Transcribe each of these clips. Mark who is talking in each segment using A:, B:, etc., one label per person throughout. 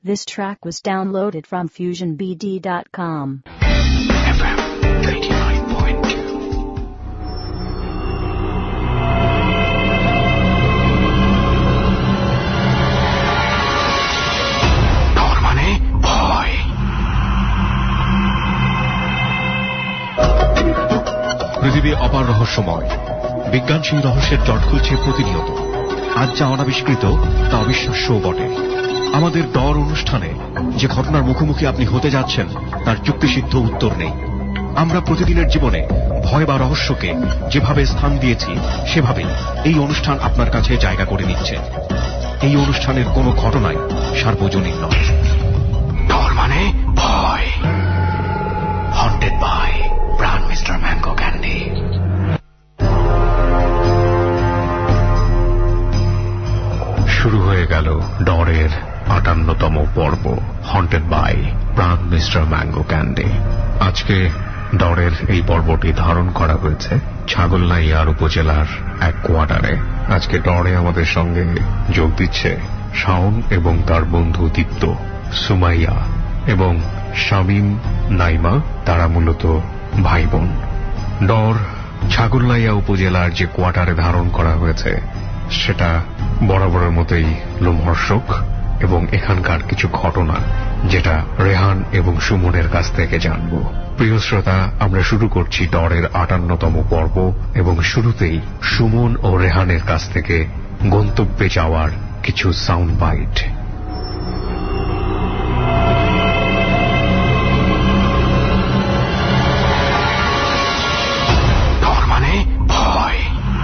A: This track was downloaded from FusionBD.com.
B: FM 89.2. তার মানে ভয়। পৃথিবী অপার রহস্যময়। বিজ্ঞান সেই রহস্যের জট খুলছে প্রতিনিয়ত। আজ যা অনাবিষ্কৃত তা অবিশ্বাস্যও বটে। আমাদের ডর অনুষ্ঠানে যে ঘটনার মুখোমুখি আপনি হতে যাচ্ছেন তার যুক্তিসিদ্ধ উত্তর নেই। আমরা প্রতিদিনের জীবনে ভয় বা রহস্যকে যেভাবে স্থান দিয়েছি সেভাবেই এই অনুষ্ঠান আপনার কাছে জায়গা করে নিচ্ছে। এই অনুষ্ঠানের কোনো ঘটনাই সার্বজনীন নয়। ডর মানে ভয়। Haunted by Pran mister mango candy. শুরু হয়ে গেল ডরের 58তম পর্ব, haunted by Pran mister mango candy. আজকে ডরের এই পর্বটি ধারণ করা হয়েছে ছাগলনাইয়ার উপজেলার এক কোয়ার্টারে। আজকে ডরে আমাদের সঙ্গে যোগ দিচ্ছে শাওন এবং তার বন্ধু দীপ্ত, সুমাইয়া এবং শামীম, নাইমা। তারা মূলত ভাই বোন। ডর ছাগলনাইয়া উপজেলার যে কোয়ার্টারে ধারণ করা হয়েছে সেটা বরাবরের মতোই লোমহর্ষক এবং এখানকার কিছু ঘটনা যেটা রেহান এবং সুমনের কাছ থেকে জানব। প্রিয় শ্রোতা, আমরা শুরু করছি ডরের 58তম পর্ব এবং শুরুতেই সুমন ও রেহানের কাছ থেকে গন্তব্যে যাওয়ার কিছু সাউন্ড বাইট। ডর মানে ভয়।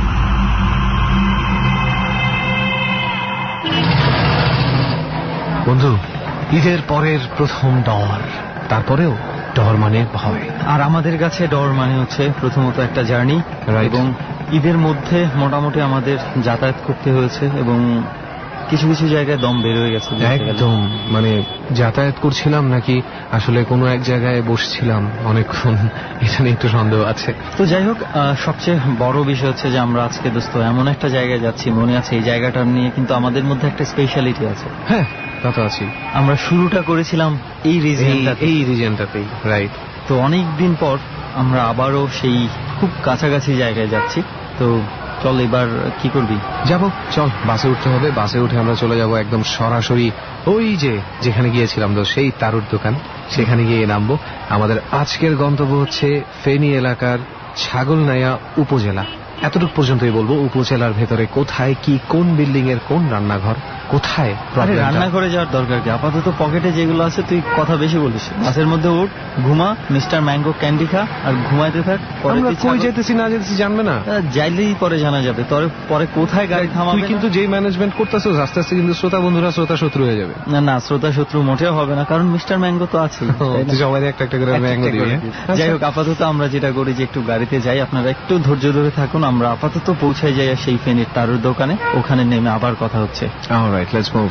C: বন্ধু, ঈদের পরের প্রথম ডর, তারপরেও ডর মানে ভয়।
D: আর আমাদের কাছে ডর মানে হচ্ছে প্রথমত একটা জার্নি, এবং ঈদের মধ্যে মোটামুটি আমাদের যাতায়াত করতে হয়েছে এবং কিছু কিছু জায়গায় দম বের হয়ে গেছে।
C: একদম মানে যাতায়াত করছিলাম নাকি আসলে কোনো এক জায়গায় বসছিলাম অনেকক্ষণ, এটা নিয়ে একটু সন্দেহ আছে।
D: তো যাই হোক, সবচেয়ে বড় বিষয় হচ্ছে যে আমরা আজকে দোস্ত এমন একটা জায়গায় যাচ্ছি, মনে আছে এই জায়গাটার নিয়ে কিন্তু আমাদের মধ্যে একটা স্পেশালিটি আছে।
C: হ্যাঁ, তা তো আছি।
D: আমরা শুরুটা করেছিলাম এই
C: রিজিয়নটাতেই, রাইট।
D: তো অনেক দিন পর আমরা আবারও সেই খুব কাছাকাছি জায়গায় যাচ্ছি। তো চল, এবার কি করবি?
C: যাব, চল বাসে উঠতে হবে। বাসে উঠে আমরা চলে যাব একদম সরাসরি ওই যেখানে গিয়েছিলাম তো সেই তারুর দোকান, সেখানে গিয়ে নামবো। আমাদের আজকের গন্তব্য হচ্ছে ফেনী এলাকার ছাগলনাইয়া উপজেলা। এতটুকু পর্যন্তই বলবো। উপজেলার ভেতরে কোথায় কি, কোন বিল্ডিং এর কোন রান্নাঘর, কোথায়
D: রান্নাঘরে যাওয়ার দরকার কি? আপাতত পকেটে যেগুলো আছে তুই কথা বেশি বলিস। বাসের মধ্যে উঠ, ঘুমা, মিস্টার ম্যাঙ্গো ক্যান্ডি খা আর ঘুমাইতে থাক।
C: আমরা কই যেতেছি না যেতেছি জানবে না,
D: যাইলেই পরে জানা যাবে। পরে কোথায় গাড়ি থামাবে।
C: তুই কিন্তু যেই ম্যানেজমেন্ট করতেছিস আস্তে আস্তে কিন্তু শ্রোতা বন্ধুরা শ্রোতা শত্রু হয়ে যাবে।
D: না, শ্রোতা শত্রু মোটেও হবে না, কারণ মিস্টার ম্যাঙ্গো তো আছে।
C: সবাই একটা একটা করে ম্যাঙ্গো দিবি।
D: যাই হোক, আপাতত আমরা যেটা করি যে একটু গাড়িতে যাই, আপনারা একটু ধৈর্য ধরে থাকুন। আমরা আপাতত পৌঁছে যাই সেই ফেনীর তারুর দোকানে, ওখানে নেমে আবার কথা হচ্ছে।
C: Alright, let's move.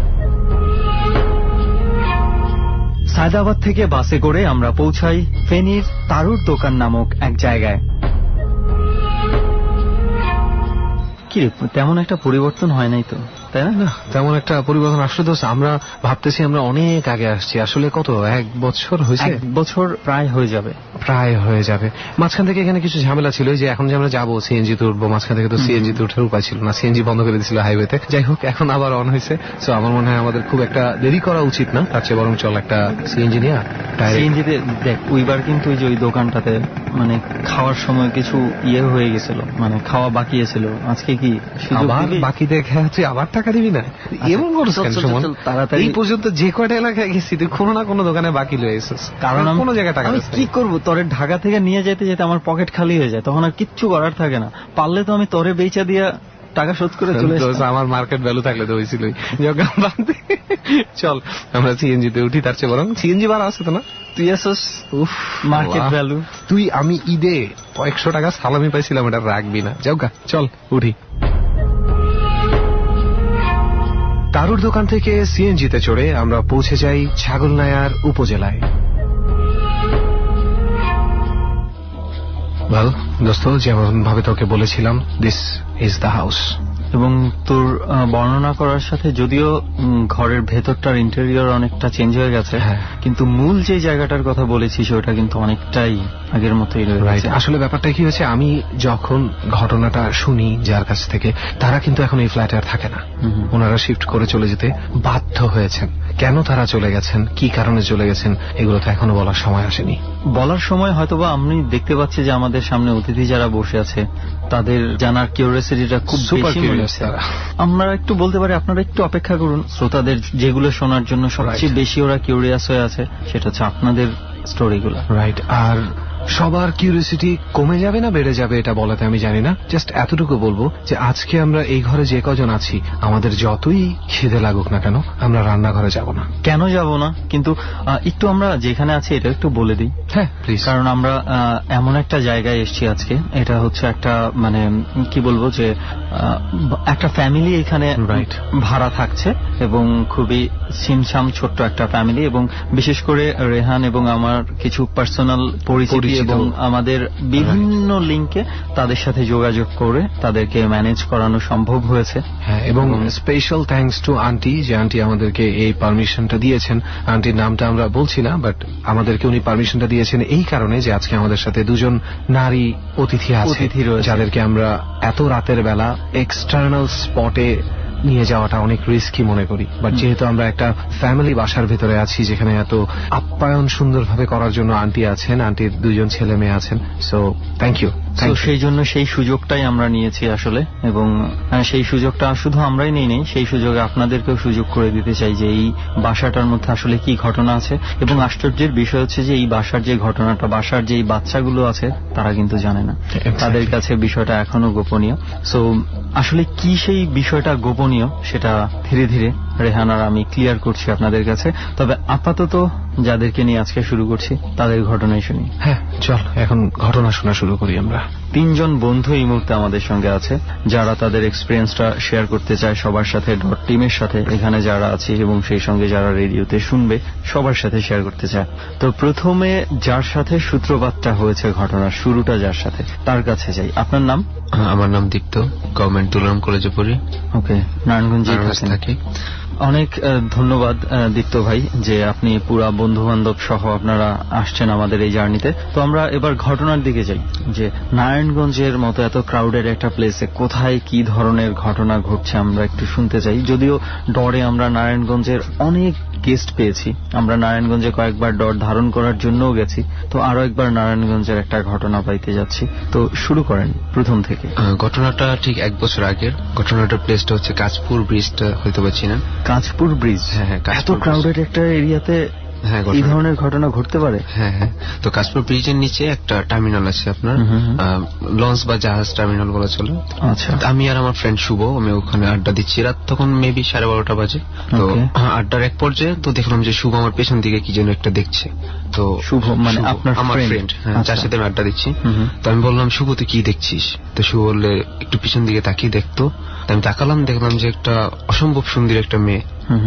D: সায়দাবাদ থেকে বাসে করে আমরা পৌঁছাই ফেনীর তারুর দোকান নামক এক জায়গায়। কি তেমন একটা পরিবর্তন হয় নাই তো, তাই না?
C: তেমন একটা পরিবর্তন আসলে তো আমরা ভাবতেছি আমরা অনেক আগে আসছি। আসলে কত, 1 বছর হয়েছে?
D: 1 বছর প্রায় হয়ে যাবে।
C: মাঝখান থেকে এখানে কিছু ঝামেলা ছিল, যে এখন যে আমরা যাবো সিএনজি তে উঠবো, মাঝখান থেকে তো সিএনজি তে ওঠার উপায় ছিল না, সিএনজি বন্ধ করে দিয়েছিল হাইওয়েতে। যাই হোক, এখন আবার অন হয়েছে। সো আমার মনে হয় আমাদের খুব একটা দেরি করা উচিত না, তার চেয়ে বরং চল একটা সিএনজি নিয়ে।
D: সিএনজিতে দেখ, ওইবার কিন্তু ওই দোকানটাতে মানে খাওয়ার সময় কিছু হয়ে গেছিল, মানে খাওয়া বাকি ছিল। আজকে কি
C: আবার বাকি দেখা হচ্ছে, আবার টাকা দিবি না? এমন করছিস তাড়াতাড়ি। এই পর্যন্ত যে কয়টা এলাকায় গেছি তুই কোনো না কোনো দোকানে বাকি লয়ে এসেছিস, কারণ কোনো জায়গায় টাকা।
D: আমি কি করবো, তোরে ঢাকা থেকে নিয়ে যেতে যেতে আমার পকেট খালি হয়ে যায়, তখন আর কিচ্ছু করার থাকে না। পারলে তো আমি তোরে বেচা দিয়া টাকা শোধ করে চলে আসতাম।
C: আমার মার্কেট ভ্যালু থাকলে তো হয়েছিলই। চল আমরা সিএনজি তে উঠি, তার চেয়ে বরং সিএনজি ভাড়া আছে তো না?
D: তুই আসস মার্কেট ভ্যালু।
C: আমি ঈদে 100 টাকা সালামি পাইছিলাম, এটা রাখবি না। যাও গা, চল উঠি। তারুর দোকান থেকে সিএনজিতে চড়ে আমরা পৌঁছে যাই ছাগলনাইয়ার উপজেলায়। দোস্ত, যেমন ভাবে তোকে বলেছিলাম, দিস ইজ দ্য হাউস।
D: এবং তোর বর্ণনা করার সাথে যদিও ঘরের ভেতরটার ইন্টেরিয়র অনেকটা চেঞ্জ হয়ে গেছে, কিন্তু মূল যে জায়গাটার কথা বলেছিস ওটা কিন্তু অনেকটাই আগের মতোই রয়েছে।
C: আসলে ব্যাপারটা কি হয়েছে, আমি যখন ঘটনাটা শুনি যার কাছ থেকে, তারা কিন্তু এখন এই ফ্ল্যাটে আর থাকে না। ওনারা শিফট করে চলে যেতে বাধ্য হয়েছেন। কেন তারা চলে গেছেন, কি কারণে চলে গেছেন, এগুলো তো এখনো বলার সময় আসেনি।
D: বলার সময় হয়তোবা আমি দেখতে পাচ্ছি যে আমাদের সামনে অতিথি যারা বসে আছে তাদের জানার কিউরিওসিটিটা খুব বেশি মনে হচ্ছে। আমরা একটু বলতে পারি আপনারা একটু অপেক্ষা করুন, শ্রোতাদের যেগুলো শোনার জন্য সবচেয়ে বেশি ওরা কিউরিয়াস হয়ে আছে সেটা হচ্ছে আপনাদের স্টোরিগুলো।
C: রাইট। আর সবার কিউরিওসিটি কমে যাবে না বেড়ে যাবে এটা বলাতে আমি জানি না, জাস্ট এতটুকু বলবো যে আজকে আমরা এই ঘরে যে কজন আছি, আমাদের যতই খিদে লাগুক না কেন আমরা রান্নাঘরে যাব না।
D: কেন যাব না, কিন্তু একটু আমরা যেখানে আছি এটা একটু বলে দিই।
C: হ্যাঁ প্লিজ।
D: কারণ আমরা এমন একটা জায়গায় এসেছি আজকে, এটা হচ্ছে একটা মানে কি বলবো যে একটা ফ্যামিলি এখানে ভাড়া থাকছে এবং খুবই ছিমছাম ছোট্ট একটা ফ্যামিলি, এবং বিশেষ করে রেহান এবং আমার কিছু পার্সোনাল পরিচিতি এবং আমাদের বিভিন্ন লিঙ্কে তাদের সাথে যোগাযোগ করে তাদেরকে ম্যানেজ করানো সম্ভব হয়েছে।
C: হ্যাঁ, এবং স্পেশাল থ্যাঙ্কস টু আন্টি, যে আন্টি আমাদেরকে এই পারমিশনটা দিয়েছেন। আন্টির নামটা আমরা বলছি না, বাট আমাদেরকে উনি পারমিশনটা দিয়েছেন এই কারণে যে আজকে আমাদের সাথে দুজন নারী অতিথি আছে যাদেরকে আমরা এত রাতের বেলা এক্সটার্নাল স্পটে নিয়ে যাওয়াটা অনেক রিস্কি মনে করি, বাট যেহেতু আমরা একটা ফ্যামিলি বাসার ভিতরে আছি যেখানে এত আপ্যায়ন সুন্দরভাবে করার জন্য আন্টি আছেন, আন্টির দুজন ছেলে মেয়ে আছেন, সো থ্যাংক ইউ।
D: সেই জন্য সেই সুযোগটাই আমরা নিয়েছি আসলে, এবং সেই সুযোগটা শুধু আমরাই নেই, সেই সুযোগে আপনাদেরকেও সুযোগ করে দিতে চাই যে এই বাসাটার মধ্যে আসলে কি ঘটনা আছে। এবং আশ্চর্যের বিষয় হচ্ছে যে এই বাসার যে ঘটনাটা, বাসার যে বাচ্চাগুলো আছে তারা কিন্তু জানে না, তাদের কাছে বিষয়টা এখনো গোপনীয়। সো আসলে কি সেই বিষয়টা গোপনীয় সেটা ধীরে ধীরে রেহান আর আমি ক্লিয়ার করছি আপনাদের কাছে। তবে আপাতত যাদেরকে নিয়ে আজকে শুরু করছি তাদের ঘটনাই শুনি।
C: হ্যাঁ চল এখন ঘটনা শোনা শুরু করি আমরা।
D: তিনজন বন্ধু এই মুহূর্তে আমাদের সঙ্গে আছে যারা তাদের এক্সপিরিয়েন্সটা শেয়ার করতে চায় সবার সাথে, ডট টিমের সাথে, এখানে যারা আছে এবং সেই সঙ্গে যারা রেডিওতে শুনবে সবার সাথে শেয়ার করতে চায়। তো প্রথমে যার সাথে সূত্রপাতটা হয়েছে, ঘটনার শুরুটা যার সাথে, তার কাছে যাই। আপনার নাম?
E: আমার নাম দীপ্ত, গভর্নমেন্ট তুলন কলেজে পড়ি।
D: ওকে, নারায়ণগঞ্জে থাকি। অনেক ধন্যবাদ দীপ্ত ভাই যে আপনি পুরা বন্ধু বান্ধব সহ আপনারা আসছেন আমাদের এই জার্নিতে। তো আমরা এবার ঘটনার দিকে যাই, যে নারায়ণগঞ্জের মতো এত ক্রাউডেড একটা প্লেসে কোথায় কি ধরনের ঘটনা ঘটছে আমরা একটু শুনতে চাই। যদিও ডরে আমরা নারায়ণগঞ্জের অনেক গেস্ট পেয়েছি, আমরা নারায়ণগঞ্জে কয়েকবার ডর ধারণ করার জন্যও গেছি, তো আরো একবার নারায়ণগঞ্জের একটা ঘটনা পাইতে যাচ্ছি। তো শুরু করেন প্রথম থেকে।
E: ঘটনাটা ঠিক 1 বছর আগের। ঘটনাটার প্লেসটা হচ্ছে কাঁচপুর ব্রিজটা, হয়তো পাচ্ছিলেন।
D: কাঁচপুর ব্রিজ? হ্যাঁ, এত ক্রাউডেড একটা এরিয়াতে এই ধরনের ঘটনা ঘটতে পারে?
E: হ্যাঁ হ্যাঁ। তো কাঁচপুর ব্রিজের নিচে একটা টার্মিনাল আছে আপনার, লঞ্চ বা জাহাজ টার্মিনাল বলা চলে।
D: আচ্ছা।
E: আমি আর আমার ফ্রেন্ড শুভ, আমি ওখানে আড্ডা দিচ্ছি, রাত তখন মেবি 12:30 বাজে। তো আড্ডার এক পর্যায়ে তো দেখলাম যে শুভ আমার পেছন দিকে কি যেন একটা দেখছে। তো
D: শুভ মানে
E: আমার ফ্রেন্ড, যার সাথে আমি আড্ডা দিচ্ছি। তো আমি বললাম, শুভ তুই কি দেখছিস? তো শুভ বললে একটু পিছন দিকে তাকিয়ে দেখতো। আমি তাকালাম, দেখলাম যে একটা অসম্ভব সুন্দর একটা মেয়ে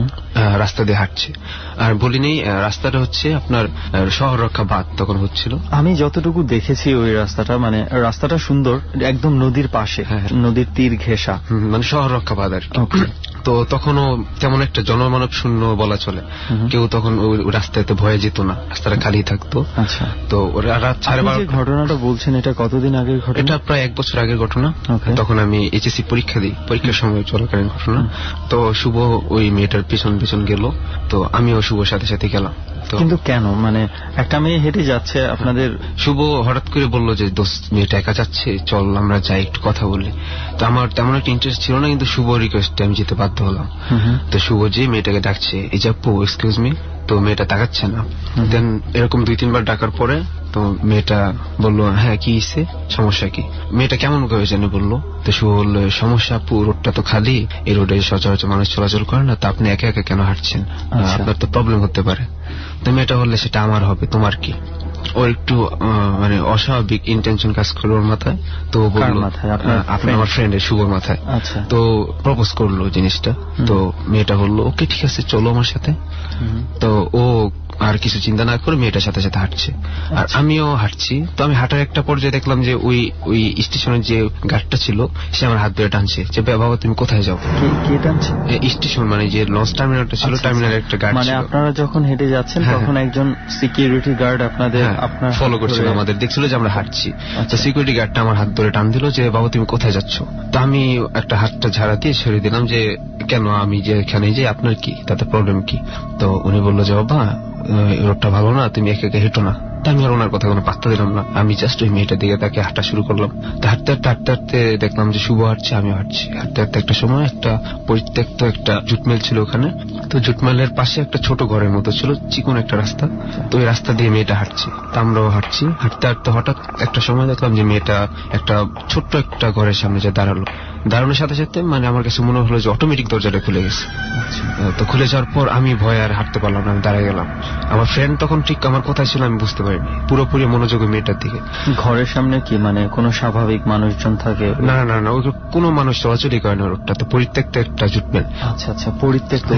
E: রাস্তা দিয়ে হাঁটছে। আর বলিনি, রাস্তাটা হচ্ছে আপনার শহর রক্ষা বাঁধ তখন হচ্ছিল।
D: আমি যতটুকু দেখেছি ওই রাস্তাটা, মানে রাস্তাটা সুন্দর, একদম নদীর পাশে, নদীর তীর ঘেঁষা,
E: মানে শহর রক্ষা বাঁধ আর কি। তো তখনও তেমন একটা জনমানব শূন্য বলা চলে, কেউ তখন ওই রাস্তাতে ভয়ে যেত না, রাস্তাটা খালি থাকতো।
D: আচ্ছা।
E: তো রাত 12:30
D: ঘটনাটা বলছেন, এটা কতদিন আগের ঘটনা?
E: এটা প্রায় 1 বছর আগের ঘটনা। তখন আমি এইচএসসি পরীক্ষা দিই, পরীক্ষার সময় চলাকালীন ঘটনা। তো শুভ ওই মেয়েটার পেছন পেছন গেল, তো আমিও শুভর সাথে সাথে গেলাম।
D: কিন্তু কেন, মানে একটা মেয়ে হেঁটে যাচ্ছে, আপনাদের
E: শুভ হঠাৎ করে বললো যে দোস্ত মেয়েটা একা যাচ্ছে, চল আমরা যাই একটু কথা বলি। তো আমার তেমন একটা ইন্টারেস্ট ছিল না, কিন্তু শুভ রিকোয়েস্টে আমি যেতে বাধ্য হলাম। তো শুভ যে মেয়েটাকে ডাকছে, এই যে আপু এক্সকিউজ মি, তো মেয়েটা তাকাচ্ছে না। দেন এরকম 2-3 বার ডাকার পরে তো মেয়েটা বললো, হ্যাঁ কি হয়েছে, সমস্যা কি? মেয়েটা কেমন করে যেন বললো। তো শুভ বললো, সমস্যা আপু, রোডটা তো খালি, এই রোডে সচরাচর মানুষ চলাচল করে না, তো আপনি একা একা কেন হাঁটছেন, আপনার তো প্রবলেম হতে পারে। তো মেয়েটা বললে, সেটা আমার হবে, তোমার কি? ওর একটু মানে অস্বাভাবিক ইন্টেনশন কাজ করলো ওর মাথায়। তো বললো, আপনার আমার ফ্রেন্ডের শুভর মাথায়। তো প্রপোজ করলো জিনিসটা। তো মেয়েটা বললো, ওকে ঠিক আছে চলো আমার সাথে। তো ও আর কিছু চিন্তা না করে মেয়েটার সাথে সাথে হাঁটছে, আর আমিও হাঁটছি। তো আমি হাঁটার একটা পর্যায়ে দেখলাম যে ওই স্টেশনের যে গার্ডটা ছিল সে আমার হাত ধরে টানছে যে বাবা তুমি কোথায় যাও।
D: কে টানছে?
E: স্টেশন মানে যে লঞ্চ টার্মিনালটা ছিল, টার্মিনালের একটা গার্ড।
D: মানে আপনারা যখন হেঁটে যাচ্ছেন তখন একজন সিকিউরিটি গার্ড আপনাদের
E: ফলো করছিল, আমাদের দেখছিল যে আমরা হাঁটছি। তো সিকিউরিটি গার্ডটা আমার হাত ধরে টান দিল যে বাবা তুমি কোথায় যাচ্ছ। তো আমি একটা হাতটা ঝাড়া দিয়ে ছেড়ে দিলাম যে কেন, আমি যে এখানে যাই আপনার কি, তাতে প্রবলেম কি? তো উনি বললো যে বাবা রোডটা ভালো না, তুমি একে একে হেঁটো না। আমি আর ওনার কথা কোনো পাত্তা দিলাম না, আমি জাস্ট ওই মেয়েটার দিকে তাকে হাঁটা শুরু করলাম। তো হাঁটতে হাঁটতে হাঁটতে দেখলাম যে শুভ হাঁটছে, আমিও হাঁটছি। হাঁটতে হাঁটতে একটা সময় একটা পরিত্যক্ত একটা জুটমেল ছিল ওখানে। তো জুটমেলের পাশে একটা ছোট ঘরের মতো ছিল, চিকন একটা রাস্তা। তো ওই রাস্তা দিয়ে মেয়েটা হাঁটছে, তো আমরাও হাঁটছি। হাঁটতে হাঁটতে হঠাৎ একটা সময় দেখলাম যে মেয়েটা একটা ছোট্ট একটা ঘরের সামনে যে দাঁড়ালো। দাঁড়ানোর সাথে সাথে মানে আমার কাছে মনে হলো যে অটোমেটিক দরজাটা খুলে গেছে। তো খুলে যাওয়ার পর আমি ভয়ে আর হাঁটতে পারলাম না, আমি দাঁড়ায় গেলাম। আমার ফ্রেন্ড তখন ঠিক আমার কোথায় ছিল আমি বুঝতে পারিনি, পুরোপুরি মনোযোগ মেয়েটার দিকে।
D: ঘরের সামনে কি মানে কোনো স্বাভাবিক মানুষজন থাকে?
E: না না না, ওই কোনো মানুষ চলাচলই করে না রোডটা, তো পরিত্যক্ত একটা জুটমেল।
D: আচ্ছা আচ্ছা, পরিত্যক্ত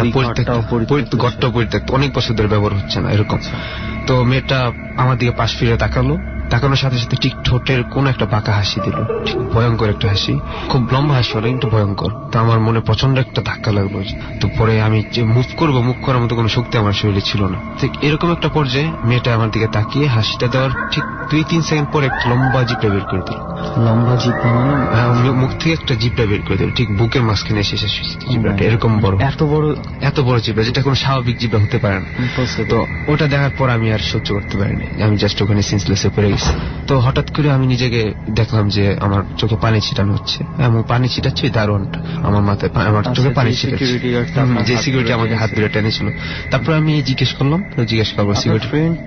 E: ঘরটা পরিত্যক্ত, অনেক বছর ধরে ব্যবহার হচ্ছে না এরকম। তো মেয়েটা আমার দিকে পাশ ফিরে তাকালো, তাকানোর সাথে সাথে ঠিক ঠোঁটের কোন একটা বাঁকা হাসি দিল, ঠিক ভয়ঙ্কর একটা হাসি, খুব লম্বা হাসি হলো কিন্তু ভয়ঙ্কর। তো আমার মনে প্রচন্ড একটা ধাক্কা লাগলো। তো পরে আমি যে মুভ করার মতো কোনো শক্তি আমার শরীরে ছিল না। ঠিক এরকম একটা পর্যায়ে মেয়েটা আমার দিকে তাকিয়ে হাসিটা দেওয়ার ঠিক 2-3 সেকেন্ড পরে একটা লম্বা জিপটা বের করে দিল।
D: লম্বা জিপটা মানে
E: মুখ থেকে একটা জিপটা বের করে দিল, ঠিক বুকের মাঝখানে এসে জিপটা এরকম বড়, এত বড় জিপটা, যেটা কোনো স্বাভাবিক জিপটা হতে পারে না। তো ওটা দেখার পর আমি আর সহ্য করতে পারিনি, আমি জাস্ট ওখানে সেন্সলেসে পড়ে গেছি। তো হঠাৎ করে আমি নিজেকে দেখলাম যে আমার চোখে পানি ছিটানো হচ্ছে, এবং পানি ছিটাচ্ছে দারোয়ানটা আমার মাথায়, আমার চোখে পানি ছিটাচ্ছে, যে সিকিউরিটি আমাকে হাত ধরে টেনেছিল। তারপর আমি জিজ্ঞেস করলাম, সিকিউরিটি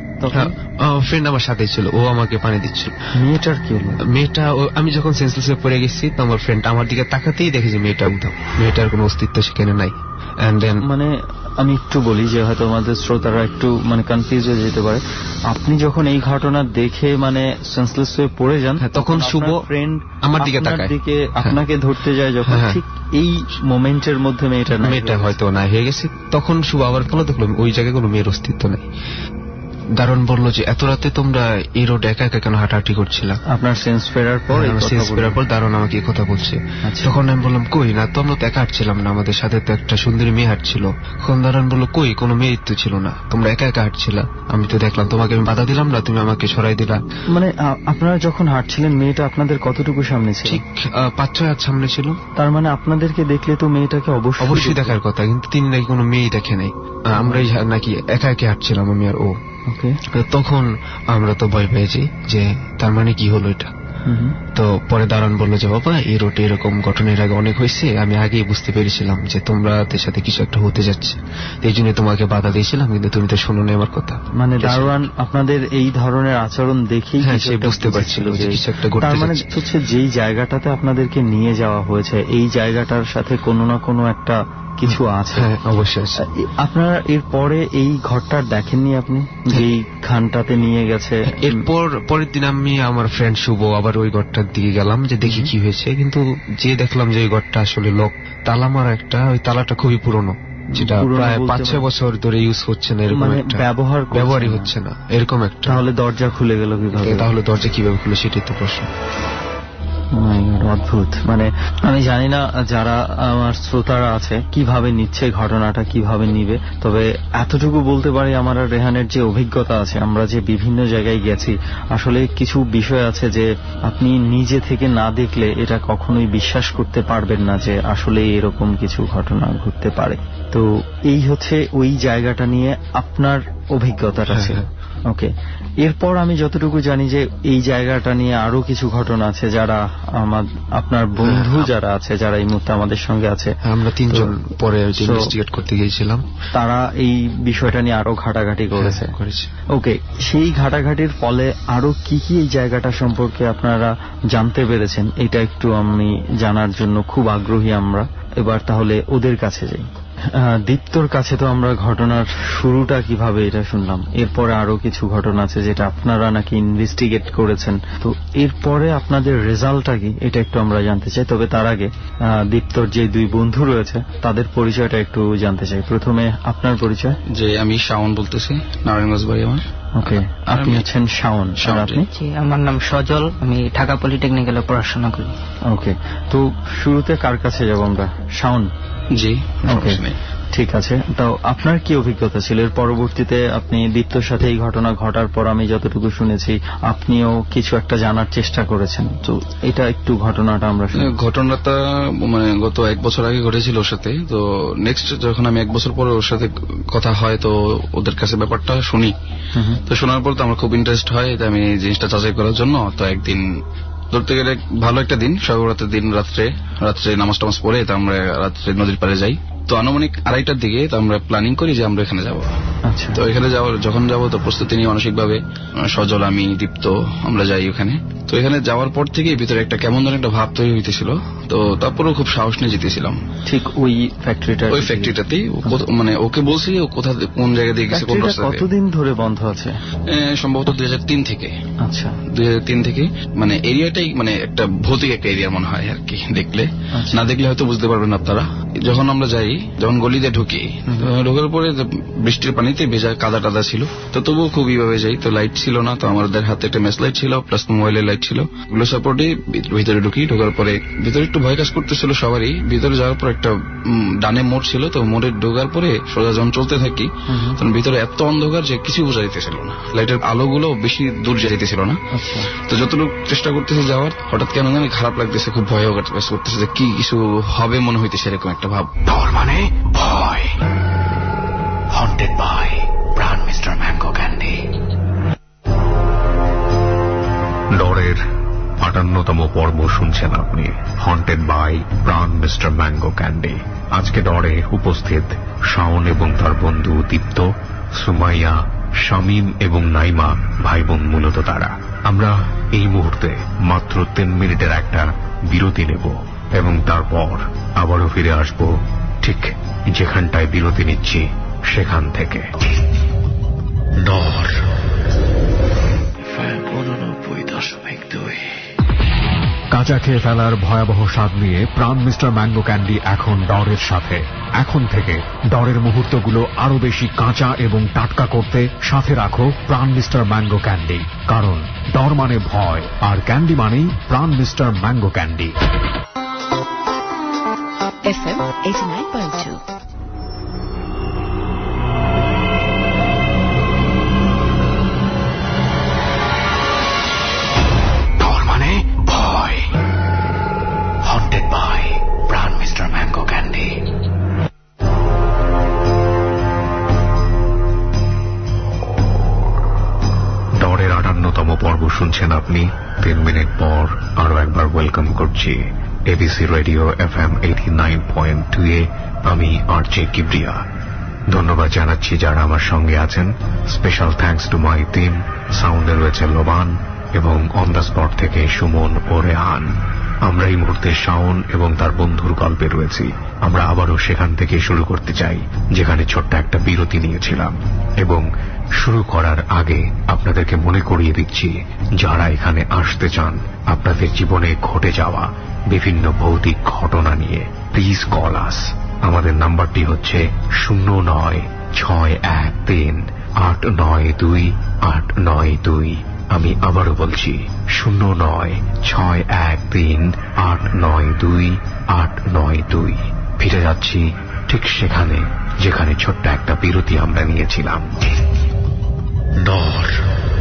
E: ফ্রেন্ড আমার সাথে ছিল, ও আমাকে পানি দিচ্ছিল।
D: মেয়েটার কি হলো?
E: মেয়েটা আমি যখন সেন্সলেসে পড়ে গেছি তো আমার ফ্রেন্ড আমার দিকে তাকাতেই দেখে যে মেয়েটার কোনো অস্তিত্ব সেখানে নাই।
D: মানে আমি একটু বলি যে হয়তো আমাদের শ্রোতারা একটু মানে কনফিউজ হয়ে যেতে পারে। আপনি যখন এই ঘটনা দেখে মানে সেন্সলেস হয়ে পড়ে যান,
E: তখন শুভ ফ্রেন্ড আমার দিকে তাকায়,
D: আপনাকে ধরতে যায় যখন, ঠিক এই মোমেন্টের মধ্যে মেয়েটা
E: হয়তো না হয়ে গেছে। তখন শুভ আবার ফলো দেখলো ওই জায়গায় কোনো মেয়ের অস্তিত্ব নেই। দারুণ বললো যে এত রাতে তোমরা এই রোড একা একা কেন হাঁটাহাঁটি করছিলাম?
D: আপনার সেন্স ফেরার পর
E: দারুণ আমাকে এই কথা বলছে। তখন আমি বললাম কই না তো, আমরা তো একা হাঁটছিলাম না, আমাদের সাথে তো একটা সুন্দরী মেয়ে হাঁটছিল। তখন দারুণ বললো কই, কোনো মেয়ে তো ছিল না, তোমরা একা একা হাঁটছিলা, আমি তো দেখলাম, তোমাকে আমি বাধা দিলাম না, তুমি আমাকে সরাই দিলা।
D: মানে আপনারা যখন হাঁটছিলেন মেয়েটা আপনাদের কতটুকু সামনে ছিল?
E: ঠিক 5-6 হাত সামনে ছিল।
D: তার মানে আপনাদেরকে দেখলে তো মেয়েটাকে
E: অবশ্যই দেখার কথা, কিন্তু তিনি নাকি কোনো মেয়েই দেখে নাই, আমরাই নাকি একা একা হাঁটছিলাম আমি আর ও। তখন আমরা তো ভয় পেয়েছি যে তার মানে কি হলো এটা। তো পরে দারোয়ান বললো যে বাবা এই রোডে এরকম ঘটনার আগে অনেক হয়েছে, আমি আগেই বুঝতে পেরেছিলাম যে তোমাদের সাথে কিছু একটা হতে যাচ্ছে, এই জন্য তোমাকে বাধা দিয়েছিলাম, কিন্তু তুমি তো শোনো না আমার কথা।
D: মানে দারোয়ান আপনাদের এই ধরনের আচরণ দেখেই
E: সে বুঝতে পারছিল যে কিছু একটা ঘটতে যাচ্ছে।
D: তার মানে হচ্ছে যেই জায়গাটাতে আপনাদেরকে নিয়ে যাওয়া হয়েছে এই জায়গাটার সাথে কোনো না কোনো একটা কিছু আছে।
E: অবশ্যই।
D: আপনারা এরপরে এই ঘরটার দেখেননি আপনি, যেই খানটাতে নিয়ে গেছে?
E: এরপর পরের দিন আমি আমার ফ্রেন্ড শুভ আবার ওই ঘরটার দিকে গেলাম যে দেখি কি হয়েছে, কিন্তু যে দেখলাম যে ওই ঘরটা আসলে লক, তালা মারা একটা, ওই তালাটা খুবই পুরনো, যেটা প্রায় 5-6 বছর ধরে ইউজ হচ্ছে না, এরকম একটা ব্যবহারই হচ্ছে না এরকম একটা।
D: তাহলে দরজা খুলে গেল কিভাবে?
E: তাহলে দরজা কিভাবে খুলে সেটাই তো প্রশ্ন।
D: অদ্ভুত। মানে আমি জানি না যারা আমার শ্রোতারা আছে কিভাবে নিচ্ছে ঘটনাটা, কিভাবে নিবে, তবে এতটুকু বলতে পারি আমার আর রেহানের যে অভিজ্ঞতা আছে, আমরা যে বিভিন্ন জায়গায় গেছি, আসলে কিছু বিষয় আছে যে আপনি নিজে থেকে না দেখলে এটা কখনোই বিশ্বাস করতে পারবেন না যে আসলে এরকম কিছু ঘটনা ঘটতে পারে। তো এই হচ্ছে ওই জায়গাটা নিয়ে আপনার অভিজ্ঞতাটা ছিল। ওকে, এরপর আমি যতটুকু জানি যে এই জায়গাটা নিয়ে আরো কিছু ঘটনা আছে, যারা আপনার বন্ধু যারা আছে, যারা এই মুহূর্তে আমাদের সঙ্গে আছে,
E: আমরা 3 জন পরে ইনভেস্টিগেট করতে গিয়েছিলাম,
D: তারা এই বিষয়টা নিয়ে আরো ঘাটাঘাটি করেছে। ওকে, সেই ঘাটাঘাটির ফলে আরো কি কি এই জায়গাটা সম্পর্কে আপনারা জানতে পেরেছেন, এটা একটু আমি জানার জন্য খুব আগ্রহী আমরা। এবার তাহলে ওদের কাছে যাই। দীপ্তর কাছে তো আমরা ঘটনার শুরুটা কিভাবে এটা শুনলাম, এরপরে আরো কিছু ঘটনা আছে যেটা আপনারা নাকি ইনভেস্টিগেট করেছেন, তো এরপরে আপনাদের রেজাল্টটা কি এটা একটু আমরা জানতে চাই। তবে তার আগে দীপ্তর যে দুই বন্ধু রয়েছে তাদের পরিচয়টা একটু জানতে চাই। প্রথমে আপনার পরিচয়।
F: যে আমি শাওন বলতেছি, নারায়ণগঞ্জ বাড়ি আমার।
D: ওকে, আপনি হচ্ছেন শাওন। আপনি?
G: আমার নাম সজল, আমি ঢাকা পলিটেকনিক্যালে পড়াশোনা করি।
D: ওকে, তো শুরুতে কার কাছে যাব আমরা? শাওন।
F: জি,
D: ওকে, ঠিক আছে। তো আপনার কি অভিজ্ঞতা ছিল এর পরবর্তীতে? আপনি দীপ্তর সাথে এই ঘটনা ঘটার পর আমি যতটুকু শুনেছি আপনিও কিছু একটা জানার চেষ্টা করেছেন, তো এটা একটু ঘটনাটা আমরা শুনি।
F: ঘটনাটা মানে গত 1 বছর আগে ঘটেছিল ওর সাথে। তো নেক্সট যখন আমি 1 বছর পরে ওর সাথে কথা হয়, তো ওদের কাছে ব্যাপারটা শুনি। তো শোনার পর তো আমার খুব ইন্টারেস্ট হয়, তাই আমি জিনিসটা যাচাই করার জন্য তো একদিন ধরতে গেলে ভালো একটা দিন, সর্বরাতের দিন, রাত্রে নামাজ টামাজ পড়ে তো আমরা রাত্রে নদীর পাড়ে যাই। তো আনুমানিক 2:30টার দিকে তো আমরা প্ল্যানিং করি যে আমরা এখানে যাব। তো এখানে যখন যাব তো প্রস্তুতি নিয়ে মানসিকভাবে সজল, আমি, দীপ্ত আমরা যাই ওখানে। তো এখানে যাওয়ার পর থেকেই ভিতরে একটা কেমন ধরনের একটা ভাব তৈরি হইতেছিল। তো তারপরেও খুব সাহস নিয়ে যেতেছিলাম।
D: ঠিক ওই ফ্যাক্টরিটাতেই
F: মানে ওকে বলছি ও কোন জায়গা দিয়ে গেছে, কোন রাস্তা।
D: কতদিন ধরে বন্ধ আছে?
F: সম্ভবত 2003 থেকে।
D: আচ্ছা,
F: 2003 থেকে। মানে এরিয়াটাই মানে একটা ভৌতিক একটা এরিয়া মনে হয় আর কি, দেখলে। না দেখলে হয়তো বুঝতে পারবেন আপনারা। যখন আমরা যাই, যখন গলিতে ঢুকি, ঢোকার পরে বৃষ্টির পানিতে ভেজা কাদা টাদা ছিল, তো তবুও খুব এইভাবে যাই। তো লাইট ছিল না, তো আমাদের হাতে একটা ম্যাচ লাইট ছিল প্লাস মোবাইলের লাইট ছিল, ওগুলো সাপোর্টে ভিতরে ঢুকি। ঢোকার পরে ভিতরে একটু ভয় কাজ করতেছিল সবারই। ভিতরে যাওয়ার পর একটা ডানে মোড় ছিল, তো মোড়ে ঢোকার পরে সোজা যখন চলতে থাকি তখন ভিতরে এত অন্ধকার যে কিছু বোঝা যেতেছিল না, লাইটের আলোগুলো বেশি দূর যেতেছিল না। তো যতটুকু চেষ্টা করতেছে যাওয়ার, হঠাৎ কেন জানি খারাপ লাগতেছে, খুব ভয় কাজ করতেছে যে কি কিছু হবে মনে হইতেছে, এরকম একটা ভাব।
B: ডর মানে ভয়। Haunted by Pran mister mango candy. ডরের 58তম পর্ব শুনছেন আপনি, haunted by Pran mister mango candy. আজকে ডরে উপস্থিত শাওন এবং তার বন্ধু দীপ্ত, সুমাইয়া, শামীম এবং নাইমা, ভাই বোন মূলত তারা। আমরা এই মুহূর্তে মাত্র 3 মিনিটের একটা বিরতি নেব এবং তারপর আবারও ফিরে আসব ঠিক যেখানটায় বিরতি নিচ্ছি সেখান থেকে। ডর 89.2। কাঁচা খেয়ে ফেলার ভয়াবহ স্বাদ নিয়ে প্রাণ মিস্টার ম্যাঙ্গো ক্যান্ডি এখন ডরের সাথে। এখন থেকে ডরের মুহূর্তগুলো আরো বেশি কাঁচা এবং টাটকা করতে সাথে রাখো প্রাণ মিস্টার ম্যাঙ্গো ক্যান্ডি, কারণ ডর মানে ভয় আর ক্যান্ডি মানেই Pran mister mango candy.
H: FM 89.2। Haunted by Pran Mr. Mango Candy।
B: ডরের 58তম পর্ব শুনছেন আপনি। 3 মিনিট পর আরো একবার ওয়েলকাম করছি এবিসি রেডিও FM 89.2 এ আমি আরজে কিবরিয়া। ধন্যবাদ জানাচ্ছি যারা আমার সঙ্গে আছেন। Special thanks to my team. সাউন্ডে রয়েছে লোবান এবং অন দ্য স্পট থেকে সুমন ও রেহান। আমরা এই মুহূর্তে শাওন এবং তার বন্ধুর গল্পে রয়েছি। আমরা আবারও সেখান থেকে শুরু করতে চাই যেখানে ছোট্ট একটা বিরতি নিয়েছিলাম। এবং শুরু করার আগে আপনাদেরকে মনে করিয়ে দিচ্ছি, যারা এখানে আসতে চান আপনাদের জীবনে ঘটে যাওয়া বিভিন্ন ভৌতিক ঘটনা নিয়ে, প্লিজ কল আস। আমাদের নাম্বারটি হচ্ছে 09613892 আমি আবারও বলছি 09613892 ফিরে যাচ্ছি ঠিক সেখানে যেখানে ছোট্ট একটা বিরতি আমরা নিয়েছিলাম। ডর।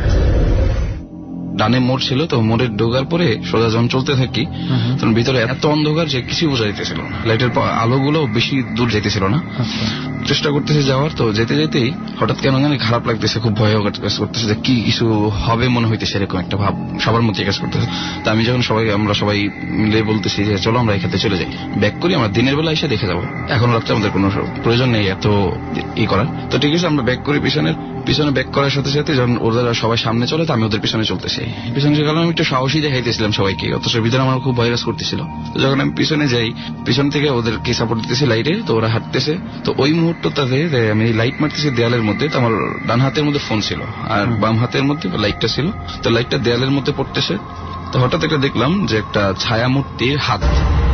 F: ডানে মোড় ছিল, তো মোড়ে ঢোকার পরে সোজা যখন চলতে থাকি তখন ভিতরে এত অন্ধকার যে কিছু বোঝা যেতেছিল না, লাইটের আলোগুলো বেশি দূর যেতেছিল না। চেষ্টা করতেছি যাওয়ার, তো যেতে যেতেই হঠাৎ কেন জানি খারাপ লাগতেছে, খুব ভয় কাজ করতেছে যে কি কিছু হবে মনে হইতেছে, এরকম একটা ভাব সবার মধ্যে কাজ করতেছে। তো আমি যখন আমরা সবাই মিলে বলতেছি যে চলো আমরা এখানে চলে যাই, ব্যাক করি, আমরা দিনের বেলা এসে দেখে যাবো, এখন রাত্রে আমাদের কোনো প্রয়োজন নেই এত করার। তো ঠিক আছে, আমরা ব্যাক করি, পিছনে ব্যাক করার সাথে সাথে যখন ওরা সবাই সামনে চলে তো আমি ওদের পিছনে চলতেছি। পিছনে গেলাম, আমি একটু সাহসী দেখাইতেছিলাম সবাইকে, অথচ ভিতরে আমার খুব ভয় কাজ করতেছিল। তো যখন আমি পিছনে যাই, পিছন থেকে ওদেরকে সাপোর্ট দিতেছি লাইটে, তো ওরা হাঁটতেছে। তো ওই মুহূর্তটাতে আমি লাইট মারতেছি দেয়ালের মধ্যে, তো আমার ডান হাতের মধ্যে ফোন ছিল আর বাম হাতের মধ্যে লাইটটা ছিল। তো লাইটটা দেয়ালের মধ্যে পড়তেছে, তো হঠাৎ একটা দেখলাম যে একটা ছায়া মূর্তির হাত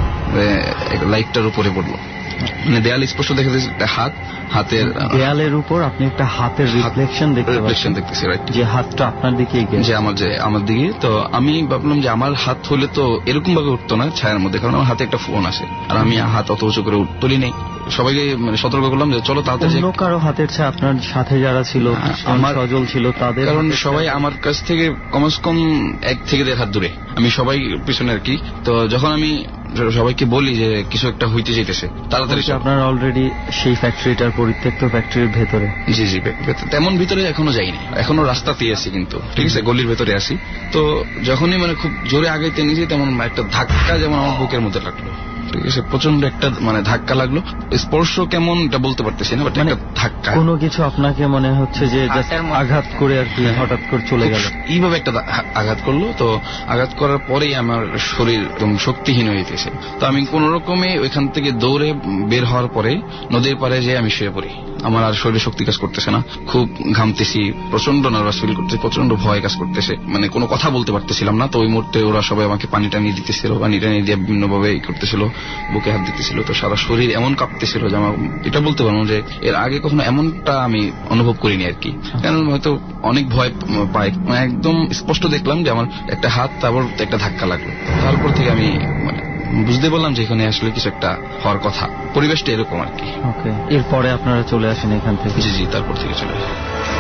F: লাইটটার উপরে পড়লো, মানে দেয়াল স্পষ্ট দেখা যাচ্ছে একটা হাতের
D: দেয়ালের উপর আপনি একটা হাতের রিফ্লেকশন দেখতেছি, যে হাতটা আপনার দিকে
F: আমার দিকে। তো আমি ভাবলাম যে আমার হাত হলে তো এরকম ভাবে উঠতো না ছায়ার মধ্যে, কারণ আমার হাতে একটা ফোন আছে আর আমি হাত অত উঁচু করে তুলি নেই। সবাইকে মানে সতর্ক করলাম যে চলো তাড়াতাড়ি।
D: অন্য কারো হাতের ছায়া আপনার সাথে যারা ছিল, আমার সজল ছিল তাদের,
F: কারণ সবাই আমার কাছ থেকে কমসে কম 1 থেকে 1.5 হাত দূরে, আমি সবাই পিছনে আর কি। তো যখন আমি সবাইকে বলি যে কিছু একটা হইতে চাইতেছে তাড়াতাড়ি,
D: আপনার অলরেডি সেই ফ্যাক্টরিটার পরিত্যক্ত ফ্যাক্টরির ভেতরে?
F: জি তেমন ভিতরে এখনো যাইনি, এখনো রাস্তাতেই আছি, কিন্তু ঠিক আছে গলির ভেতরে আছি। তো যখনই মানে খুব জোরে আগাইতে নিয়েছি তেমন একটা ধাক্কা যেমন আমার বুকের মধ্যে লাগলো, ঠিক আছে প্রচন্ড একটা মানে ধাক্কা লাগলো। স্পর্শ কেমন এটা বলতে পারতেছি না, বাট একটা ধাক্কা,
D: কোনো কিছু আপনাকে মনে হচ্ছে যে আঘাত করে আর কি হঠাৎ করে চলে গেল,
F: এইভাবে একটা আঘাত করলো। তো আঘাত করার পরেই আমার শরীর একদম শক্তিহীন হয়ে গেছে। তো আমি কোন রকমে ওইখান থেকে দৌড়ে বের হওয়ার পরে নদীর পাড়ে যেয়ে আমি শুয়ে পড়ি। আমার আর শরীরে শক্তি কাজ করতেছে না, খুব ঘামতেছি, প্রচন্ড নার্ভাস ফিল করতেছি, প্রচন্ড ভয় কাজ করতেছে, মানে কোনো কথা বলতে পারতেছিলাম না। তো ওই মুহূর্তে ওরা সবাই আমাকে পানি টানিয়ে দিতেছিল, পানি টানিয়ে দিয়ে বিভিন্ন ভাবে করতেছিল, বুকে হাত দিতেছিল। তো সারা শরীর এমন কাঁপতেছিল যে আমার এটা বলতে পারবো যে এর আগে কখনো এমনটা আমি অনুভব করিনি আর কি, কারণ হয়তো অনেক ভয় পাই। একদম স্পষ্ট দেখলাম যে আমার একটা হাত, তারপর একটা ধাক্কা লাগলো। তারপর থেকে আমি মানে বুঝতে পারলাম যে এখানে আসলে কিছু একটা হওয়ার কথা, পরিবেশটা এরকম আর কি।
D: এরপরে আপনারা চলে আসেন এখান থেকে?
F: জি তারপর থেকে চলে আসেন।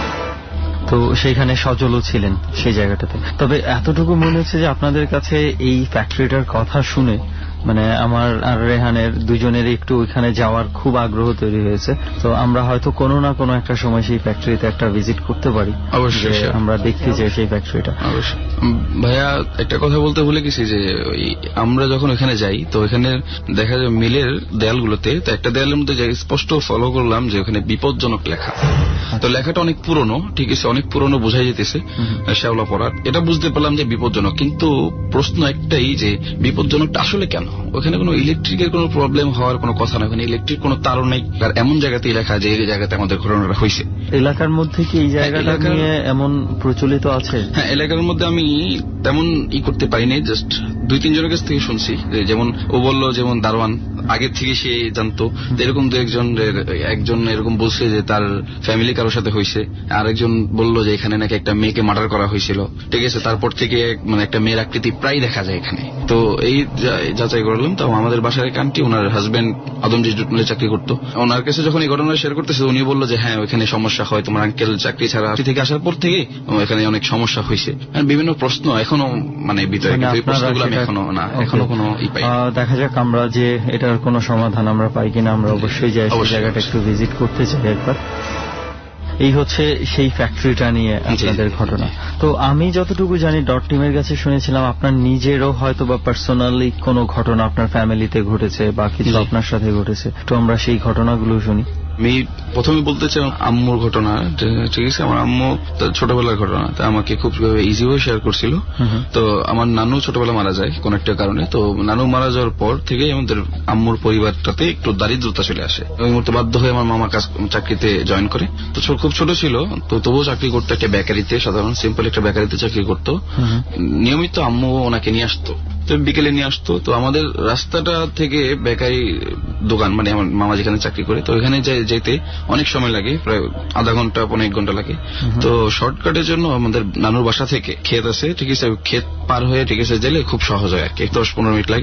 D: তো সেইখানে সজলও ছিলেন সেই জায়গাটাতে। তবে এতটুকু মনে হচ্ছে যে আপনাদের কাছে এই ফ্যাক্টরিটার কথা শুনে মানে আমার আর রেহানের দুজনের একটু ওইখানে যাওয়ার খুব আগ্রহ তৈরি হয়েছে। তো আমরা হয়তো কোনো না কোনো একটা সময় সেই ফ্যাক্টরিতে একটা ভিজিট করতে পারি।
F: অবশ্যই
D: আমরা দেখতে চাই সেই ফ্যাক্টরিটা।
F: অবশ্যই ভাইয়া, একটা কথা বলতে ভুলে গেছি যে আমরা যখন ওখানে যাই তো ওখানে দেখা যায় মিলের দেয়ালগুলোতে, তো একটা দেয়ালের মধ্যে স্পষ্ট ফলো করলাম যে ওখানে বিপজ্জনক লেখা। তো লেখাটা অনেক পুরনো, ঠিক আছে অনেক পুরনো বোঝাই যেতেছে, শ্যাওলা পড়ার, এটা বুঝতে পারলাম যে বিপজ্জনক। কিন্তু প্রশ্ন একটাই যে বিপজ্জনকটা আসলে কেন? ওখানে কোনো ইলেকট্রিকের কোনো প্রবলেম হওয়ার কোনো কথা না, ওখানে ইলেকট্রিক কোনো তারও নেই, আর এমন জায়গাতেই লেখা যে এই জায়গাতে আমাদের ঘটনাটা হয়েছে।
D: এলাকার মধ্যে কি এই জায়গাটা নিয়ে এমন প্রচলিত আছে?
F: হ্যাঁ, এলাকার মধ্যে আমি তেমন করতে পারিনি, জাস্ট 2-3 জনের কাছ থেকে শুনছি। যেমন ও বললো, যেমন দারোয়ান আগের থেকে সে জানতো, এরকম একজন এরকম বলছে যে তার ফ্যামিলি কারোর সাথে হয়েছে, আরেকজন বললো যে এখানে নাকি একটা মেয়েকে মার্ডার করা হয়েছিল, ঠিক আছে তারপর থেকে মানে একটা মেয়ের আকৃতি প্রায় দেখা যায় এখানে। তো এই যাচাই করলাম। তো আমাদের বাসার এক আন্টি, ওনার হাজবেন্ড আদমজি জুট মিলে চাকরি করতো, ওনার কাছে যখন এই ঘটনা শেয়ার করতেছে উনি বললো যে হ্যাঁ ওইখানে সমস্যা হয়, তোমার আঙ্কেল চাকরি ছাড়া থেকে আসার পর থেকে এখানে অনেক সমস্যা হয়েছে। বিভিন্ন প্রশ্ন এখনো মানে ভিতরে, প্রশ্নগুলো আমি এখনো কোনো
D: দেখা যাক আমরা যে এটার কোনো সমাধান আমরা পাই কিনা। আমরা অবশ্যই যাই সেই জায়গাটা একটু ভিজিট করতে চাই একবার। এই হচ্ছে সেই ফ্যাক্টরিটা নিয়ে আপনাদের ঘটনা। তো আমি যতটুকু জানি ডট টিমের কাছে শুনেছিলাম আপনার নিজেরও হয়তো বা পার্সোনালি কোনো ঘটনা আপনার ফ্যামিলিতে ঘটেছে বা কিছু আপনার সাথে ঘটেছে, তো আমরা সেই ঘটনাগুলো শুনি।
F: আমি প্রথমে বলতে চাই আম্মুর ঘটনা, ঠিক আছে আমার আম্মু ছোটবেলার ঘটনা, তা আমাকে খুব ইজি ভাবে শেয়ার করছিল। তো আমার নানু ছোটবেলা মারা যায় কোন একটা কারণে, তো নানু মারা যাওয়ার পর থেকে আমাদের আম্মুর পরিবারটাতে একটু দারিদ্রতা চলে আসে। ওই মুহূর্তে বাধ্য হয়ে আমার মামা চাকরিতে জয়েন করে। তো খুব ছোট ছিল, তো তবুও চাকরি করতো একটা বেকারিতে, সাধারণ সিম্পল একটা বেকারিতে চাকরি করতো। নিয়মিত আম্মু ওনাকে নিয়ে আসতো, তো বিকেলে নিয়ে আসতো। তো আমাদের রাস্তাটা থেকে বেকারি দোকান, মানে আমার মামা যেখানে চাকরি করে, তো ওইখানে যেতে অনেক সময় লাগে, প্রায় আধা ঘন্টা 1 ঘন্টা লাগে। তো শর্টকাটের জন্য আমাদের নানুর বাসা থেকে ক্ষেত আছে, ঠিক আছে, ক্ষেত পার হয়ে ঠিক আছে গেলে খুব সহজ হয় আর কি, 10-15 মিনিট লাগে।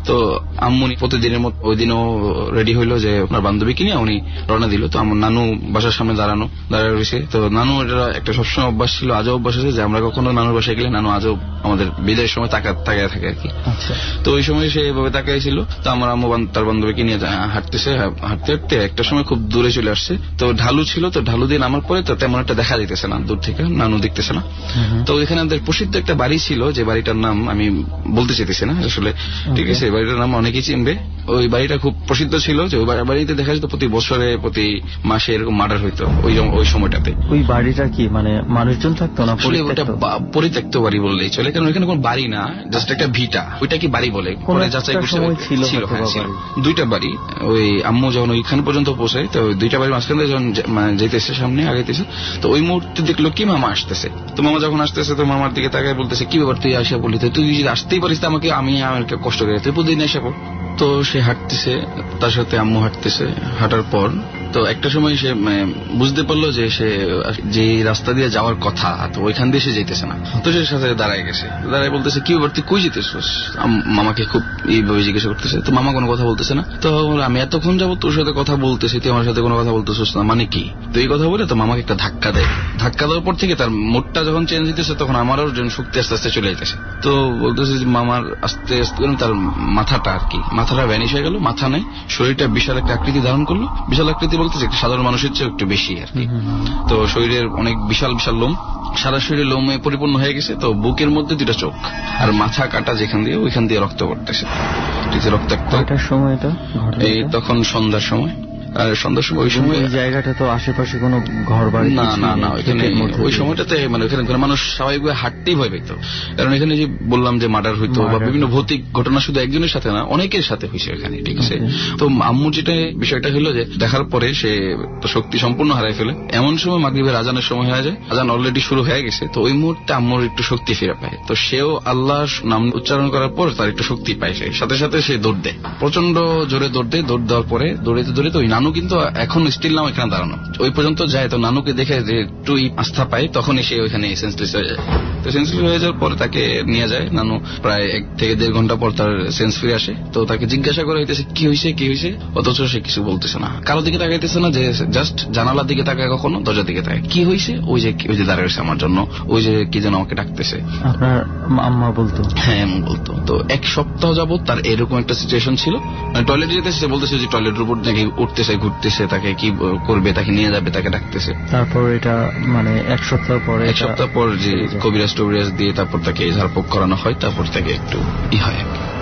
F: তো আম্মু প্রতিদিনের মতো ওই দিনও রেডি হইলো যে আপনার বান্ধবীকে নিয়ে উনি রওনা দিল। তো আমার নানু বাসার সামনে দাঁড়ায় রয়েছে। তো নানু এটা একটা সবসময় অভ্যাস ছিল, আজও অভ্যাস আছে যে আমরা কখনো নানুর বাসায় গেলে নানু আজও আমাদের বিদায়ের সময় তাকায় থাকে আর কি। তো ওই সময় সে এভাবে তাকাইছিল। তো আমার আম্মু তার বান্ধবীকে নিয়ে হাঁটতে হাঁটতে একটা সময় খুব দূরে চলে আসছে। তো ঢালু ছিল, তো ঢালু দিয়ে নামার পরে তো তেমন একটা দেখা যেতেছে না, দূর থেকে নানু দেখতেছে না। তো এখানে আমাদের প্রসিদ্ধ একটা বাড়ি ছিল, যে বাড়িটার নাম আমি বলতে চাইতেছি না আসলে, ঠিক আছে? বাড়িটার নাম অনেকেই চিনবে। ওই বাড়িটা খুব প্রসিদ্ধ ছিল, যে ওই বাড়িতে দেখা যেত প্রতি বছরে প্রতি মাসে এরকম মার্ডার হইতো ওই সময়টাতে।
D: ওই বাড়িটা কি মানে মানুষজন থাকতো না?
F: ওটা পরিত্যক্ত বাড়ি বললেই চলে, কারণ ওইখানে কোনো বাড়ি না, জাস্ট একটা ভিটা। ওইটা কি বাড়ি বলে যাচাই ছিল? হ্যাঁ ছিল, দুইটা বাড়ি। ওই আম্মু যখন ওইখানে পর্যন্ত পৌঁছায়, তো দুইটা বাড়ির মাঝখানে যখন যেতেছে সামনে আগাইতেছে, তো ওই মুহূর্তে দেখলো কি মামা আসতেছে। তো মামা যখন আসতেছে, তো মামার দিকে তাকায় বলতেছে, কি ব্যাপার তুই আসে বলি, তুই যদি আসতেই পারিস আমাকে আমি কষ্ট করে, তুই প্রতিদিন এসে পড়। তো সে হাঁটতেছে, তার সাথে আম্মু হাঁটতেছে। হাঁটার পর তো একটা সময় সে বুঝতে পারলো যে সে যে রাস্তা দিয়ে যাওয়ার কথা, তো ওইখান দিয়ে সে যেতেছে না। তো সে সাথে দাঁড়ায় গেছে, দাঁড়ায় বলতেছে, কি ব্যাপার তুই কই যেতেছিস? মামাকে খুব এইভাবে জিজ্ঞাসা করতেছে। তো মামা কোনো কথা বলতেছে না। তো আমি এতক্ষণ যাবো তোর সাথে কথা বলতেছি, তুই আমার সাথে কোনো কথা বলতেছিস না, মানে কি? তো এই কথা বলে তো মামাকে একটা ধাক্কা দেয়। ধাক্কা দেওয়ার পর থেকে তার মোডটা যখন চেঞ্জ হইতেছে, তখন আমারও শক্তি আস্তে আস্তে চলে যেতেছে। তো বলতেছে যে মামার আস্তে আস্তে তার মাথাটা আর কি, মাথাটা ভ্যানিশ হয়ে গেল, মাথা নেই, শরীরটা বিশাল একটা আকৃতি ধারণ করলো। বিশাল আকৃতি বলতেছে সাধারণ মানুষের চেয়ে একটু বেশি আর কি। তো শরীরের অনেক বিশাল বিশাল লোম, সারা শরীরে লোমে পরিপূর্ণ হয়ে গেছে। তো বুকের মধ্যে দুটা চোখ, আর মাথা কাটা যেখান দিয়ে ওইখান দিয়ে রক্ত পড়তেছে, ঠিক আছে? রক্তাক্ত। এই তখন সন্ধ্যার সময়। আর সন্ধ্যার সময় ওই সময়
D: জায়গাটা তো আশেপাশে কোনো ঘর বাড়ি
F: না না না, ওইখানে ওই সময়টাতে মানে ওখানে মানুষ স্বাভাবিকভাবে হাঁটতেই ভয় পেত, কারণ এখানে যে বললাম যে মার্ডার হইতো বা বিভিন্ন ভৌতিক ঘটনা শুধু একজনের সাথে না, অনেকের সাথে হয়েছে এখানে, ঠিক আছে? তো আম্মু যেটা বিষয়টা হলো যে দেখার পরে সে তো শক্তি সম্পূর্ণ হারাই ফেলে। এমন সময় মাগরিবের আজানের সময় হয়ে যায়, আজান অলরেডি শুরু হয়ে গেছে। তো ওই মুহূর্তে আম্মুর একটু শক্তি ফিরে পায়। তো সেও আল্লাহর নাম উচ্চারণ করার পর তার একটু শক্তি পায়, সে সাথে সাথে সে দৌড় দেয়, প্রচন্ড জোরে দৌড় দেওয়ার পরে দৌড়ে ওই নানু কিন্তু এখন স্টিল নাম এখানে দাঁড়ানো, ওই পর্যন্ত যায়। তো নানুকে দেখে যে একটু আস্থা পায়, তখনই সে ওইখানে সেন্সলেস হয়ে যায়। তো সেন্সলেস হয়ে যাওয়ার পরে তাকে নিয়ে যায় নানু, প্রায় 1 থেকে 1.5 ঘন্টা পর তার সেন্স ফিরে আসে। তো তাকে জিজ্ঞাসা করা হইতেছে কি হয়েছে, অথচ সে কিছু বলতেছে না, কারো দিকে তাকাইতেছে না, যে জাস্ট জানালার দিকে তাকায়, কখনো দরজার দিকে তাকায়। কি হয়েছে? ওই যে দাঁড়িয়ে রয়েছে আমার জন্য, ওই যে কি যেন আমাকে ডাকতেছে।
D: আপনার আম্মা বলতো?
F: হ্যাঁ বলতো। তো 1 সপ্তাহ যাবত তার এরকম একটা সিচুয়েশন ছিল, মানে টয়লেটে যেতেছে, বলতেছে যে টয়লেটের উপর নাকি উঠতেছে, ঘুরতেছে, তাকে কি করবে, তাকে নিয়ে যাবে, তাকে ডাকতেছে।
D: তারপর এটা মানে 1 সপ্তাহ পর
F: যে কবিরাজ টবিরাজ দিয়ে তারপর তাকে ঝাড়ফুঁক করানো হয়, তারপর তাকে একটু হয়।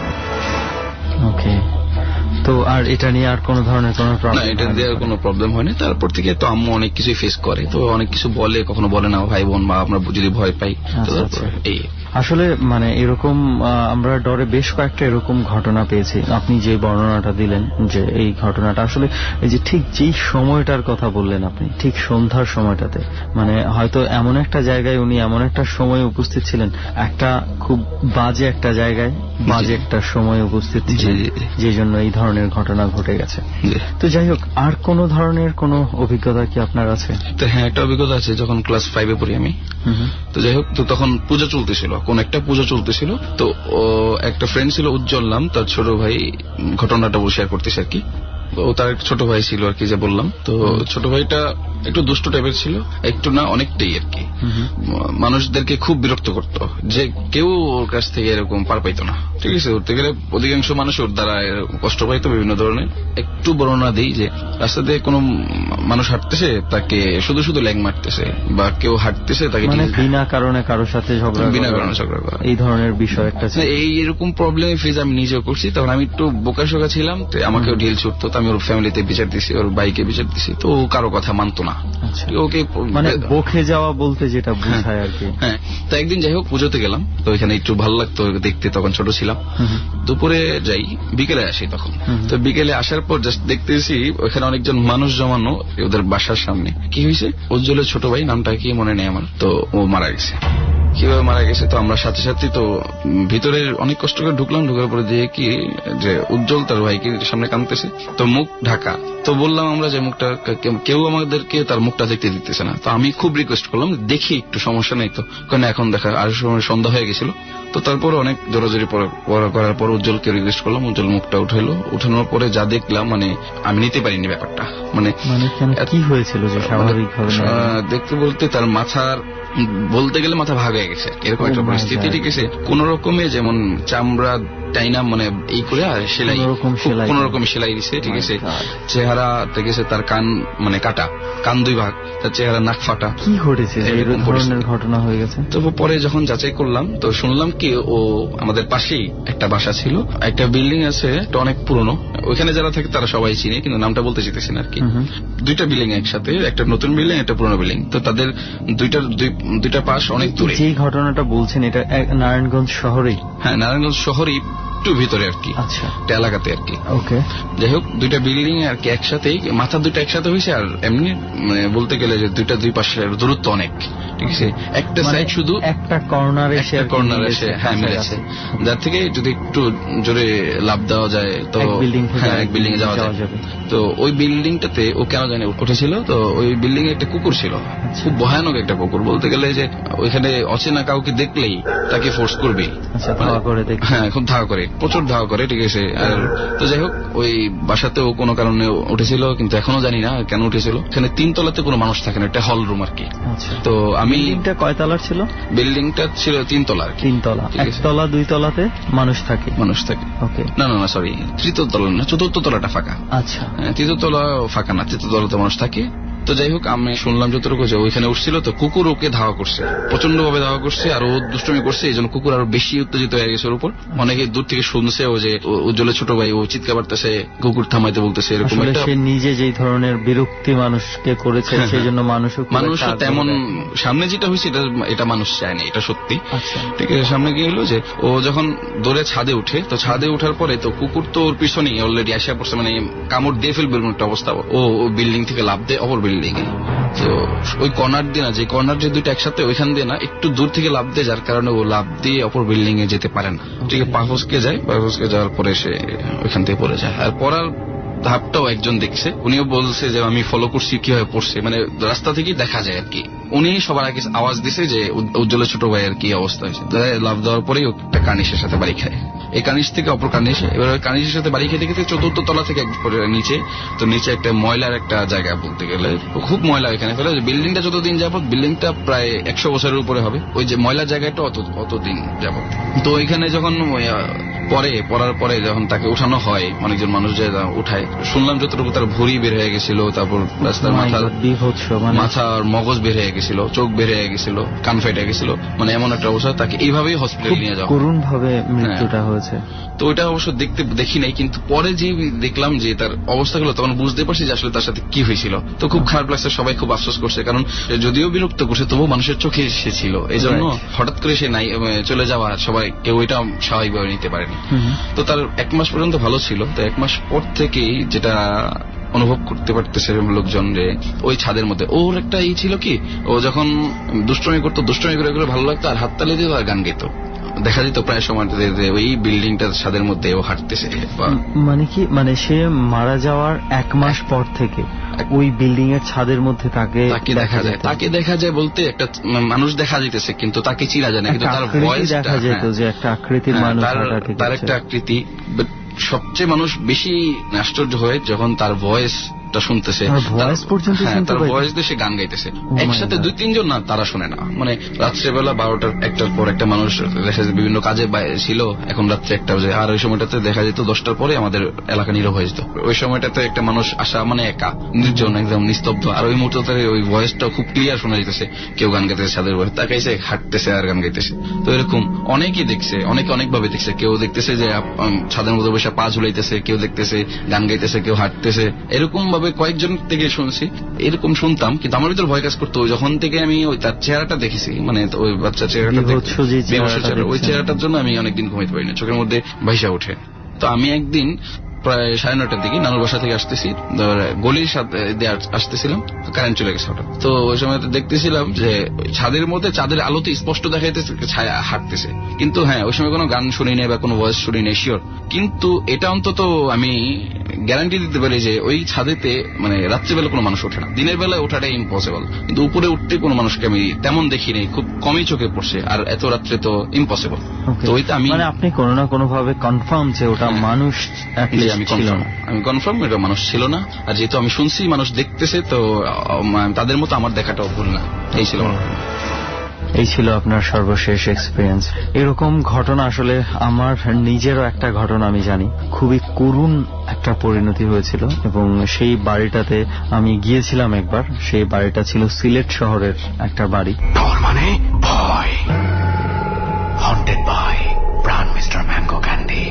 D: ওকে। তো আর এটা নিয়ে আর কোন ধরনের কোনো প্রবলেম?
F: না, এটা দিয়ে আর কোনো প্রবলেম হয়নি। তারপর থেকে তো আম্মু অনেক কিছু ফেস করে, তো অনেক কিছু বলে, কখনো বলে না, ভাই বোন বা আমরা যদি ভয় পাই। এই
D: আসলে মানে এরকম আমরা ডরে বেশ কয়েকটা এরকম ঘটনা পেয়েছি। আপনি যে বর্ণনাটা দিলেন, যে এই ঘটনাটা আসলে এই যে ঠিক যেই সময়টার কথা বললেন আপনি, ঠিক সন্ধ্যার সময়টাতে, মানে হয়তো এমন একটা জায়গায় উনি এমন একটা সময় উপস্থিত ছিলেন, একটা খুব বাজে একটা জায়গায় বাজে একটা সময় উপস্থিত ছিলেন, যে জন্য এই ধরনের ঘটনা ঘটে গেছে। তো যাই হোক, আর কোন ধরনের কোন অভিজ্ঞতা কি আপনার আছে?
F: তো হ্যাঁ, একটা অভিজ্ঞতা আছে। যখন ক্লাস 5-এ পড়ি আমি, তো যাই হোক, তো তখন পূজা চলতেছিল, কোন একটা পূজা চলতেছিল। তো একটা ফ্রেন্ড ছিল উজ্জ্বল নাম, তার ছোট ভাই ঘটনাটা শেয়ার করতেছে আর কি। ও তার ছোট ভাই ছিল আর কি, যে বললাম। তো ছোট ভাইটা একটু দুষ্ট টাইপের ছিল, একটু না অনেকটাই আর কি। মানুষদেরকে খুব বিরক্ত করত, যে কেউ ওর কাছ থেকে এরকম পার পাইতো না, ঠিক আছে? উঠতে গেলে অধিকাংশ মানুষ ওর দ্বারা কষ্ট পাইতো বিভিন্ন ধরনের। একটু বর্ণনা দিই যে রাস্তা দিয়ে কোনো মানুষ হাঁটতেছে, তাকে শুধু শুধু ল্যাং মারতেছে, বা কেউ হাঁটতেছে তাকে
D: বিনা কারণে কারোর সাথে ঝগড়া করা, এই ধরনের বিষয় একটা।
F: এইরকম প্রবলেম ফেস আমি নিজেও করছি। তখন আমি একটু বোকাশোকা ছিলাম, তো আমাকেও ঢিল ছুটতো। আমি ওর ফ্যামিলিতে বিচার দিছি, ওর বাইকে বিচার দিছি, তো ও কারো কথা মানতো না। ওকে মানে
D: বকে যাওয়া বলতে যেটা বোঝায় আর কি।
F: হ্যাঁ। তো একদিন যাই হোক পুজোতে গেলাম, তো এখানে একটু ভালো লাগতো দেখতে, তখন ছোট ছিলাম। দুপুরে যাই, বিকেলে আসি তখন। তো বিকেলে আসার পর জাস্ট দেখতেছি ওখানে অনেকজন মানুষ জমানো ওদের বাসার সামনে। কি হয়েছে? উজ্জ্বলের ছোট ভাই, নামটা কি মনে নেই আমার, তো ও মারা গেছে। কিভাবে মারা গেছে। তো আমরা সাথে সাথে তো ভিতরে অনেক কষ্ট করে ঢুকলাম, ঢুকার পরে দিয়ে কি যে উজ্জ্বল তার ভাইকে সামনে কাঁদতেছে, তো মুখ ঢাকা। তো বললাম আমরা যে মুখটা, কেউ আমাদেরকে তার মুখটা দেখতে দিতেছে না। তো আমি খুব রিকোয়েস্ট করলাম দেখি একটু, সমস্যা নেই তো, কেন এখন দেখা, আর সময় সন্ধ্যা হয়ে গেছিল। তো তারপরে অনেক জোরাজোরি করার পর উজ্জ্বলকে রিকোয়েস্ট করলাম, উজ্জ্বল মুখটা উঠাইলো। উঠানোর পরে যা দেখলাম মানে আমি নিতে পারিনি ব্যাপারটা। মানে
D: কি হয়েছিল যে স্বাভাবিকভাবে
F: দেখতে বলতে তার মাথার, বলতে গেলে মাথা ভাগ হয়ে গেছে এরকম একটা পরিস্থিতি। ঠিক আছে, কোন রকমে যেমন চামড়া টাইনা মানে এই করে সেলাই, কোন রকম সেলাই দিছে। ঠিক আছে, চেহারা দেখেছে তার কান মানে কাটা, কান 2 ভাগ, তার চেহারা নাক ফাটা।
D: কি ঘটেছে এরকম ধরনের ঘটনা হয়ে গেছে?
F: তো পরে যখন যাচাই করলাম তো শুনলাম কি ও আমাদের পাশেই একটা বাসা ছিল, একটা বিল্ডিং আছে, এটা অনেক পুরনো, ওইখানে যারা থাকে তারা সবাই চিনে, কিন্তু নামটা বলতে চাইতেছি না আর কি। 2টা বিল্ডিং একসাথে, একটা নতুন বিল্ডিং একটা পুরনো বিল্ডিং। তো তাদের দুইটা পাশ অনেক দূরে।
D: যে ঘটনাটা বলছেন এটা নারায়ণগঞ্জ শহরেই?
F: হ্যাঁ, নারায়ণগঞ্জ শহরেই একটু ভিতরে আর কি,
D: আচ্ছা,
F: এলাকাতে আর কি।
D: ওকে,
F: যাই হোক 2টা বিল্ডিং আর কি একসাথেই, মাথা 2টা একসাথে হয়েছে। আর এমনি মানে বলতে গেলে যে 2 পাশের দূরত্ব অনেক। ঠিক আছে, একটা সাইড শুধু একটা কর্নার এসে হ্যাঁ মিলেছে, যার থেকে যদি একটু জোরে লাফ দেওয়া যায় তো এক বিল্ডিং এ যাওয়া যাবে। তো ওই বিল্ডিংটাতে ও কেন জানে উঠেছিল। তো ওই বিল্ডিং এ একটা কুকুর ছিল, খুব ভয়ানক একটা কুকুর। বলতে গেলে যে ওইখানে অচেনা কাউকে দেখলেই তাকে ফোর্স করবে। হ্যাঁ, খুব ধাওয়া করে, প্রচুর ধাওয়া করে। ঠিক আছে, আর তো যাই হোক ওই বাসাতেও কোনো কারণে উঠেছিল, কিন্তু এখনো জানি না কেন উঠেছিল। এখানে 3 তলাতে কোনো মানুষ থাকে না, একটা হল রুম আর কি। তো
D: বিল্ডিংটা কয় তলার ছিল?
F: বিল্ডিংটা ছিল 3 তলা।
D: 3 তলা, 1 তলা 2 তলাতে মানুষ থাকে। ওকে,
F: না, 3য় তলা না, 4র্থ তলাটা ফাঁকা।
D: আচ্ছা,
F: 3য় তলা ফাঁকা না, 3য় তলাতে মানুষ থাকে। তো যাই হোক আমি শুনলাম যতটুকু যে ওইখানে উঠছিল, তো কুকুর ওকে ধাওয়া করছে, প্রচন্ড ভাবে ধাওয়া করছে, আর ও দুষ্টুমি করছে। এই জন্য কুকুর আরো বেশি উত্তেজিত হয়ে গেছে ওর উপর। অনেকে দূর থেকে শুনছে ও যে উজ্জ্বলের ছোট ভাই ও চিৎকার করতেছে, কুকুর থামাইতে বলতেছে, এরকম একটা।
D: সে নিজে যেই ধরনের বিরক্তি মানুষকে করেছে, সেই জন্য মানুষ
F: তেমন সামনে যেটা হয়েছে এটা মানুষ চায়নি, এটা সত্যি। ঠিক আছে, সামনে গিয়ে হলো যে ও যখন দৌড়ে ছাদে উঠে, তো ছাদে উঠার পরে তো কুকুর তো ওর পিছনেই অলরেডি আসা পড়ছে, মানে কামড় দিয়ে ফেলবে এরকম একটা অবস্থা। ও বিল্ডিং থেকে লাফ দেয় অপর বিল্ডিং এ। তো ওই কর্নার দিয়ে না, যে কর্নার যে 2টা একসাথে, ওইখান দিয়ে না একটু দূর থেকে লাফ দেয়, যার কারণে ও লাফ দিয়ে অপর বিল্ডিং এ যেতে পারে না। ঠিক আছে, পা ফসকে যাওয়ার পরে সে ওইখান থেকে পড়ে যায়। আর পড়ার ধাপটাও একজন দেখছে, উনিও বলছে যে আমি ফলো করছি কিভাবে পড়ছে, মানে রাস্তা থেকেই দেখা যায় আর কি। উনি সবার আগে আওয়াজ দিছে যে উজ্জ্বলের ছোট ভাইয়ের কি অবস্থা হয়েছে। লাফ দেওয়ার পরেই একটা কানিশের সাথে বাড়ি খায়, এই কানিশ থেকে অপর কানিশ। এবার ওই কানিশের সাথে বাড়ি খেতে খেতে 4র্থ তলা থেকে নিচে, তো নিচে একটা ময়লার একটা জায়গা, বলতে গেলে খুব ময়লা এখানে ফেলে। বিল্ডিংটা যতদিন যাবত, বিল্ডিংটা প্রায় 100 বছরের উপরে হবে, ওই যে ময়লার জায়গাটা অতদিন যাবত। তো ওইখানে যখন পড়ার পরে যখন তাকে উঠানো হয়, অনেকজন মানুষ যে উঠায়, শুনলাম যতটুকু তার ভুঁড়ি বের হয়ে গেছিল, তারপর রাস্তার মাথার মগজ বের হয়ে গেছিল, চোখ বের হয়ে গেছিল, কান ফেটে গেছিল, মানে এমন একটা অবস্থা। তাকে এইভাবেই হসপিটালে নিয়ে যাওয়া, করুণ ভাবে মৃত্যুটা হয়েছে। তো ওইটা অবশ্য দেখি নাই, কিন্তু পরে যে দেখলাম যে তার অবস্থাগুলো, তখন বুঝতে পারছি যে আসলে তার সাথে কি হয়েছিল। তো খুব খারাপ লাগছে, সবাই খুব আফসোস করছে, কারণ যদিও বিরক্ত করছে তবু মানুষের চোখে এসেছিল। এই জন্য হঠাৎ করে সে নাই চলে যাওয়া, সবাই কেউ এটা স্বাভাবিকভাবে নিতে পারেনি। তো তার 1 মাস পর্যন্ত ভালো ছিল। তো 1 মাস পর থেকেই যেটা অনুভব করতে পারতেছে লোকজন, যে ওই ছাদের মধ্যে ওর একটা ছিল কি, ও যখন দুষ্টমি করতো, দুষ্টমি করে ভালো লাগতো, আর হাততালি দিত আর গান গাইতো। দেখা যেত প্রায় সময় ওই বিল্ডিংটার ছাদের মধ্যে ও হাঁটতেছে।
D: মানে কি, মানে সে মারা যাওয়ার 1 মাস পর থেকে ওই বিল্ডিং এর ছাদের মধ্যে তাকে
F: দেখা যায় বলতে একটা মানুষ দেখা যাইতেছে, কিন্তু তাকে চিনা যায় না, কিন্তু তার ভয়েস দেখা যেত যে একটা আকৃতির মানুষ, তার একটা আকৃতি। সবচেয়ে মানুষ বেশি আশ্চর্য হয় যখন তার ভয়েসটা শুনতেছে, তার ভয়েস দিয়ে সে গান গাইতেছে। একসাথে 2-3 জন না, তারা শুনে না। মানে রাত্রেবেলা 12টা 1টার পর একটা মানুষ দেখা যায় বিভিন্ন কাজে ছিল, এখন রাত্রে 1টা বাজে, আর ওই সময়টাতে দেখা যেত 10টার পরে আমাদের এলাকা নীরব হয়ে যেত। ওই সময়টাতে একটা মানুষ আসা মানে একা, নির্জন, একদম নিস্তব্ধ, আর ওই মুহূর্তে ওই ভয়েসটা খুব ক্লিয়ার শোনা যেতেছে। কেউ গান গাইতেছে ছাদের উপরে, তাকাইছে, হাঁটতেছে আর গান গাইতেছে। তো এরকম অনেকেই দেখছে, অনেকভাবে দেখছে। কেউ দেখতেছে যে ছাদের মধ্যে বসে পা ঝুলাইতেছে, কেউ দেখতেছে গান গাইতেছে, কেউ হাঁটতেছে। এরকম ভাবে কয়েকজন থেকে শুনছি, এরকম শুনতাম, কিন্তু আমার ভিতর ভয় কাজ করতো যখন থেকে আমি ওই তার চেহারাটা দেখেছি। মানে ওই বাচ্চার চেহারাটা, ওই চেহারাটার জন্য আমি অনেকদিন ঘুমাইতে পারিনি, চোখের মধ্যে ভাইসা ওঠে। তো আমি একদিন প্রায় 9:30টার দিকে নানুর বাসা থেকে আসতেছি, গলির সাথে দিয়ে আসতেছিলাম, কারেন্ট চলে গেছে হঠাৎ। তো ওই সময় দেখতেছিলাম যে ছাদের মধ্যে চাঁদের আলোতে স্পষ্ট দেখা যাইতেছে ছায়া হাঁটতেছে, কিন্তু হ্যাঁ ওই সময় কোনো গান শুনি নাই বা কোনো ভয়েস শুনি নাই শিওর, কিন্তু এটা অন্তত আমি গ্যারান্টি দিতে পারি যে ওই ছাদেতে মানে রাত্রিবেলা কোনো মানুষ ওঠে না, দিনের বেলায় ওঠাটাই ইম্পসিবল, কিন্তু উপরে উঠতে কোনো মানুষকে আমি তেমন দেখিনি, খুব কমই চোখে পড়ছে, আর এত রাত্রে তো ইম্পসিবল। তো ওইটা আমি
D: মানে আপনি কোনো না কোনো ভাবে কনফার্ম যে ওটা মানুষ
F: আমি কনফার্ম এটা মানুষ ছিল না, আর যেহেতু আমি শুনছি মানুষ দেখতেছে তো তাদের মতো আমার দেখাটাও ভুল না। এই ছিল আপনার সর্বশেষ এক্সপিরিয়েন্স। এরকম ঘটনা আসলে আমার নিজেরও একটা ঘটনা আমি জানি, খুবই করুণ একটা পরিণতি হয়েছিল, এবং সেই বাড়িটাতে আমি গিয়েছিলাম একবার। সেই বাড়িটা ছিল সিলেট শহরের একটা বাড়ি।
H: ডর মানে ভয়। Haunted by Pran mister mango candy.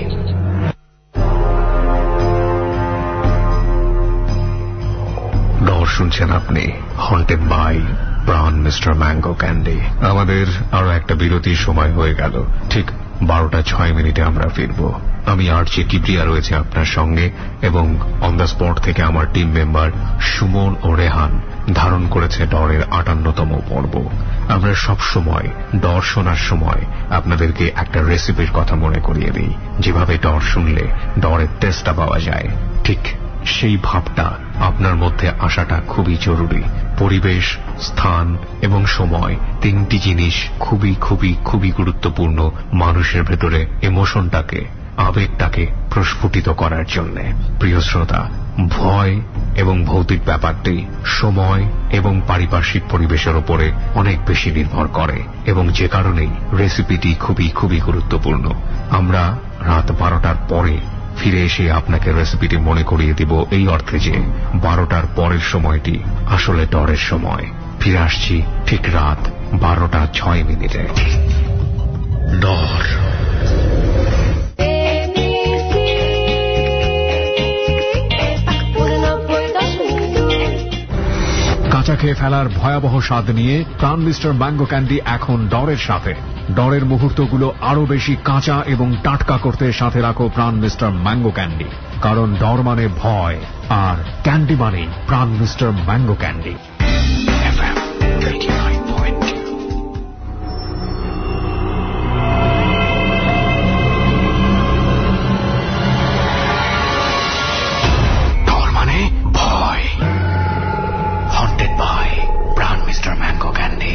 B: ডর শুনছেন আপনি, haunted by Pran mister mango candy. আমাদের আরো একটা বিরতির সময় হয়ে গেল, ঠিক 12:06 আমরা ফিরব। আমি আরজে কিবরিয়া রয়েছে আপনার সঙ্গে, এবং অন দ্য স্পট থেকে আমার টিম মেম্বার সুমন ও রেহান ধারণ করেছে ডরের 58তম পর্ব। আমরা সব সময় ডর শোনার সময় আপনাদেরকে একটা রেসিপির কথা মনে করিয়ে দিই। যেভাবে ডর শুনলে ডরের টেস্টটা পাওয়া যায়, ঠিক সেই ভাবটা আপনার মধ্যে আসাটা খুবই জরুরি। পরিবেশ, স্থান এবং সময়, তিনটি জিনিস খুবই খুবই খুবই গুরুত্বপূর্ণ মানুষের ভেতরে ইমোশনটাকে, আবেগটাকে প্রস্ফুটিত করার জন্য। প্রিয় শ্রোতা, ভয় এবং ভৌতিক ব্যাপারটি সময় এবং পারিপার্শ্বিক পরিবেশের উপরে অনেক বেশি নির্ভর করে, এবং যে কারণেই রেসিপিটি খুবই খুবই গুরুত্বপূর্ণ। আমরা রাত 12টার পরে ফিরে এসে আপনাকে রেসিপিটি মনে করিয়ে দিব, এই অর্থে যে 12টার পরের সময়টি আসলে ডরের সময়। ফিরে আসছি ঠিক রাত 12:06। ডর।
I: কাঁচা খেয়ে ফেলার ভয়াবহ স্বাদ নিয়ে প্রাণ মিস্টার ম্যাঙ্গো ক্যান্ডি এখন ডরের সাথে। ডরের মুহূর্তগুলো আরো বেশি কাঁচা এবং টাটকা করতে সাথে রাখো প্রাণ মিস্টার ম্যাঙ্গো ক্যান্ডি, কারণ ডর মানে ভয়, আর ক্যান্ডি মানে প্রাণ মিস্টার ম্যাঙ্গো ক্যান্ডি।
H: ডর মানে ভয়। Haunted by Pran mister mango candy.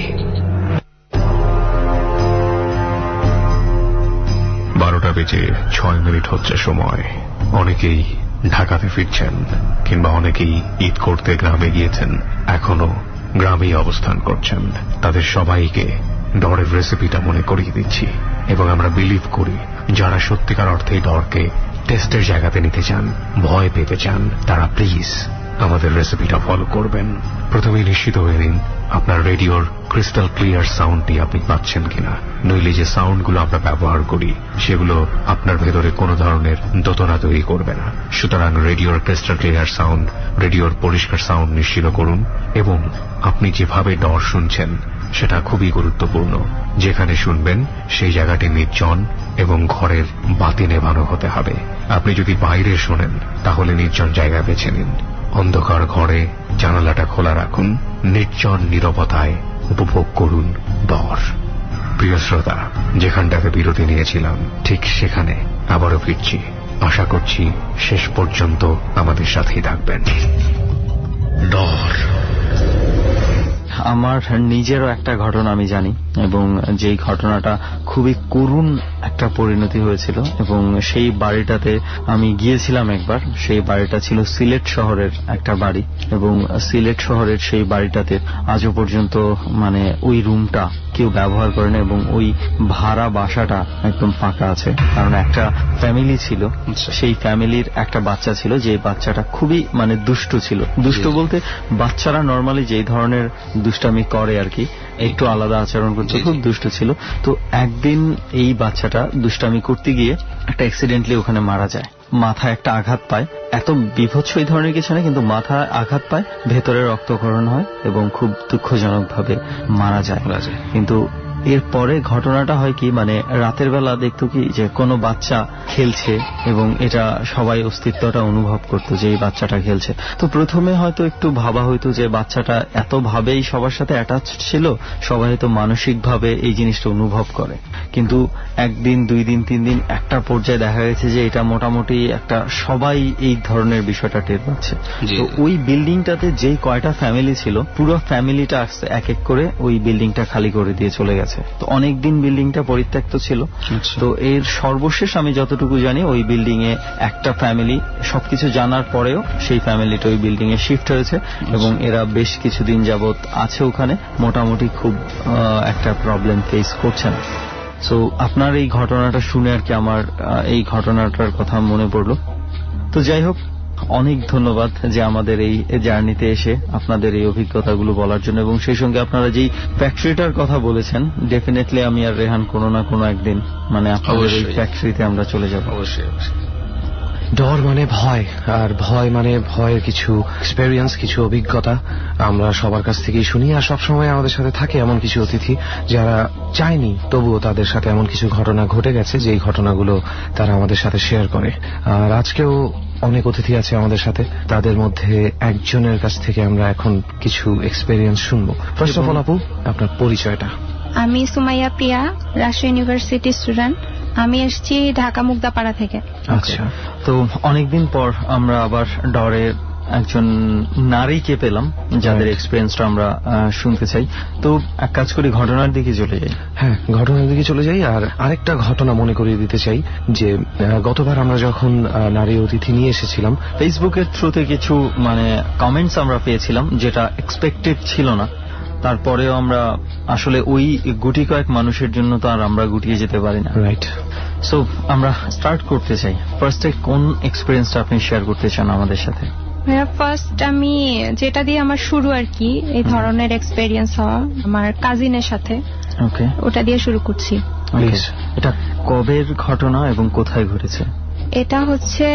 B: 12:06 হচ্ছে সময়। অনেকেই ঢাকাতে ফিরছেন, কিংবা অনেকেই ঈদ করতে গ্রামে গিয়েছেন, এখনো গ্রামেই অবস্থান করছেন। তাদের সবাইকে ডরের রেসিপিটা মনে করিয়ে দিচ্ছি, এবং আমরা বিলিভ করি যারা সত্যিকার অর্থে ডরকে টেস্টের জায়গাতে নিতে চান, ভয় পেতে চান, তারা প্লিজ আমাদের রেসিপিটা ফলো করবেন। প্রথমে নিশ্চিত হয়ে নিন আপনার রেডিওর ক্রিস্টাল ক্লিয়ার সাউন্ডটি আপনি পাচ্ছেন কিনা, নইলে যে সাউন্ডগুলো আমরা ব্যবহার করি সেগুলো আপনার ভেতরে কোনো ধরনের দোতনা তৈরি করবে না। সুতরাং রেডিওর ক্রিস্টাল ক্লিয়ার সাউন্ড, রেডিওর পরিষ্কার সাউন্ড নিশ্চিত করুন, এবং আপনি যেভাবে ডর শুনছেন সেটা খুবই গুরুত্বপূর্ণ। যেখানে শুনবেন সেই জায়গাটি নির্জন এবং ঘরের বাতি নেভানো হতে হবে। আপনি যদি বাইরে শোনেন তাহলে নির্জন জায়গা বেছে নিন। অন্ধকার ঘরে জানালাটা খোলা রাখুন, নির্জন নীরবতায় উপভোগ করুন ডর। প্রিয় শ্রোতা, যেখানটাতে বিরতি নিয়েছিলাম ঠিক সেখানে আবারও ফিরছি। আশা করছি শেষ পর্যন্ত আমাদের সাথেই থাকবেন। ডর।
D: আমার নিজেরও একটা ঘটনা আমি জানি, এবং যেই ঘটনাটা খুবই করুণ একটা পরিণতি হয়েছিল, এবং সেই বাড়িটাতে আমি গিয়েছিলাম একবার। সেই বাড়িটা ছিল সিলেট শহরের একটা বাড়ি, এবং সিলেট শহরের সেই বাড়িটাতে আজও পর্যন্ত মানে ওই রুমটা কেউ ব্যবহার করে না, এবং ওই ভাড়া বাসাটা একদম ফাঁকা আছে। কারণ একটা ফ্যামিলি ছিল, সেই ফ্যামিলির একটা বাচ্চা ছিল, যে বাচ্চাটা খুবই মানে দুষ্টু ছিল। দুষ্টু বলতে বাচ্চারা নর্মালি যেই ধরনের দুষ্টামি করে আর কি, একটু আলাদা আচরণ করতে, খুব দুষ্ট ছিল। তো একদিন এই বাচ্চাটা দুষ্টামি করতে গিয়ে একটা অ্যাক্সিডেন্টলি ওখানে মারা যায়। মাথায় একটা আঘাত পায়, এত বিভৎস এই ধরনের কিছু না, কিন্তু মাথায় আঘাত পায়, ভেতরে রক্তক্ষরণ হয় এবং খুব দুঃখজনক ভাবে মারা যায়। কিন্তু এরপরে ঘটনাটা হয় কি, মানে রাতের বেলা দেখতো কি যে কোনো বাচ্চা খেলছে এবং এটা সবাই অস্তিত্বটা অনুভব করতো যে এই বাচ্চাটা খেলছে। তো প্রথমে হয়তো একটু ভাবা হইতো যে বাচ্চাটা এত ভাবেই সবার সাথে অ্যাটাচ ছিল, সবাই হয়তো মানসিকভাবে এই জিনিসটা অনুভব করে। কিন্তু একদিন, 2 দিন, 3 দিন, একটা পর্যায়ে দেখা গেছে যে এটা মোটামুটি একটা সবাই এই ধরনের বিষয়টা টের পাচ্ছে। তো ওই বিল্ডিংটাতে যেই কয়টা ফ্যামিলি ছিল, পুরো ফ্যামিলিটা আসছে এক এক করে ওই বিল্ডিংটা খালি করে দিয়ে চলে গেছে। তো অনেকদিন বিল্ডিংটা পরিত্যক্ত ছিল। তো এর সর্বশেষ আমি যতটুকু জানি ওই বিল্ডিং এ একটা ফ্যামিলি সবকিছু জানার পরেও সেই ফ্যামিলিটা ওই বিল্ডিং এ শিফট হয়েছে এবং এরা বেশ কিছুদিন যাবত আছে ওখানে, মোটামুটি খুব একটা প্রবলেম ফেস করছেন। সো আপনার এই ঘটনাটা শুনে আর কি আমার এই ঘটনাটার কথা মনে পড়লো। তো যাই হোক, অনেক ধন্যবাদ যে আমাদের এই জার্নিতে এসে আপনাদের এই অভিজ্ঞতাগুলো বলার জন্য, এবং সেই সঙ্গে আপনারা যেই ফ্যাক্টরিটার কথা বলেছেন, ডেফিনেটলি আমি আর রেহান কোনো না কোনো একদিন মানে আপনাদের এই ফ্যাক্টরিতে আমরা চলে যাব।
C: অবশ্যই। ডর মানে ভয়, আর ভয় মানে ভয়ের কিছু এক্সপেরিয়েন্স, কিছু অভিজ্ঞতা আমরা সবার কাছ থেকেই শুনি। আর সবসময় আমাদের সাথে থাকে এমন কিছু অতিথি যারা চায়নি তবুও তাদের সাথে এমন কিছু ঘটনা ঘটে গেছে যেই ঘটনাগুলো তারা আমাদের সাথে শেয়ার করে। আর আজকেও অনেক অতিথি আছে আমাদের সাথে, তাদের মধ্যে একজনের কাছ থেকে আমরা এখন কিছু এক্সপেরিয়েন্স শুনবো। ফার্স্ট অফ অল আপু, আপনার পরিচয়টা।
J: আমি সুমাইয়া প্রিয়া, রাজশাহী ইউনিভার্সিটি স্টুডেন্ট। আমি এসেছি ঢাকা মুগদাপাড়া থেকে।
D: আচ্ছা, তো অনেকদিন পর আমরা আবার ডরের একজন নারীকে পেলাম যাদের এক্সপিরিয়েন্সটা আমরা শুনতে চাই। তো এক কাজ করি, ঘটনার দিকে চলে যাই।
C: হ্যাঁ, ঘটনার দিকে চলে যাই। আর আরেকটা ঘটনা মনে করিয়ে দিতে চাই যে গতবার আমরা যখন নারী অতিথি নিয়ে এসেছিলাম,
D: ফেসবুকের থ্রুতে কিছু মানে কমেন্টস আমরা পেয়েছিলাম যেটা এক্সপেক্টেড ছিল না। তারপরেও আমরা আসলে ওই গুটি কয়েক মানুষের জন্য তো আর আমরা গুটিয়ে যেতে পারি না,
C: রাইট?
D: সো আমরা স্টার্ট করতে চাই। ফার্স্টে কোন এক্সপিরিয়েন্সটা আপনি শেয়ার করতে চান আমাদের সাথে?
J: ফার্স্ট আমি যেটা দিয়ে আমার শুরু আর কি এই ধরনের এক্সপেরিয়েন্স হওয়া, আমার কাজিনের সাথে,
D: ওকে,
J: ওটা দিয়ে শুরু করছি।
D: এটা কবের ঘটনা এবং কোথায় ঘটেছে?
J: এটা হচ্ছে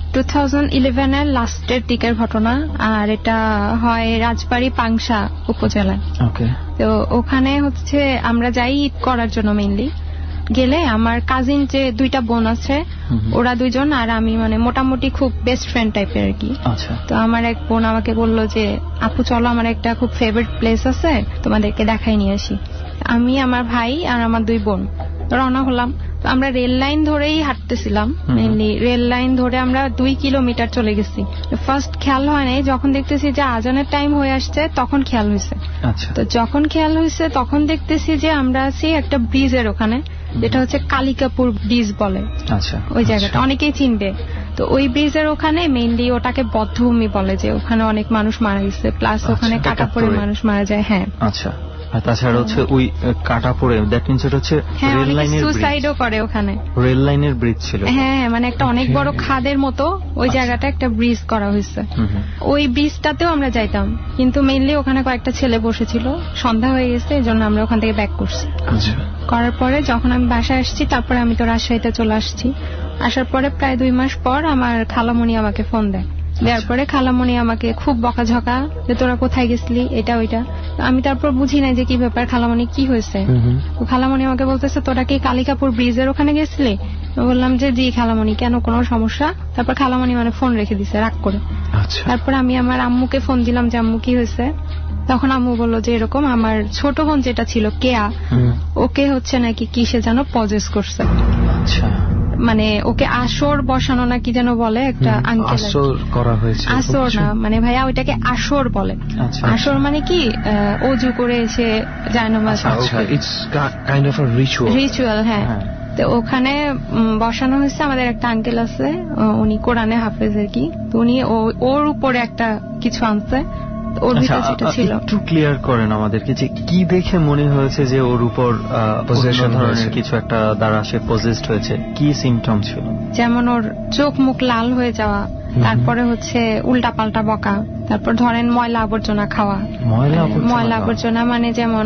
J: 2011 এর লাস্টের দিকের ঘটনা, আর এটা হয় রাজবাড়ী পাংশা উপজেলায়।
D: ওকে,
J: তো ওখানে হচ্ছে আমরা যাই ঈদ করার জন্য মেইনলি। গেলে আমার কাজিন যে 2টা বোন আছে, ওরা 2জন আর আমি মানে মোটামুটি খুব বেস্ট ফ্রেন্ড টাইপের আর কি।
D: আচ্ছা,
J: তো আমার এক বোন আমাকে বললো যে আপু চলো, আমার একটা খুব ফেভারিট প্লেস আছে, তোমাদেরকে দেখাই নিয়ে আসি। আমি, আমার ভাই আর আমার 2 বোন রওনা হলাম। তো আমরা রেল লাইন ধরেই হাঁটতেছিলাম, মেইনলি রেল লাইন ধরে আমরা 2 কিলোমিটার চলে গেছি। ফার্স্ট খেয়াল হয় নাই, যখন দেখতেছি যে আজানের টাইম হয়ে আসছে তখন খেয়াল হয়েছে। তো যখন খেয়াল হয়েছে তখন দেখতেছি যে আমরা আছি একটা ব্রিজের ওখানে, যেটা হচ্ছে কালিকাপুর ব্রিজ বলে।
D: আচ্ছা,
J: ওই জায়গাটা অনেকেই চিনবে। তো ওই ব্রিজের ওখানে মেইনলি ওটাকে বদ্ধভূমি বলে, যে ওখানে অনেক মানুষ মারা গেছে, প্লাস ওখানে কাটা পড়ে মানুষ মারা যায়। হ্যাঁ,
D: আচ্ছা। আর তাছাড়া হচ্ছে ওই কাটা পড়ে, দ্যাট মিন্স এটা হচ্ছে রেল লাইনের
J: সুসাইডও করে ওখানে।
D: রেল লাইনের ব্রিজ ছিল।
J: হ্যাঁ, মানে একটা অনেক বড় খাদের মতো ওই জায়গাটা একটা ব্রিজ করা হয়েছে। ওই ব্রিজটাতেও আমরা যাইতাম, কিন্তু মেইনলি ওখানে কয়েকটা ছেলে বসেছিল, সন্ধ্যা হয়ে গেছে, এই জন্য আমরা ওখান থেকে ব্যাক করছি। করার পরে যখন আমি বাসায় আসছি, তারপরে আমি তো রাজশাহীতে চলে আসছি। আসার পরে প্রায় 2 মাস পর আমার খালামণি আমাকে ফোন দেয়। দেওয়ার পরে খালামণি আমাকে খুব বকাঝকা যে তোরা কোথায় গেছিলি, এটা ওইটা। আমি তারপর বুঝি নাই যে কি ব্যাপার, খালামণি কি হয়েছে। তো খালামণি আমাকে বলতেছে তোরা কি কালিকাপুর ব্রিজের ওখানে গেছিলি? বললাম যে জি খালামণি, কেন, কোনো সমস্যা? তারপর খালামণি মানে ফোন রেখে দিছে রাগ করে। তারপর আমি আমার আম্মুকে ফোন দিলাম যে আম্মু কি হয়েছে। তখন আম্মু বললো যে এরকম আমার ছোট বোন যেটা ছিল কেয়া, ওকে হচ্ছে নাকি কিসে যেন পজেস করছে।
D: আচ্ছা,
J: মানে ওকে আসর বসানো না কি যেন বলে, একটা আঙ্কেল
C: আসর করা হয়েছে।
J: আসর না মানে ভাইয়া, ওইটাকে আসর বলে। আসর মানে কি অজু করে এসে জায়নামাজ।
C: আচ্ছা, it's kind of a ritual.
J: হ্যাঁ, তো ওখানে বসানো হয়েছে। আমাদের একটা আঙ্কেল আছে, উনি কোরআনে হাফেজ আর কি, তো উনি ওর উপরে একটা কিছু আনছে, ওর ভিতরে যেটা ছিল।
D: একটু ক্লিয়ার করেন আমাদেরকে যে কি দেখে মনে হয়েছে যে ওর উপর পজেশন ধরনের কিছু একটা দ্বারা সে পজেসড হয়েছে, কি সিমটম ছিল?
J: যেমন ওর চোখ মুখ লাল হয়ে যাওয়া, তারপরে হচ্ছে উল্টা পাল্টা বকা, তারপর ধরেন ময়লা আবর্জনা খাওয়া। ময়লা আবর্জনা মানে যেমন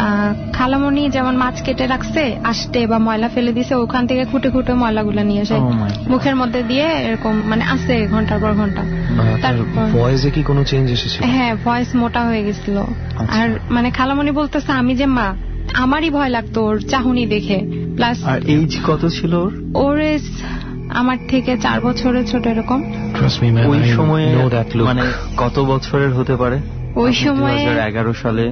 J: খালামণি যেমন মাছ কেটে রাখছে, আষ্টে বা ময়লা ফেলে দিছে, ওখান থেকে খুঁটে খুঁটে ময়লাগুলো নিয়ে এসে মুখের মধ্যে দিয়ে এরকম মানে আসে ঘন্টার পর ঘন্টা।
C: তারপর ভয়েসে কি কোনো চেঞ্জ এসেছিল?
J: হ্যাঁ, ভয়েস মোটা হয়ে গেছিল। আর মানে খালামণি বলতেছে আমি যে মা, আমারই ভয় লাগতো ওর চাহনি দেখে। প্লাস
D: আর এইজ কত ছিল ওর?
J: ওর এজ আমার থেকে 4 বছরের ছোট এরকম।
D: ওই সময়ে মানে কত বছরের হতে পারে?
J: ওই সময়
D: 2011 সালে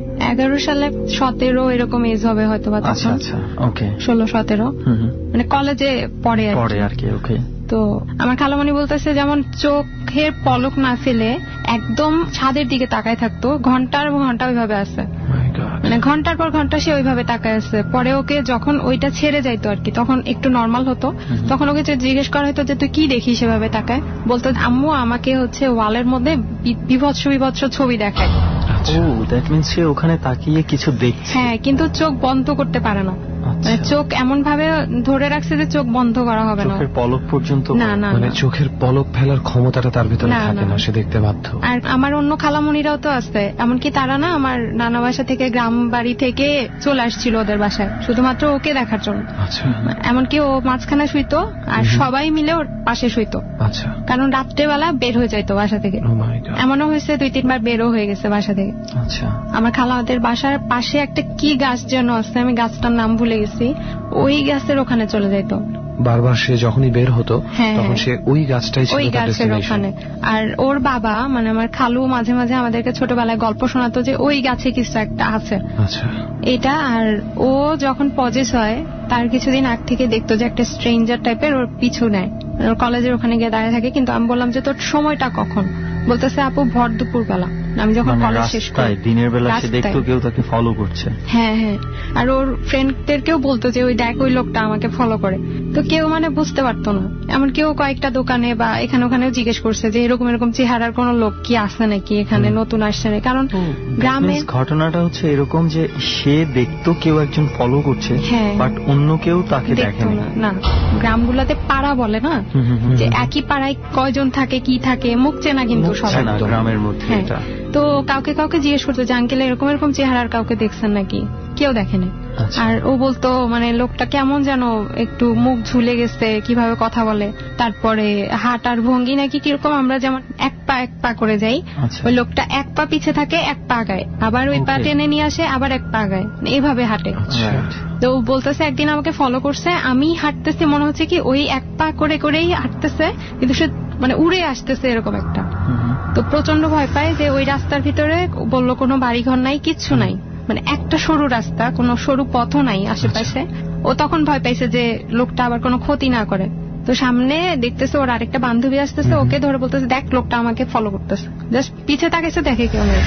J: 17 এরকম এজ হবে হয়তো বা।
D: আচ্ছা আচ্ছা, ওকে,
J: 16-17 মানে কলেজে পড়ে আর কি। ওকে। তো আমার খালামণি বলতেছে যেমন চোখের পলক না ফেলে একদম ছাদের দিকে তাকায় থাকতো, ঘন্টার ঘন্টা ওইভাবে আছে, মানে ঘন্টার পর ঘন্টা সে ওইভাবে তাকায় আছে। পরে ওকে যখন ওইটা ছেড়ে যাইতো আর কি, তখন একটু নর্মাল হতো, তখন ওকে জিজ্ঞেস করা হতো যে তুই কি দেখিস সেভাবে তাকায়, বলতো আম্মু আমাকে হচ্ছে ওয়ালের মধ্যে বিভৎস ছবি দেখায়।
D: ও, দ্যাট মিন্স সে ওখানে তাকিয়ে কিছু দেখছে।
J: হ্যাঁ, কিন্তু চোখ বন্ধ করতে পারে না, মানে চোখ এমন ভাবে ধরে রাখছে যে চোখ বন্ধ করা হবে না,
D: চোখের পলক পর্যন্ত
J: না,
C: মানে চোখের পলক ফেলার ক্ষমতাটা তার ভিতরে থাকে না, সে দেখতে বাধ্য।
J: আর আমার অন্য খালামণিরাও তো আছে, এমনকি তারা না আমার নানা বাসা থেকে গ্রাম বাড়ি থেকে চলে আসছিল ওদের বাসায় শুধুমাত্র ওকে দেখার জন্য। এমনকি ও মাঝখানে শুইতো আর সবাই মিলে ওর পাশে শুইতো, কারণ রাত্রেবেলা বের হয়ে যাইতো বাসা থেকে। এমনও হয়েছে 2-3 বার বেরও হয়ে গেছে বাসা থেকে। আমার খালাদের বাসার পাশে একটা কি গাছ যেন আছে, আমি গাছটার নাম ভুলে গেছি, ওই গাছের ওখানে চলে যাইতো
C: বারবার। সে যখনই বের হতো তখন সে ওই গাছটাই ছিল,
J: ওই গাছের ওখানে। আর ওর বাবা মানে আমার খালু মাঝে মাঝে আমাদেরকে ছোটবেলায় গল্প শোনাতো যে ওই গাছে কিছু একটা আছে এটা। আর ও যখন পজেস হয় তার কিছুদিন আগ থেকে দেখতো যে একটা স্ট্রেঞ্জার টাইপের ওর পিছু নেয়, ওর কলেজের ওখানে গিয়ে দাঁড়িয়ে থাকে। কিন্তু আমি বললাম যে তোর সময়টা কখন, বলতেছে আপু ভর দুপুর বেলা, আমি যখন কলেজ শেষ করি
D: দিনের বেলা সে দেখতো কেউ তাকে ফলো করছে।
J: হ্যাঁ হ্যাঁ, আর ওর ফ্রেন্ডদেরকেও বলতো যে ওই দেখ ওই লোকটা আমাকে ফলো করে, তো কেউ মানে বুঝতে পারতো না। এমন কেউ কয়েকটা দোকানে বা এখানে ওখানেও জিজ্ঞেস করছে যে এরকম চেহারার কোন লোক কি আসছে নাকি এখানে নতুন আসছে নাকি, কারণ গ্রামে
D: ঘটনাটা হচ্ছে এরকম যে সে দেখতো কেউ একজন ফলো করছে, বাট অন্য কেউ তাকে দেখে
J: না। গ্রামগুলোতে পাড়া বলে না, যে একই পাড়ায় কয়জন থাকে কি থাকে মুখ চেনা কিন্তু সবাই
D: গ্রামের মধ্যে।
J: তো কাউকে জিজ্ঞেস করতো যে আঙ্কেল এরকম চেহারার কাউকে দেখছেন নাকি, কেউ দেখেনি। আর ও বলতো মানে লোকটা কেমন যেন একটু মুখ ঝুলে গেছে, কিভাবে কথা বলে, তারপরে হাঁটার ভঙ্গি নাকি কিরকম আমরা যেমন এক পা করে যাই, ওই লোকটা এক পা পিছে থাকে এক পা আগায়, আবার ওই পা টেনে নিয়ে আসে আবার এক পা আগায়, এইভাবে হাঁটে। তো ও বলতেছে একদিন আমাকে ফলো করছে, আমি হাঁটতেছি মনে হচ্ছে কি ওই এক পা করেই হাঁটতেছে, কিন্তু সে মানে উড়ে আসতেছে এরকম একটা। তো প্রচন্ড ভয় পায় যে ওই রাস্তার ভিতরে বললো কোনো বাড়িঘর নাই, কিচ্ছু নাই, মানে একটা সরু রাস্তা, কোনো সরু পথও নাই আশেপাশে। ও তখন ভয় পাইছে যে লোকটা আবার কোনো ক্ষতি না করে। তো সামনে দেখতেছে ওর আরেকটা বান্ধবী আসতেছে, ওকে ধরে বলতেছে দেখ লোকটা আমাকে ফলো করতেছে, জাস্ট পিছে তাকাইছে, দেখে কেউ নেই,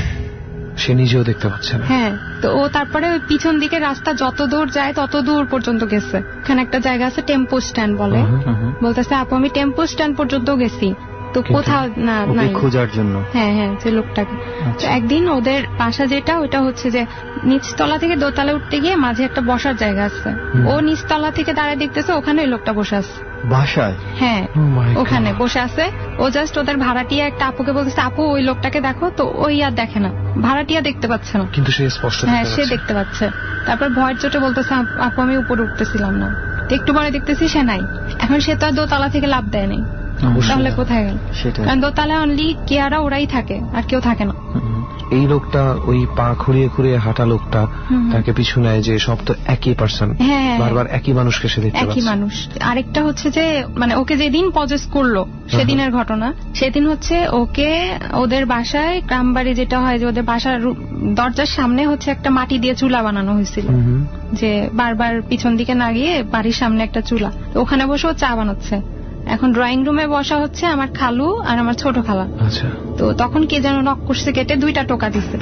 C: সে নিজেও দেখতে পাচ্ছে না।
J: হ্যাঁ, তো ও তারপরে ওই পিছন দিকে রাস্তা যত দূর যায় তত দূর পর্যন্ত গেছে। ওখানে একটা জায়গা আছে টেম্পো স্ট্যান্ড বলে, বলতেছে আপু আমি টেম্পো স্ট্যান্ড পর্যন্ত গেছি, তো কোথাও না
D: খোঁজার জন্য।
J: হ্যাঁ হ্যাঁ, যে লোকটাকে। একদিন ওদের বাসা যেটা ওইটা হচ্ছে যে নিচতলা থেকে দোতলা উঠতে গিয়ে মাঝে একটা বসার জায়গা আছে, ও নিচতলা থেকে দাঁড়ায় দেখতেছে ওখানে ওই লোকটা বসে আছে
D: বাসায়।
J: হ্যাঁ, ওখানে বসে আছে। ও জাস্ট ওদের ভাড়াটিয়া একটা আপুকে বলতেছে আপু ওই লোকটাকে দেখো, তো ওই আর দেখে না, ভাড়াটিয়া দেখতে পাচ্ছে না,
C: কিন্তু সে স্পষ্ট
J: হ্যাঁ সে দেখতে পাচ্ছে। তারপর ভয়ের চোটে বলতেছে আপু আমি উপরে উঠতেছিলাম না, একটু পরে দেখতেছি সে নাই। এখন সে তো আর দোতলা থেকে লাফ দেয়নি, তাহলে কোথায় গেল? কারণ দোতলায় অনলি কেয়ারা ওরাই থাকে, আর কেউ থাকে না।
C: এই লোকটা ওই পা খুঁড়িয়ে হাঁটা লোকটা তাকে পিছু নেয়, যে সব তো একই পার্সন, বারবার একই মানুষকে সে দেখতে পাচ্ছে।
J: একই মানুষ। আরেকটা হচ্ছে যে মানে ওকে যেদিন পজেস করলো সেদিনের ঘটনা, সেদিন হচ্ছে ওকে ওদের বাসায় গ্রাম বাড়ি যেটা হয় যে ওদের বাসার দরজার সামনে হচ্ছে একটা মাটি দিয়ে চুলা বানানো হয়েছিল, যে বারবার পিছন দিকে না গিয়ে বাড়ির সামনে একটা চুলা, ওখানে বসে ও চা বানাচ্ছে। এখন ড্রয়িং রুমে বসা হচ্ছে আমার খালু আর আমার ছোট খালা। তো তখন কে যেন নক করছে, কেটে 2টা টোকা দিচ্ছে।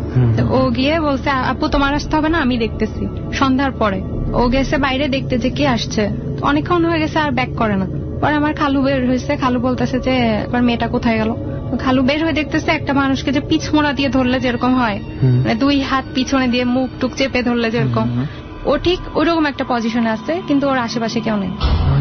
J: ও গিয়ে বলছে আপু তোমার আসতে হবে না, আমি দেখতেছি। সন্ধ্যার পরে ও গেছে বাইরে দেখতে যে কে আসছে, অনেকক্ষণ হয়ে গেছে আর ব্যাক করে না। পরে আমার খালু বের হয়েছে, খালু বলতেছে যে এবার মেয়েটা কোথায় গেল। খালু বের হয়ে দেখতেছে একটা মানুষকে যে পিছমোড়া দিয়ে ধরলে যেরকম হয়, মানে 2 হাত পিছনে দিয়ে মুখ টুক চেপে ধরলে যেরকম, ও ঠিক ওরকম একটা পজিশনে আছে, কিন্তু ওর আশেপাশে কেউ নেই।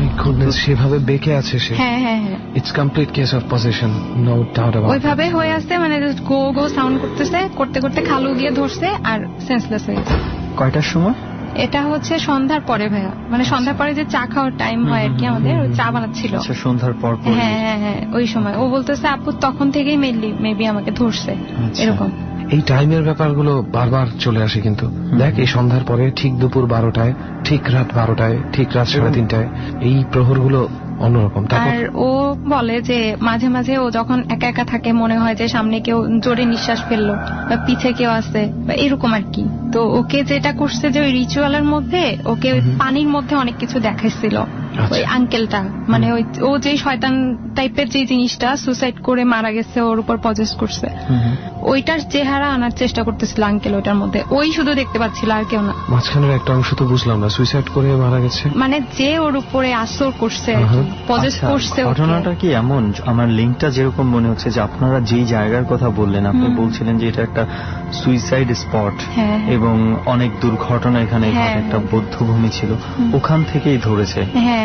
C: সেভাবে বেঁকে আছে সে।
J: হ্যাঁ হ্যাঁ হ্যাঁ,
C: it's complete case of position, no doubt about.
J: ওইভাবে হয়ে আছে, মানে গো সাউন্ড করতেছে, করতে করতে খালু গিয়ে ধরছে আর সেন্সলেস হয়ে গেছে।
D: কয়টার সময়?
J: এটা হচ্ছে সন্ধ্যার পরে ভাইয়া, মানে সন্ধ্যার পরে যে চা খাওয়ার টাইম হয় আর কি, আমাদের চা বানাচ্ছিল
D: সন্ধ্যার পর।
J: হ্যাঁ হ্যাঁ হ্যাঁ, ওই সময় ও বলতেছে আপু তখন থেকেই মেবি আমাকে ধরছে এরকম।
C: এই টাইমের ব্যাপারগুলো বারবার চলে আসে। কিন্তু দেখ, এই সন্ধ্যার পরে ঠিক দুপুর 12টায়, ঠিক রাত 12টায়, ঠিক রাত 3:30টায়, এই প্রহরগুলো অন্যরকম।
J: আর ও বলে যে মাঝে মাঝে ও যখন একা একা থাকে মনে হয় যে সামনে কেউ জোরে নিঃশ্বাস ফেললো বা পিছে কেউ আছে বা এরকম আর কি। তো ওকে যেটা করছে যে ওই রিচুয়ালের মধ্যে ওকে ওই পানির মধ্যে অনেক কিছু দেখাইছিল ওই আঙ্কেলটা, মানে ও যে শয়তান টাইপের যে জিনিসটা সুসাইড করে মারা গেছে ওর উপর পজেস করছে, ওইটার চেহারা আনার চেষ্টা করতেছিল আঙ্কেল ওইটার মধ্যে। ওই শুধু দেখতে পাচ্ছিল, আর কেউ না।
C: মাঝখানের একটা অংশ তো বুঝলাম না, সুইসাইড করে মারা গেছে
J: মানে যে ওর উপরে আসর করছে, পজেস করছে।
D: ঘটনাটা কি এমন, আমার লিঙ্কটা যেরকম মনে হচ্ছে যে আপনারা যেই জায়গার কথা বললেন, আপনি বলছিলেন যে এটা একটা সুইসাইড স্পট এবং অনেক দুর্ঘটনা এখানে একটা বৌদ্ধভূমি ছিল, ওখান থেকেই ধরেছে।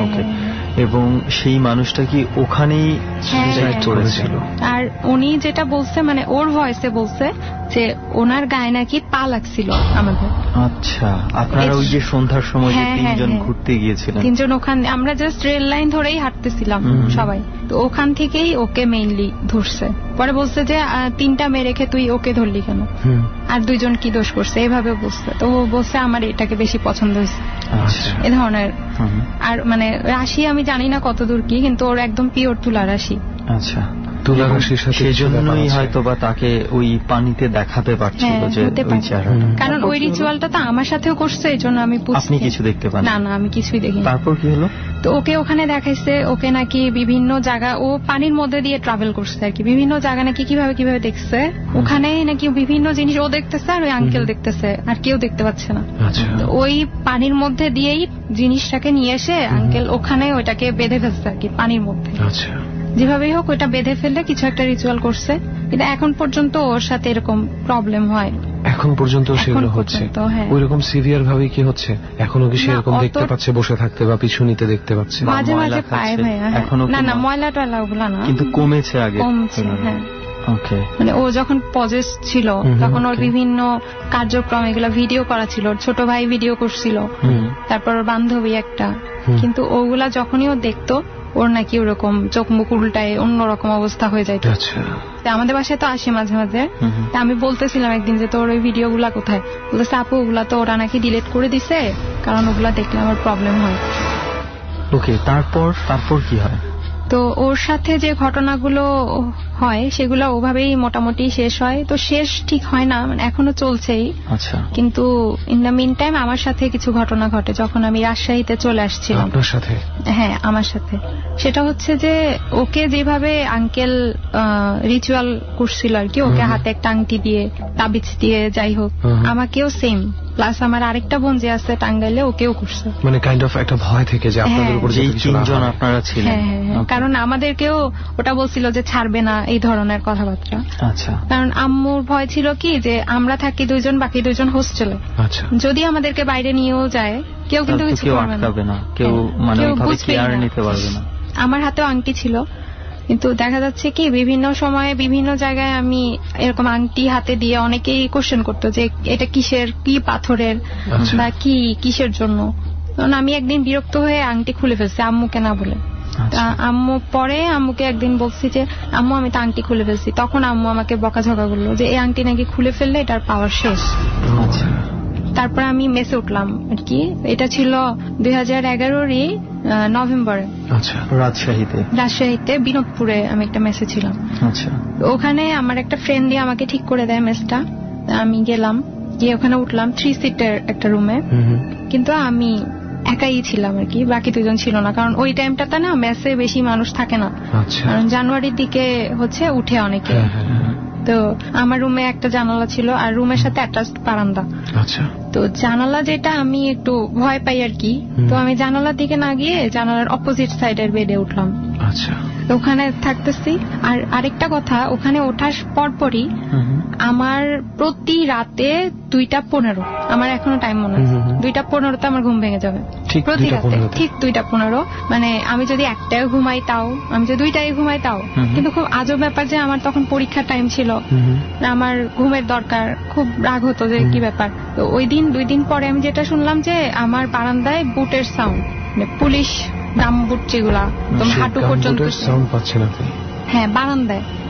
D: এবং সেই মানুষটা কি ওখানেই সুইসাইড করেছিল। আর
J: উনি যেটা বলছে, মানে ওর ভয়েসে বলছে যে ওনার গায়ে নাকি পা লাগছিল আমাদের।
D: আচ্ছা, আপনারা ওই যে সন্ধ্যার সময় যে 3 জন ঘুরতে গিয়েছিলেন,
J: 3 জন ওখানে, আমরা জাস্ট রেল লাইন ধরেই হাঁটতেছিলাম সবাই, তো ওখান থেকেই ওকে মেইনলি ধরছে। পরে বলছে যে 3টা মেয়ে রেখে তুই ওকে ধরলি কেন, আর 2 জন কি দোষ করছে, এভাবে বলছে। তো ও বলছে আমার এটাকে বেশি পছন্দ হয়েছে, এ ধরনের। আর মানে রাশি আমি জানি না কতদূর কি, কিন্তু ওর একদম পিওর তুলা রাশি।
D: আচ্ছা, তুলা রাশির সাথে সেজন্যই হয়তো বা তাকে ওই পানিতে দেখাতে পারছিল যে ওই চেহারাটা।
J: কারণ ওই রিচুয়ালটা তো আমার সাথেও করছে, এই জন্য আমি বুঝছি।
D: আপনি কিছু দেখতে পান?
J: না, আমি কিছুই দেখিনি।
D: তারপর কি হলো?
J: তো ওকে ওখানে দেখাইছে, ওকে নাকি বিভিন্ন জায়গা, ও পানির মধ্যে দিয়ে ট্রাভেল করছে আর কি, বিভিন্ন জায়গা নাকি কিভাবে কিভাবে দেখছে, ওখানে নাকি বিভিন্ন জিনিস ও দেখতেছে আর ওই আঙ্কেল দেখতেছে, আর কেউ দেখতে পাচ্ছে না। ওই পানির মধ্যে দিয়েই জিনিসটাকে নিয়ে এসে আঙ্কেল ওখানে ওইটাকে বেঁধে ফেলছে আর কি পানির মধ্যে। যেভাবেই হোক ওইটা বেঁধে ফেললে কিছু একটা রিচুয়াল করছে, কিন্তু এখন পর্যন্ত ওর সাথে এরকম প্রবলেম হয়।
C: এখন পর্যন্ত সেগুলো হচ্ছে ওইরকম সিভিয়ার ভাবে কি হচ্ছে? এখনো কি সেরকম দেখতে পাচ্ছে বসে থাকতে বা পিছু নিতে দেখতে পাচ্ছে?
J: মাঝে মাঝে পায় ভাইয়া। না ময়লা টয়লা ওগুলা না,
D: কিন্তু কমেছে আগে।
J: কমছে, মানে ও যখন পজেস ছিল তখন ওর বিভিন্ন কার্যক্রম এগুলো ভিডিও করা ছিল, ওর ছোট ভাই ভিডিও করছিল, তারপর ওর বান্ধবী একটা, কিন্তু ওগুলা যখনই ও দেখতো ওর নাকি ওরকম চোখ মুখ উল্টায় অন্যরকম অবস্থা হয়ে যায়। আমাদের বাসায় তো আসে মাঝে মাঝে, তা আমি বলতেছিলাম একদিন যে তোর ওই ভিডিও গুলা কোথায়, বলতেছে আপু ওগুলা তো ওরা নাকি ডিলিট করে দিছে, কারণ ওগুলা দেখলে আমার প্রবলেম হয়।
D: ওকে, তারপর কি হয়?
J: তো ওর সাথে যে ঘটনাগুলো হয় সেগুলো ওভাবেই মোটামুটি শেষ হয়। তো শেষ ঠিক হয় না, মানে এখনো চলছেই।
D: আচ্ছা,
J: কিন্তু ইন দ্য মিন টাইম আমার সাথে কিছু ঘটনা ঘটে যখন আমি রাজশাহীতে চলে আসছিলাম।
C: আপনার সাথে?
J: হ্যাঁ, আমার সাথে। সেটা হচ্ছে যে ওকে যেভাবে আঙ্কেল রিচুয়াল করছিল আর কি, ওকে হাতে একটা আংটি দিয়ে তাবিজ দিয়ে যাই হোক, আমাকেও সেম, প্লাস আমার আরেকটা বোন যে আছে টাঙ্গাইলে, ওকেও করছে।
C: মানে কাইন্ড অফ একটা ভয় থেকে যে আপনাদের উপর যে
D: 3 জন আপনারা ছিলেন।
J: কারণ আমাদেরকেও ওটা বলছিল যে ছাড়বে না, এই ধরনের কথাবার্তা।
D: আচ্ছা,
J: কারণ আম্মুর ভয় ছিল কি যে আমরা থাকি 2 জন, বাকি 2 জন হোস্টেলে, যদি আমাদেরকে বাইরে নিয়েও যায় কেউ কিন্তু কিছু করবে না,
D: কেউ মানে কেয়ার নিতে পারবে না।
J: আমার হাতেও আংটি ছিল, কিন্তু দেখা যাচ্ছে কি বিভিন্ন সময়ে বিভিন্ন জায়গায় আমি এরকম আংটি হাতে দিয়ে অনেকেই কোশ্চেন করতো যে এটা কিসের, কি পাথরের বা কি কিসের জন্য। তখন আমি একদিন বিরক্ত হয়ে আংটি খুলে ফেলছি আম্মুকে না বলে। আম্মু পরে আম্মুকে একদিন বলছি যে আম্মু আমি তো আংটি খুলে ফেলছি, তখন আম্মু আমাকে বকাঝকা করলো যে এই আংটি নাকি খুলে ফেললে এটার পাওয়ার শেষ। তারপর আমি মেসে উঠলাম আর কি, এটা ছিল 2011-ই নভেম্বরে।
C: আচ্ছা,
J: রাজশাহীতে বিনোদপুরে আমি একটা মেসে ছিলাম।
D: আচ্ছা,
J: ওখানে আমার একটা ফ্রেন্ড দিয়ে আমাকে ঠিক করে দেয় মেসটা। আমি গেলাম, গিয়ে ওখানে উঠলাম 3 সিটের একটা রুমে, কিন্তু আমি একাই ছিলাম আর কি, বাকি 2 জন ছিল না, কারণ ওই টাইমটাতে না মেসে বেশি মানুষ থাকে না, কারণ জানুয়ারির দিকে হচ্ছে উঠে অনেকে। তো আমার রুমে একটা জানালা ছিল আর রুমের সাথে অ্যাটাচড বারান্দা। তো জানালা যেটা আমি একটু ভয় পাই আর কি, তো আমি জানালার দিকে না গিয়ে জানালার অপোজিট সাইডের বেডে উঠলাম। ওখানে থাকতেছি। আর আরেকটা কথা, ওখানে ওঠার পরপরই আমার প্রতি রাতে 2:15, আমার এখনো টাইম মনে আছে, 2:15 আমার ঘুম ভেঙে যাবে প্রতি রাতে, ঠিক 2:15। মানে আমি যদি 1টায় ঘুমাই তাও, আমি যদি 2টায় ঘুমাই তাও। কিন্তু খুব আজব ব্যাপার যে আমার তখন পরীক্ষার টাইম ছিল, আমার ঘুমের দরকার, খুব রাগ হতো যে কি ব্যাপার। তো ওই দিন 2 দিন পরে আমি যেটা শুনলাম যে আমার বারান্দায় বুটের সাউন্ড, মানে পুলিশ গামবুট যেগুলা একদম হাঁটু পর্যন্ত সাউন্ড পাচ্ছেন আপনি? হ্যাঁ, বারান্দায়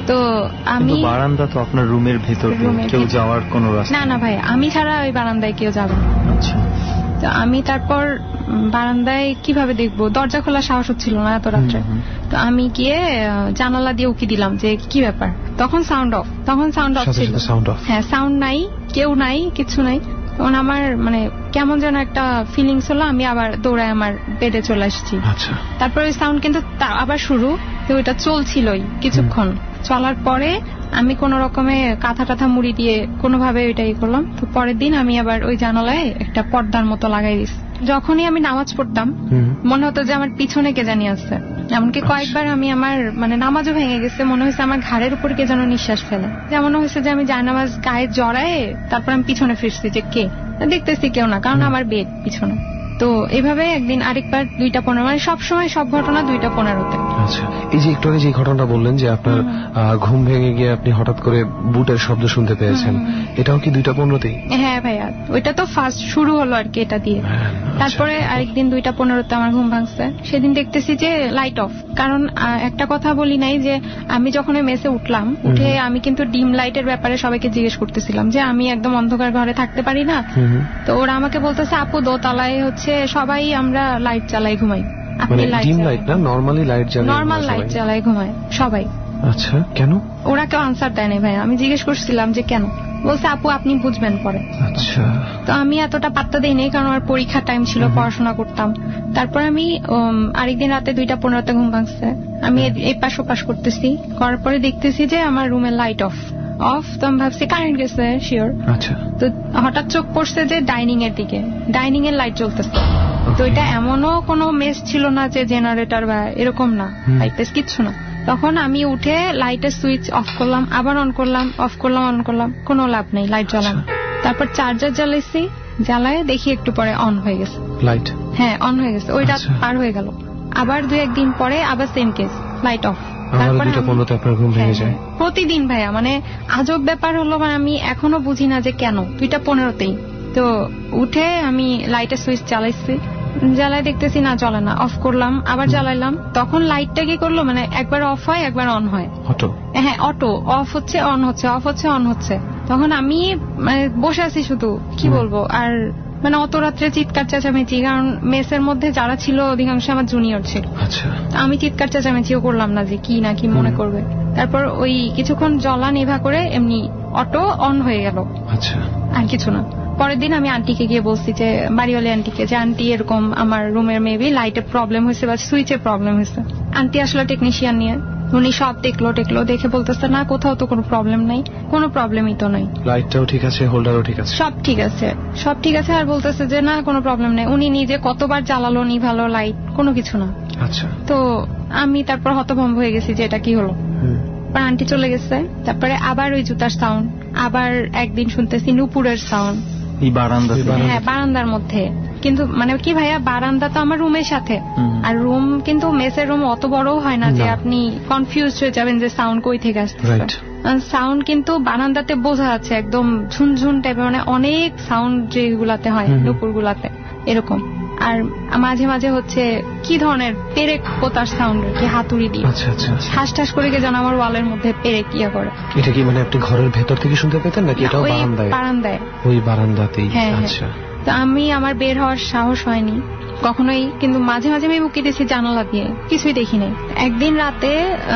J: তো আমি
D: বারান্দা তো আপনার রুমের ভেতর, কেউ যাওয়ার কোনো রাস্তা
J: না ভাই, আমি ছাড়া ওই বারান্দায় কেউ যাবে না।
D: আচ্ছা।
J: তো আমি তারপর বারান্দায় কিভাবে দেখবো, দরজা খোলার সাহস হচ্ছিল না এত রাত্রে। তো আমি গিয়ে জানালা দিয়ে উকি দিলাম যে কি ব্যাপার। তখন সাউন্ড অফ ছিল। হ্যাঁ, সাউন্ড নাই, কেউ নাই, কিছু নাই। তখন আমার মানে কেমন যেন একটা ফিলিংস হলো, আমি আবার দৌড়ায় আমার বেডে চলে আসছি। তারপরে ওই সাউন্ড কিন্তু আবার শুরু, তো ওইটা চলছিলই কিছুক্ষণ। চলার পরে আমি কোন রকমে কাঁথা টাথা মুড়ি দিয়ে কোনোভাবে ওইটাই করলাম। তো পরের দিন আমি আবার ওই জানালায় একটা পর্দার মতো লাগাই দিছি। যখনই আমি নামাজ পড়তাম মনে হতো যে আমার পিছনে কে জানি আসছে। এমনকি কয়েকবার আমি আমার মানে নামাজও ভেঙে গেছে, মনে হয়েছে আমার ঘাড়ের উপর কে যেন নিঃশ্বাস ফেলে। যেমন হয়েছে যে আমি জায়নামাজ গায়ে জড়ায় তারপর আমি পিছনে ফিরছি যে কে, দেখতেছি কেউ না, কারণ আমার বেড পিছনে। তো এভাবে একদিন আরেকবার 2:15, মানে সবসময় সব ঘটনা 2:15-তে।
C: আচ্ছা, এই যে একটু আগে যে ঘটনাটা বললেন যে আপনার ঘুম ভেঙে গিয়ে আপনি হঠাৎ করে বুটের শব্দ শুনতে পেয়েছেন, এটাও কি 2:15-তেই?
J: হ্যাঁ ভাইয়া, ওইটা তো ফার্স্ট শুরু হলো আর কি এটা দিয়ে। তারপরে আরেকদিন 2:15-তে আমার ঘুম ভাঙছে। সেদিন দেখতেছি যে লাইট অফ। কারণ একটা কথা বলি নাই যে আমি যখন মেসে উঠলাম, উঠে আমি কিন্তু ডিম লাইটের ব্যাপারে সবাইকে জিজ্ঞেস করতেছিলাম যে আমি একদম অন্ধকার ঘরে থাকতে পারি না। তো ওরা আমাকে বলতেছে আপু দোতলায় হচ্ছে সবাই আমরা লাইট জ্বালাই ঘুমাই।
C: আপনি ডিম লাইট না, নরমালি লাইট জ্বালাই? নরমাল
J: লাইট জ্বালাই ঘুমায় সবাই।
C: আচ্ছা, কেন?
J: ওরা কেউ আনসার দেয় না ভাই। আমি জিজ্ঞেস করছিলাম যে কেন, বলছে আপু আপনি বুঝবেন পরে।
C: আচ্ছা।
J: তো আমি এতটা পাত্তা দেই নাই, কারণ আমার পরীক্ষার টাইম ছিল, পড়াশোনা করতাম। তারপর আমি আরেকদিন রাতে 2:15-তে ঘুম ভাঙছে। আমি এপাশ ওপাশ করতেছি, করার পরে দেখতেছি যে আমার রুমের লাইট অফ। তো আমি ভাবছি কারেন্ট গেছে শিওর।
C: আচ্ছা।
J: তো হঠাৎ চোখ পড়ছে যে ডাইনিং এর দিকে, ডাইনিং এর লাইট জ্বলতেছে। তো এটা এমনও কোনো মেস ছিল না যে জেনারেটর বা এরকম না, লাইট কিচ্ছু না। তখন আমি উঠে লাইটের সুইচ অফ করলাম, আবার অন করলাম, অফ করলাম, অন করলাম, কোনো লাভ নেই, লাইট জ্বলানো। তারপর চার্জার জ্বালাইছি, জ্বালায় দেখি একটু পরে অন হয়ে গেছে লাইট। হ্যাঁ, অন হয়ে গেছে। ওই রাত পার হয়ে গেল। আবার 2-1 দিন পরে আবার সেম কেস, লাইট অফ। প্রতিদিন ভাইয়া, মানে আজব ব্যাপার হলো, মানে আমি এখনো বুঝি না যে কেন 2:15-তেই। তো উঠে আমি লাইটের সুইচ চালাইছি, জ্বালাই দেখতেছি না জ্বলে না, অফ করলাম, আবার জ্বালাইলাম। তখন লাইটটা কি করলো, মানে একবার অফ হয় একবার অন হয়। হ্যাঁ, অটো অফ হচ্ছে অন হচ্ছে, অফ হচ্ছে অন হচ্ছে। তখন আমি মানে বসে আছি, শুধু কি বলবো আর, মানে অত রাত্রে চিৎকার চেঁচামেচি, কারণ মেসের মধ্যে যারা ছিল অধিকাংশ আমার জুনিয়র ছিল। আমি চিৎকার চেঁচামেচিও করলাম না যে কি না কি মনে করবে। তারপর ওই কিছুক্ষণ জ্বলা নেভা করে এমনি অটো অন হয়ে গেল, আর কিছু না। পরের দিন আমি আন্টিকে গিয়ে বলছি, যে বাড়িওয়ালি আন্টিকে, যে আন্টি এরকম আমার রুমের মেবি লাইটের প্রবলেম হয়েছে বা সুইচের প্রবলেম হয়েছে। আন্টি আসলে টেকনিশিয়ান নিয়ে, উনি সব দেখলো দেখে বলতেছে না কোথাও তো কোনো প্রবলেম নাই, কোনো প্রবলেমই তো নাই, লাইটটাও ঠিক আছে, হোল্ডারও ঠিক আছে, সব ঠিক আছে। আর বলতেছে যে না কোনো প্রবলেম নেই। উনি নিজে কতবার জ্বালালো নিভালো লাইট, কোনো কিছু না। আচ্ছা। তো আমি তারপর হতভম্ব হয়ে গেছি যে এটা কি হলো। আন্টি চলে গেছে। তারপরে আবার ওই জুতার সাউন্ড, আবার একদিন শুনতেছি নুপুরের সাউন্ড হ্যাঁ বারান্দার মধ্যে। কিন্তু মানে কি ভাইয়া, বারান্দা তো আমার রুমের সাথে, আর রুম কিন্তু মেসের রুম অত বড় হয় না যে আপনি কনফিউজ হয়ে যাবেন যে সাউন্ড কই থেকে আসতেছে। সাউন্ড কিন্তু বারান্দাতে বোঝা যাচ্ছে, একদম ঝুনঝুন টাইপের, মানে অনেক সাউন্ড যেগুলাতে হয় নুপুর গুলাতে এরকম। আর মাঝে মাঝে হচ্ছে কি ধরনের পেরেক পোতার সাউন্ড, কি হাতুড়ি দিয়ে ঠাস ঠাস করে যেন আমার ওয়ালের মধ্যে পেরেক ইয়া করে। এটা কি মানে আপনি ঘরের ভেতর থেকে শুনতে পেতেন নাকি এটাও বারান্দায়? ওই বারান্দাতেই। আচ্ছা। তো আমি আমার বের হওয়ার সাহস হয়নি কখনোই, কিন্তু মাঝে মাঝে আমি উকি দিয়েছি জানালা দিয়ে, কিছুই দেখি নাই। একদিন রাতে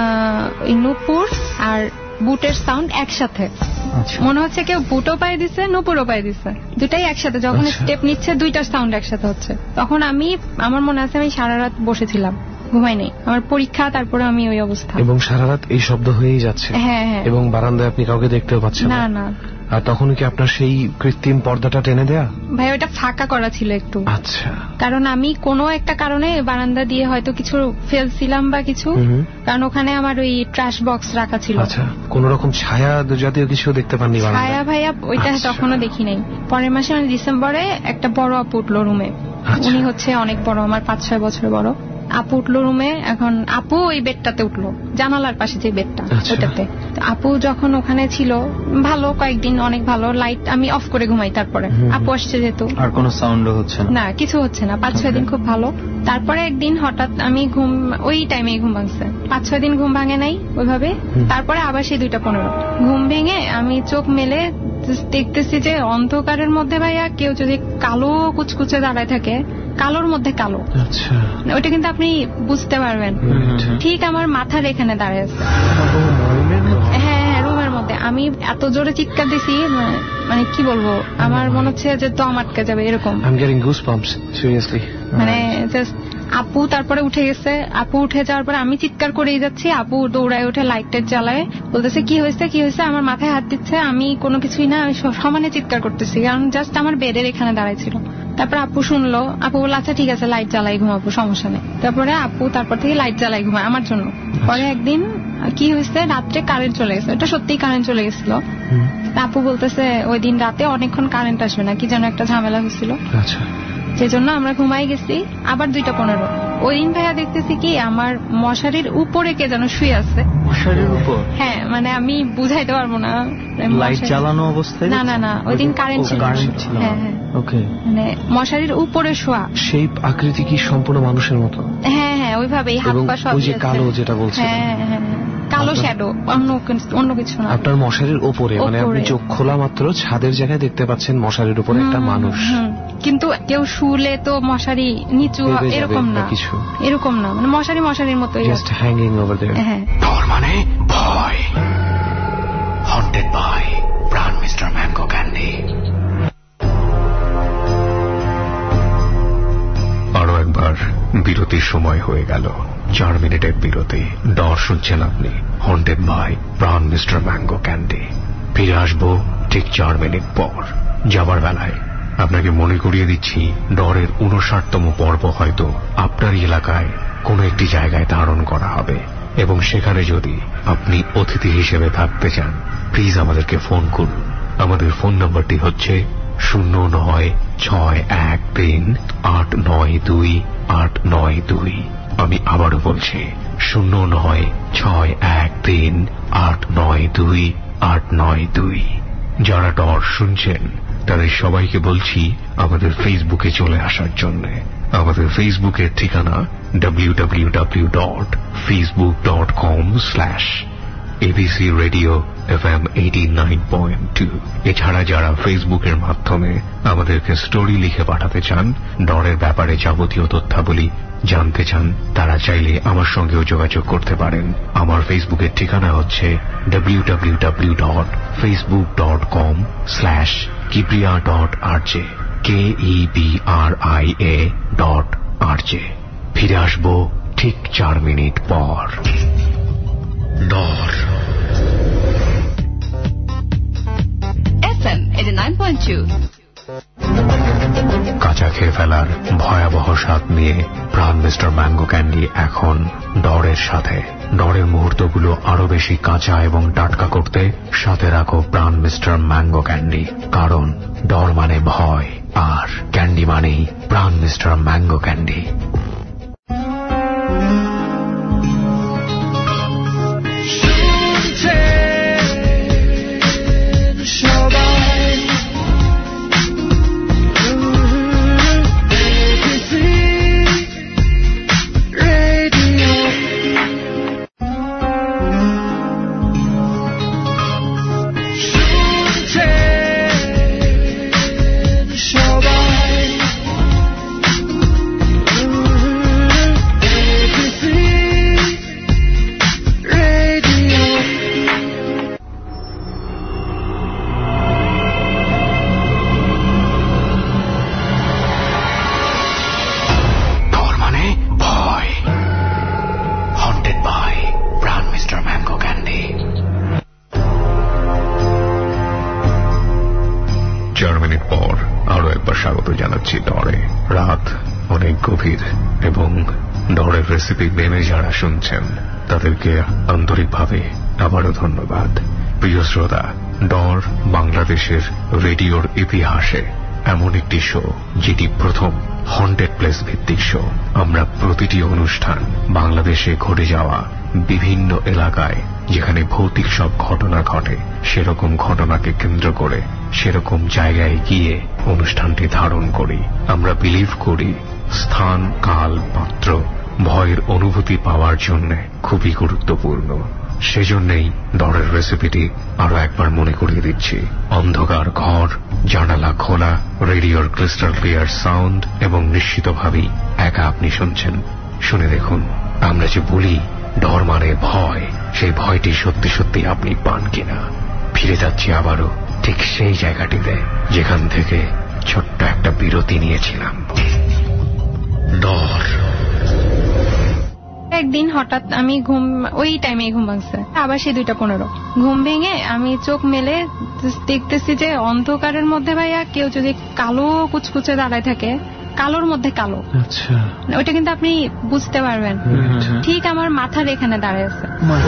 J: নূপুর আর বুটের সাউন্ড একসাথে, মনে হচ্ছে কেউ বুটও পায়ে দিচ্ছে নূপুরও পায়ে দিচ্ছে, দুটাই একসাথে। যখন স্টেপ নিচ্ছে দুইটার সাউন্ড একসাথে হচ্ছে। তখন আমার মনে আছে আমি সারা রাত বসেছিলাম, ঘুমাই নেই, আমার পরীক্ষা, তারপরে আমি ওই অবস্থা, এবং সারা রাত এই শব্দ হয়েই যাচ্ছে। হ্যাঁ হ্যাঁ। এবং বারান্দায় আপনি কাউকে দেখতেও পাচ্ছেন না? না। আর তখন কি আপনার সেই কৃত্রিম পর্দাটা টেনে দেয়া? ভাই ওটা ফাঁকা করা ছিল একটু। আচ্ছা। কারণ আমি কোনো একটা কারণে বারান্দা দিয়ে হয়তো কিছু ফেলছিলাম বা কিছু, কারণ ওখানে আমার ওই ট্রাশ বক্স রাখা ছিল। আচ্ছা। কোন রকম ছায়া জাতীয় কিছু দেখতে পাননি বারান্দায়? ছায়া ভাইয়া ওইটা তখনও দেখি নাই। পরের মাসে মানে ডিসেম্বরে একটা বড় আপু উঠলো রুমে। উনি হচ্ছে অনেক বড়, আমার 5-6 বছর বড়। আপু উঠলো রুমে। এখন আপু ওই বেডটাতে উঠলো, জানালার পাশে যে বেডটা ওটাতে। আপু যখন ওখানে ছিল ভালো কয়েকদিন, অনেক ভালো, লাইট আমি অফ করে ঘুমাই। তারপরে আপু আসছে যেহেতু,
D: আর কোনো সাউন্ডও হচ্ছে না,
J: কিছু হচ্ছে না। 5-6 দিন খুব ভালো। তারপরে একদিন হঠাৎ আমি ওই টাইমে ঘুম ভাঙছে। 5-6 দিন ঘুম ভাঙে নাই ওইভাবে। তারপরে আবার সেই 2:15 ঘুম ভেঙে আমি চোখ মেলে দেখতেছি যে অন্ধকারের মধ্যে ভাইয়া কেউ যদি কালো কুচকুচে দাঁড়ায় থাকে, কালোর মধ্যে কালো।
C: আচ্ছা,
J: ওইটা কিন্তু আপনি বুঝতে পারবেন। ঠিক আমার মাথার এখানে দাঁড়ায় আছে। হ্যাঁ, রুমের মধ্যে। আমি এত জোরে চিৎকার দিছি, মানে কি বলবো, আমার মনে হচ্ছে যে দম আটকে যাবে এরকম। মানে জাস্ট আপু তারপরে উঠে গেছে। আপু উঠে যাওয়ার পরে আমি চিৎকার করেই যাচ্ছি। আপু দৌড়ায় উঠে লাইটের জ্বালায় বলতেছে কি হয়েছে কি হয়েছে, আমার মাথায় হাত দিচ্ছে। আমি কোনো কিছুই না, আমি সমানে চিৎকার করতেছি, কারণ জাস্ট আমার বেডের এখানে দাঁড়াইছিল। তারপর আপু শুনলো, আপু বলল আচ্ছা ঠিক আছে লাইট জ্বালাই ঘুমাবো, সমস্যা নেই। তারপরে আপু তারপর থেকে লাইট জ্বালাই ঘুমায় আমার জন্য। পরে একদিন কি হয়েছে, রাত্রে কারেন্ট চলে গেছে। এটা সত্যিই কারেন্ট চলে গেছিল। আপু বলতেছে ওই দিন রাতে অনেকক্ষণ কারেন্ট আসবে না, কি যেন একটা ঝামেলা হয়েছিল।
C: আচ্ছা,
J: সেজন্য আমরা ঘুমাই গেছি। আবার 2:15 ওই দিন ভাইয়া দেখতেছি কি আমার মশারির উপরে কে যেন শুয়ে আছে।
D: মশারির উপর?
J: হ্যাঁ, মানে আমি বুঝাইতে পারবো না।
D: লাইট জ্বালানো অবস্থায়?
J: না, ওই দিন কারেন্ট ছিল। হ্যাঁ,
D: ওকে।
J: মানে মশারির উপরে শোয়া।
C: সেই আকৃতি কি সম্পূর্ণ মানুষের মতো?
J: হ্যাঁ, ওইভাবেই হাত পা সব।
C: ওই যে কালো যেটা বলছেন,
J: হ্যাঁ, কালো শ্যাডো, অন্য কিছু না।
C: আপনার মশারির উপরে, মানে আপনি চোখ খোলা মাত্র ছাদের জায়গায় দেখতে পাচ্ছেন মশারির উপরে একটা মানুষ।
J: কিন্তু কেউ শুলে তো মশারি নিচু এরকম না, এরকম না, মানে মশারির মতোই
C: জাস্ট হ্যাঙ্গিং ওভার देयर।
J: হ্যাঁ,
H: ডর মানে ভয়। Haunted by Pran mister mango candy.
B: আরো একবার বিরতির সময় হয়ে গেল। 4 মিনিটের বিরতি। ডর শুনছেন আপনি haunted by Pran mister mango candy. ফিরে আসবো ঠিক 4 মিনিট পর। যাবার বেলায় আপনাকে মনে করিয়ে দিচ্ছি, ডরের 59তম পর্ব হয়তো আপনার এলাকায় কোনো একটি জায়গায় ধারণ করা হবে, এবং সেখানে যদি আপনি অতিথি হিসেবে থাকতে চান, প্লিজ আমাদেরকে ফোন করুন। আমাদের ফোন নম্বরটি হচ্ছে 09613892 আমি আবারও বলছি 09613892 যারা ডর শুনছেন তাদের সবাইকে বলছি আমাদের ফেসবুকে চলে আসার জন্য। আমাদের ফেসবুকের ঠিকানা www.facebook.com/ABC Radio FM 89.2। এছাড়া যারা ফেসবুকের মাধ্যমে আমাদেরকে স্টোরি লিখে পাঠাতে চান, ডরের ব্যাপারে যাবতীয় তথ্যাবলী জানতে চান, তারা চাইলে আমার সঙ্গেও যোগাযোগ করতে পারেন। আমার ফেসবুকের ঠিকানা হচ্ছে www.facebook.com/kibria.rj KEBRIA.RJ। ফিরে আসবো ঠিক 4 মিনিট পর। ডর
K: FM 89.2।
B: কাঁচা খেয়ে ফেলার ভয়াবহ স্বাদ নিয়ে প্রাণ মিস্টার ম্যাঙ্গো ক্যান্ডি এখন ডরের সাথে। ডরের মুহূর্তগুলো আরো বেশি কাঁচা এবং টাটকা করতে সাথে রাখো প্রাণ মিস্টার ম্যাঙ্গো ক্যান্ডি, কারণ ডর মানে ভয় আর ক্যান্ডি মানেই Pran mister mango candy. Recipe মেনে যারা শুনছেন তাদেরকে আন্তরিকভাবে আবারও ধন্যবাদ। প্রিয় শ্রোতা, ডর বাংলাদেশের রেডিওর ইতিহাসে এমন একটি শো যেটি প্রথম হন্টেড প্লেস ভিত্তিক শো। আমরা প্রতিটি অনুষ্ঠান বাংলাদেশে ঘটে যাওয়া বিভিন্ন এলাকায় যেখানে ভৌতিক সব ঘটনা ঘটে সেরকম ঘটনাকে কেন্দ্র করে সেরকম জায়গায় গিয়ে অনুষ্ঠানটি ধারণ করি। আমরা বিলিভ করি স্থান, কাল, পাত্র ভয়ের অনুভূতি পাওয়ার জন্য খুবই গুরুত্বপূর্ণ। সেজন্যই ডরের রেসিপিটি আরো একবার মনে করিয়ে দিচ্ছি। অন্ধকার ঘর, জানালা খোলা, রেডিওর ক্রিস্টাল ক্লিয়ার সাউন্ড এবং নিশ্চিতভাবেই একা আপনি শুনছেন। শুনে দেখুন, আমরা যে বলি ডর মানে ভয়, সেই ভয়টি সত্যি সত্যি আপনি পান কিনা। ফিরে যাচ্ছি আবারও ঠিক সেই জায়গাটিতে যেখান থেকে ছোট্ট একটা বিরতি নিয়েছিলাম। ডর।
J: একদিন হঠাৎ আমি ওই টাইমে ঘুম ভাঙছে, আবার সেই 2:15 ঘুম ভেঙে আমি চোখ মেলে দেখতেছি যে অন্ধকারের মধ্যে ভাইয়া কেউ যদি কালো কুচকুচে দাঁড়ায় থাকে, কালোর মধ্যে কালো।
C: আচ্ছা,
J: ওইটা কিন্তু আপনি বুঝতে পারবেন, ঠিক আমার মাথার এখানে দাঁড়ায় আছে।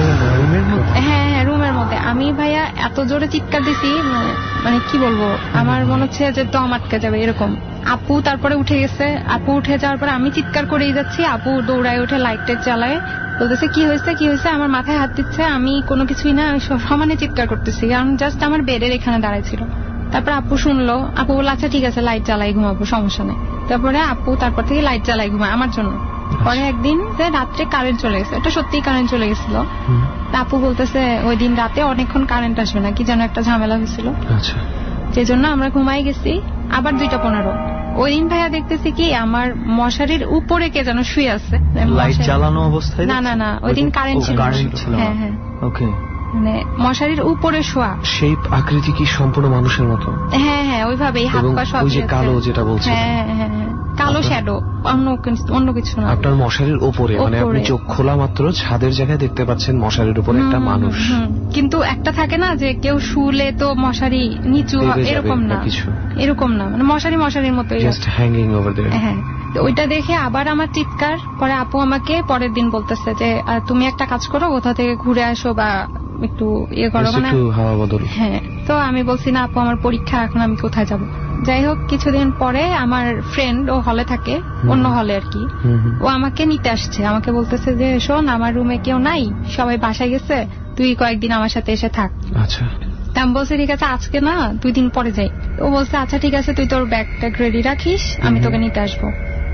J: হ্যাঁ হ্যাঁ, রুমের মধ্যে। আমি ভাইয়া এত জোরে চিৎকার দিছি, মানে কি বলবো, আমার মনে হচ্ছে যে দম আটকে যাবে এরকম। আপু তারপরে উঠে গেছে, আপু উঠে যাওয়ার পরে আমি চিৎকার করেই যাচ্ছি, আপু দৌড়ায় উঠে লাইট চালায়, বলতেছে কি হয়েছে কি হয়েছে, আমার মাথায় হাত দিচ্ছে। আমি কোনো কিছুই না, সমানে চিৎকার করতেছি, কারণ জাস্ট আমার বেডের এখানে দাঁড়ায় ছিল। তারপর আপু শুনলো, আপু বলল আচ্ছা ঠিক আছে লাইট জ্বালাই ঘুমাবো, সমস্যা নেই। তারপরে আপু তারপর থেকে লাইট জ্বালাই ঘুমায় আমার জন্য। পরে একদিন রাত্রে কারেন্ট চলে গেছে, এটা সত্যি কারেন্ট চলে গেছিল। আপু বলতেছে ওই দিন রাতে অনেকক্ষণ কারেন্ট আসবে না, কি যেন একটা ঝামেলা হয়েছিল, সেই জন্য আমরা ঘুমাই গেছি। আবার 2:15 ওই দিন ভাইয়া দেখতেছি কি আমার মশারির উপরে কে যেন শুয়ে আছে,
D: লাইট জ্বালানো অবস্থায়।
J: না না না, ওই দিন কারেন্ট ছিল। হ্যাঁ হ্যাঁ, ওকে, মানে মশারির উপরে শোয়া।
C: সেই আকৃতি কি সম্পূর্ণ মানুষের মতো?
J: হ্যাঁ হ্যাঁ, ওইভাবেই, হাত পা সব।
C: ওই যে কালো যেটা বলছেন।
J: হ্যাঁ হ্যাঁ হ্যাঁ, কালো শ্যাডো, অন্য কিছু না।
C: আপনার মশারির উপরে, মানে আপনি চোখ খোলা মাত্র ছাদের জায়গায় দেখতে পাচ্ছেন মশারির উপরে একটা মানুষ।
J: কিন্তু একটা থাকে না যে কেউ শুলে তো মশারি নিচু, এরকম না, এরকম না, মানে মশারির মতোই
C: জাস্ট হ্যাঙ্গিং ওভার দেয়ার।
J: হ্যাঁ, ওইটা দেখে আবার আমার চিৎকার। পরে আপু আমাকে পরের দিন বলতেছে যে তুমি একটা কাজ করো, কোথা থেকে ঘুরে আসো বা একটু ইয়ে করো, মানে
C: হাওয়া বদল।
J: হ্যাঁ, তো আমি বলছি না আপু আমার পরীক্ষা, এখন আমি কোথায় যাব। যাই হোক, কিছুদিন পরে আমার ফ্রেন্ড, ও হলে থাকে, অন্য হলে আর কি, ও আমাকে নিতে আসছে। আমাকে বলতেছে যে শোন, আমার রুমে কেউ নাই, সবাই বাসায় গেছে, তুই কয়েকদিন আমার সাথে এসে থাক।
C: আচ্ছা,
J: আমি বলছি ঠিক আছে, আজকে না 2 দিন পরে যাই। ও বলছে আচ্ছা ঠিক আছে, তুই তোর ব্যাগ ট্যাগ রেডি রাখিস, আমি তোকে নিতে আসবো।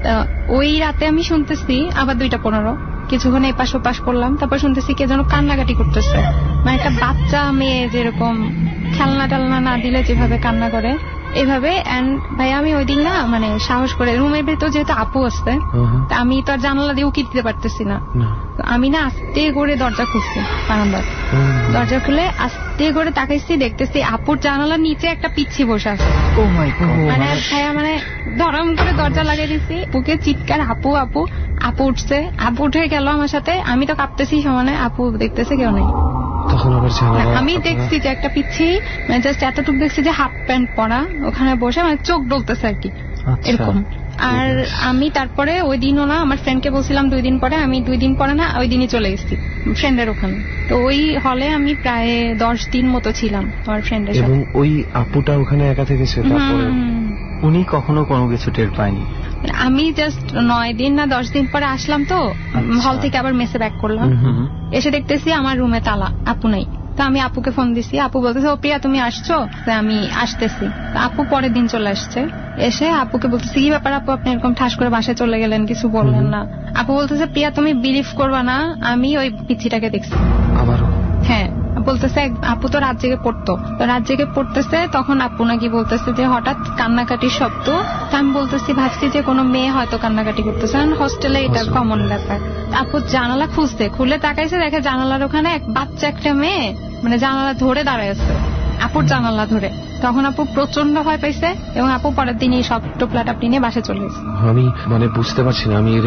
J: ওই রাতে আমি শুনতেছি আবার 2:15, কিছুক্ষণ এপাশ ওপাশ করলাম, তারপর শুনতেছি কে যেন কান্নাকাটি করতেছে, মানে একটা বাচ্চা মেয়ে যেরকম খেলনা টালনা না দিলে যেভাবে কান্না করে এভাবে। এন্ড ভাই আমি ওই দিন না, মানে সাহস করে রুমের ভেতর যেহেতু আপু আসছে, আমি তো আর জানালা দিয়ে উকি দিতে পারতেছি না, আমি না আস্তে করে দরজা খুলছি, বারান্দার দরজা খুলে আস্তে করে তাকাইছি, দেখতেছি আপুর জানালার নিচে একটা পিচ্ছি বসে আছে। ও মাই গড, মানে ভাইয়া মানে ধরম করে দরজা লাগিয়ে দিচ্ছি, আপুকে চিৎকার, আপু আপু। আপু উঠছে, আপু উঠে গেল আমার সাথে, আমি তো কাঁপতেছি সমানে, আপু দেখতেছে কেউ নেই।
C: তখন আবার
J: আমি দেখছি যে একটা পিচ্ছি, মানে জাস্ট এতটুকু দেখছি যে হাফ প্যান্ট পরা ওখানে বসে, মানে চোখ ডলতেছে আর কি, এরকম। আর আমি তারপরে ওই দিনও না, আমার ফ্রেন্ডকে বলছিলাম 2 দিন পরে, আমি 2 দিন পরে না ওই দিনই চলে গেছি ফ্রেন্ডের ওখানে। তো ওই হলে আমি প্রায় 10 দিন মতো ছিলাম আমার ফ্রেন্ডের সাথে।
C: এবং ওই আপুটা ওখানে একা থেকেছে, তারপরে
D: উনি কখনো কোনো কিছু টের পায়নি।
J: আমি জাস্ট 9 দিন না 10 দিন পরে আসলাম, তো হল থেকে আবার মেসে ব্যাক করলাম, এসে দেখতেছি আমার রুমে তালা, আপু নাই। তো আমি আপুকে ফোন দিছি, আপু বলতেছে ও প্রিয়া তুমি আসছো? আমি আসতেছি। আপু পরের দিন চলে আসছে, এসে আপুকে বলতেছি কি ব্যাপার আপু, আপনি এরকম ঠাস করে বাসায় চলে গেলেন, কিছু বললেন না। আপু বলতেছে প্রিয়া তুমি বিলিভ করবা না, আমি ওই পিচ্ছিটাকে দেখছি।
C: আবারও?
J: হ্যাঁ, বলতেছে আপু তো রাত জেগে পড়তো, তো রাত জেগে পড়তেছে, তখন আপু নাকি বলতেছে যে হঠাৎ কান্নাকাটির শব্দ। আমি বলতেছি ভাবছি যে কোনো মেয়ে হয়তো কান্নাকাটি করতেছে, হস্টেলে এটা কমন ব্যাপার। আপু জানালা খুঁজতে, খুলে তাকাইছে, দেখে জানালার ওখানে এক বাচ্চা একটা মেয়ে, মানে জানালা ধরে দাঁড়ায় আছে, আপুর জানালা ধরে। তখন আপু প্রচন্ড ভয় পাইছে, এবং আপু পরের দিনই সব টোপলা টাপলি নিয়ে বাসে চলে গেছে।
C: আমি মানে বুঝতে পারছি না, আমি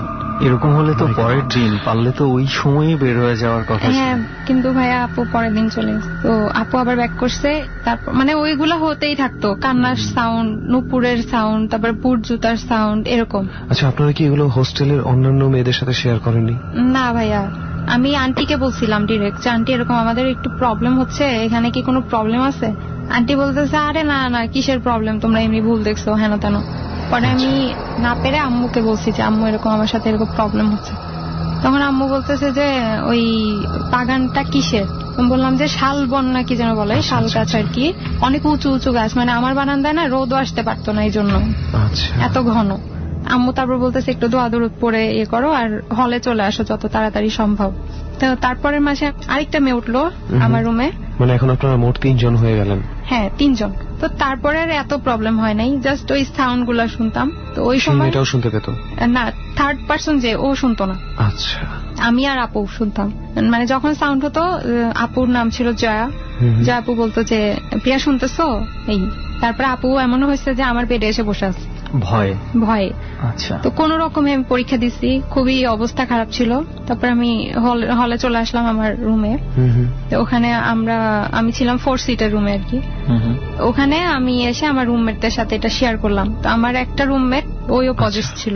D: এরকম হলে তো পরের দিন পারলে তো ওই সময়ে বের হয়ে যাওয়ার কথা।
J: হ্যাঁ, কিন্তু ভাইয়া আপু পরের দিন চলে গেছে। তো আপু আবার ব্যাক করছে, তারপর মানে ওইগুলা হতেই থাকতো, কান্নার সাউন্ড, নুপুরের সাউন্ড, তারপর বুট জুতার সাউন্ড, এরকম।
C: আচ্ছা, আপনারা কি এগুলো হোস্টেলের অন্যান্য মেয়েদের সাথে শেয়ার করেননি?
J: না ভাইয়া, আমি আন্টিকে বলছিলাম ডিরেক্ট যে আন্টি এরকম আমাদের একটু প্রবলেম হচ্ছে, এখানে কি কোনো প্রবলেম আছে? আন্টি বলতেছে আরে না না, কিসের প্রবলেম, তোমরা এমনি ভুল দেখছো, হেন তেন। পরে আমি না পেরে আম্মুকে বলছি যে আম্মু এরকম আমার সাথে এরকম প্রবলেম হচ্ছে। তখন আম্মু বলতেছে যে ওই বাগানটা কিসের? আমি বললাম যে শাল বন না কি যেন বলে, শাল গাছ আর কি, অনেক উঁচু উঁচু গাছ, মানে আমার বারান্দায় না রোদও আসতে পারতো না এই জন্য, এত ঘন। আম্মু তারপর বলতেছে একটু দোয়া দরুদ পড়ে ইয়ে করো আর হলে চলে আসো যত তাড়াতাড়ি সম্ভব। তো তারপরের মাসে আরেকটা মেয়ে উঠলো আমার রুমে।
C: মানে এখন আপনারা মোট 3 জন হয়ে গেলেন?
J: হ্যাঁ 3 জন। তো তারপরে আর এত প্রবলেম হয় নাই, জাস্ট ওই সাউন্ড গুলা শুনতাম। তো ওই সময়
C: এটাও শুনতে পেত
J: না, থার্ড পার্সন যে ও শুনতো না।
C: আচ্ছা।
J: আমি আর আপু শুনতাম, মানে যখন সাউন্ড হতো আপুর নাম ছিল জয়া, যে আপু বলতো যে প্রিয়া শুনতেছো এই। তারপরে আপু এমন হয়েছে যে আমার বেডে এসে বসে আছে ভয়ে।
D: আচ্ছা।
J: তো কোন রকমে আমি পরীক্ষা দিছি, খুবই অবস্থা খারাপ ছিল। তারপর আমি হলে চলে আসলাম আমার রুমে। তো ওখানে আমি ছিলাম 4 সিটের রুমে আর কি। ওখানে আমি এসে আমার রুমমেটদের সাথে এটা শেয়ার করলাম। তো আমার একটা রুমমেট ওইও পজিটিভ ছিল,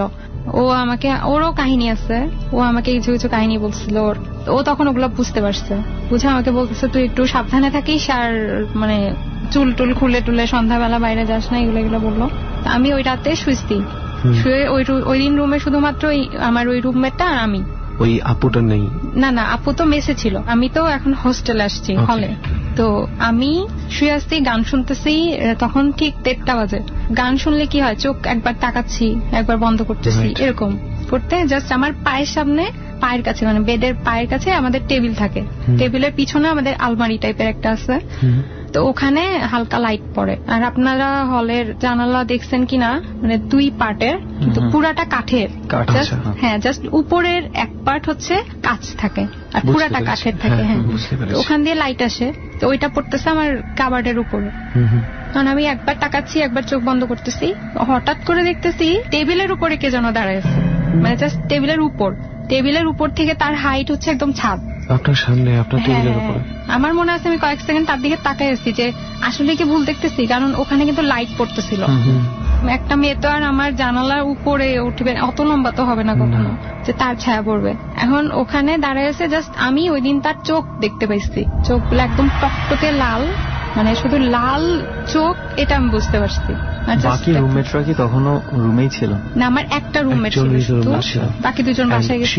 J: ওরও কাহিনী আছে, ও আমাকে কিছু কিছু কাহিনী বলছিল। ও তখন ওগুলো বুঝতে পারছে, বুঝে আমাকে বলতেছে তুই একটু সাবধানে থাকিস আর মানে চুল টুল খুলে টুলে সন্ধ্যাবেলা বাইরে যাস না, এগুলো বললো। আমি ওই রাতে শুয়েছি, শুয়ে ওই দিন রুমে শুধুমাত্র আমার ওই রুমমেটটা আর আমি।
C: ওই আপুটা নেই? না,
J: আপু তো মেসে ছিল, আমি তো এখন হোস্টেলে আসছি হলে। তো আমি শুয়ে আসছি, গান শুনতেছি, তখন ঠিক 1:30 বাজে। গান শুনলে কি হয়, চোখ একবার তাকাচ্ছি একবার বন্ধ করতেছি, এরকম করতে জাস্ট আমার পায়ের কাছে মানে বেডের পায়ের কাছে আমাদের টেবিল থাকে, টেবিলের পিছনে আমাদের আলমারি টাইপের একটা আছে। তো ওখানে হালকা লাইট পড়ে। আর আপনারা হলের জানালা দেখছেন কিনা, মানে 2 পার্টের, কিন্তু পুরাটা কাঠের। হ্যাঁ, জাস্ট উপরের এক পার্ট হচ্ছে কাঁচ থাকে আর পুরাটা কাঠের থাকে। হ্যাঁ, ওখান দিয়ে লাইট আসে। তো ওইটা পড়তেছে আমার কাবার্ডের উপরে। কারণ আমি একবার তাকাচ্ছি একবার চোখ বন্ধ করতেছি, হঠাৎ করে দেখতেছি টেবিলের উপরে কে যেন দাঁড়ায় আছে, মানে জাস্ট টেবিলের উপর থেকে তার হাইট হচ্ছে একদম ছাদ
C: আপনার সামনে, আপনার টেবিলের উপরে।
J: আমার মনে আছে আমি কয়েক সেকেন্ড তার দিকে তাকাই আছি যে আসলে কি ভুল দেখতেছি, কারণ ওখানে কিন্তু লাইট পড়তেছিল। একটা মেয়ে তো আর আমার জানালার উপরে উঠবে, অত লম্বা তো হবে না কখনো যে তার ছায়া পড়বে। এখন ওখানে দাঁড়ায় আছে, জাস্ট আমি ওই দিন তার চোখ দেখতে পাইছি, চোখগুলো একদম টকটকে লাল, মানে শুধু লাল চোখ, এটা আমি বুঝতে পারছি।
D: বাকি রুমমেটরা কি তখনও রুমেই ছিল?
J: না, আমার একটা রুমমেট ছিল, বাকি 2 জন বাসায় গেছে।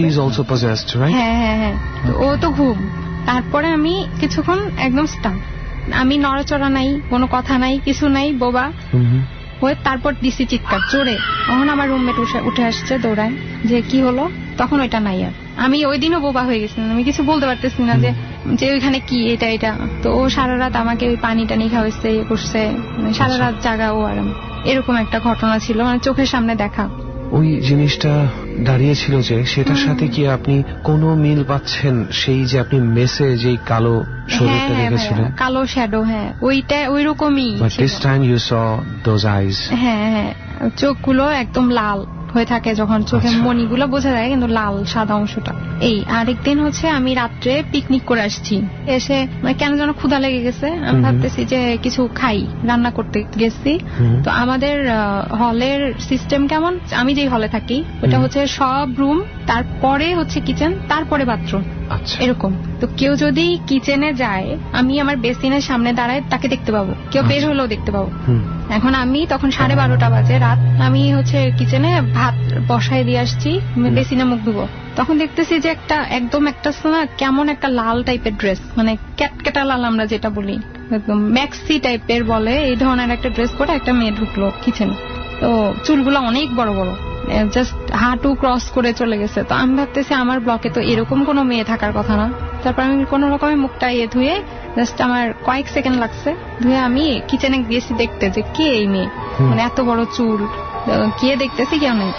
J: হ্যাঁ, ও তো ঘুম। তারপরে আমি কিছুক্ষণ একদম স্টান, আমি নড়াচড়া নাই, কোনো কথা নাই, কিছু নাই, বোবা হয়ে তারপর দিছি চিৎকার জোরে। তখন আমার রুমমেট উঠে আসছে দৌড়ায় যে কি হলো, তখন ওইটা নাই। আর আমি ওই দিনও বোবা হয়ে গেছিলাম, আমি কিছু বলতে পারতেছি না যে ওইখানে কি এটা। তো ও সারা রাত আমাকে ওই পানি টানি খাওয়াইছে, করছে, সারা রাত জাগা ও আর এরকম একটা ঘটনা ছিল, মানে চোখের সামনে দেখা।
C: ওই জিনিসটা দাঁড়িয়েছিল যে সেটার সাথে কি আপনি কোনো মিল পাচ্ছেন সেই যে আপনি মেসে যেই কালো শরীরটা দেখেছিলেন?
J: কালো শ্যাডো, হ্যাঁ ওইটা ওইরকমই।
C: This time you saw those eyes.
J: হ্যাঁ, চোখগুলো একদম লাল হয়ে থাকে, যখন চোখের মণিগুলো বোঝা যায়, কিন্তু লাল সাদা অংশটা। এই আরেকদিন হচ্ছে আমি রাত্রে পিকনিক করে আসছি, এসে মানে কেন যেন ক্ষুধা লেগে গেছে, আমি ভাবতেছি যে কিছু খাই, রান্না করতে গেছি। তো আমাদের হলের সিস্টেম কেমন, আমি যেই হলে থাকি ওটা হচ্ছে সব রুম, তারপরে হচ্ছে কিচেন, তারপরে বাথরুম, এরকম। তো কেউ যদি কিচেনে যায়, আমি আমার বেসিনের সামনে দাঁড়ায় তাকে দেখতে পাবো, কেউ বের হলেও দেখতে পাবো। এখন আমি তখন 12:30 বাজে রাত, আমি হচ্ছে কিচেনে ভাত বসায় দিয়ে আসছি, বেসিনে মুখ ধুবো। তখন দেখতেছি যে একদম একটা কেমন একটা লাল টাইপের ড্রেস, মানে ক্যাটকেটা লাল আমরা যেটা বলি, একদম ম্যাক্সি টাইপের বলে, এই ধরনের একটা ড্রেস পরে একটা মেয়ে ঢুকলো কিচেনে। তো চুলগুলো অনেক বড় বড়, জাস্ট হাঁটু ক্রস করে চলে গেছে। তো আমি ভাবতেছি আমার ব্লকে তো এরকম কোনো মেয়ে থাকার কথা না। তারপর আমি কোন রকমের মুখটা ধুয়ে, জাস্ট আমার কয়েক সেকেন্ড লাগছে ধুয়ে, আমি কিচেনে গিয়েছি দেখতে যে কে এই মেয়ে, মানে এত বড় চুল, গিয়ে দেখতেছি কেউ নেই।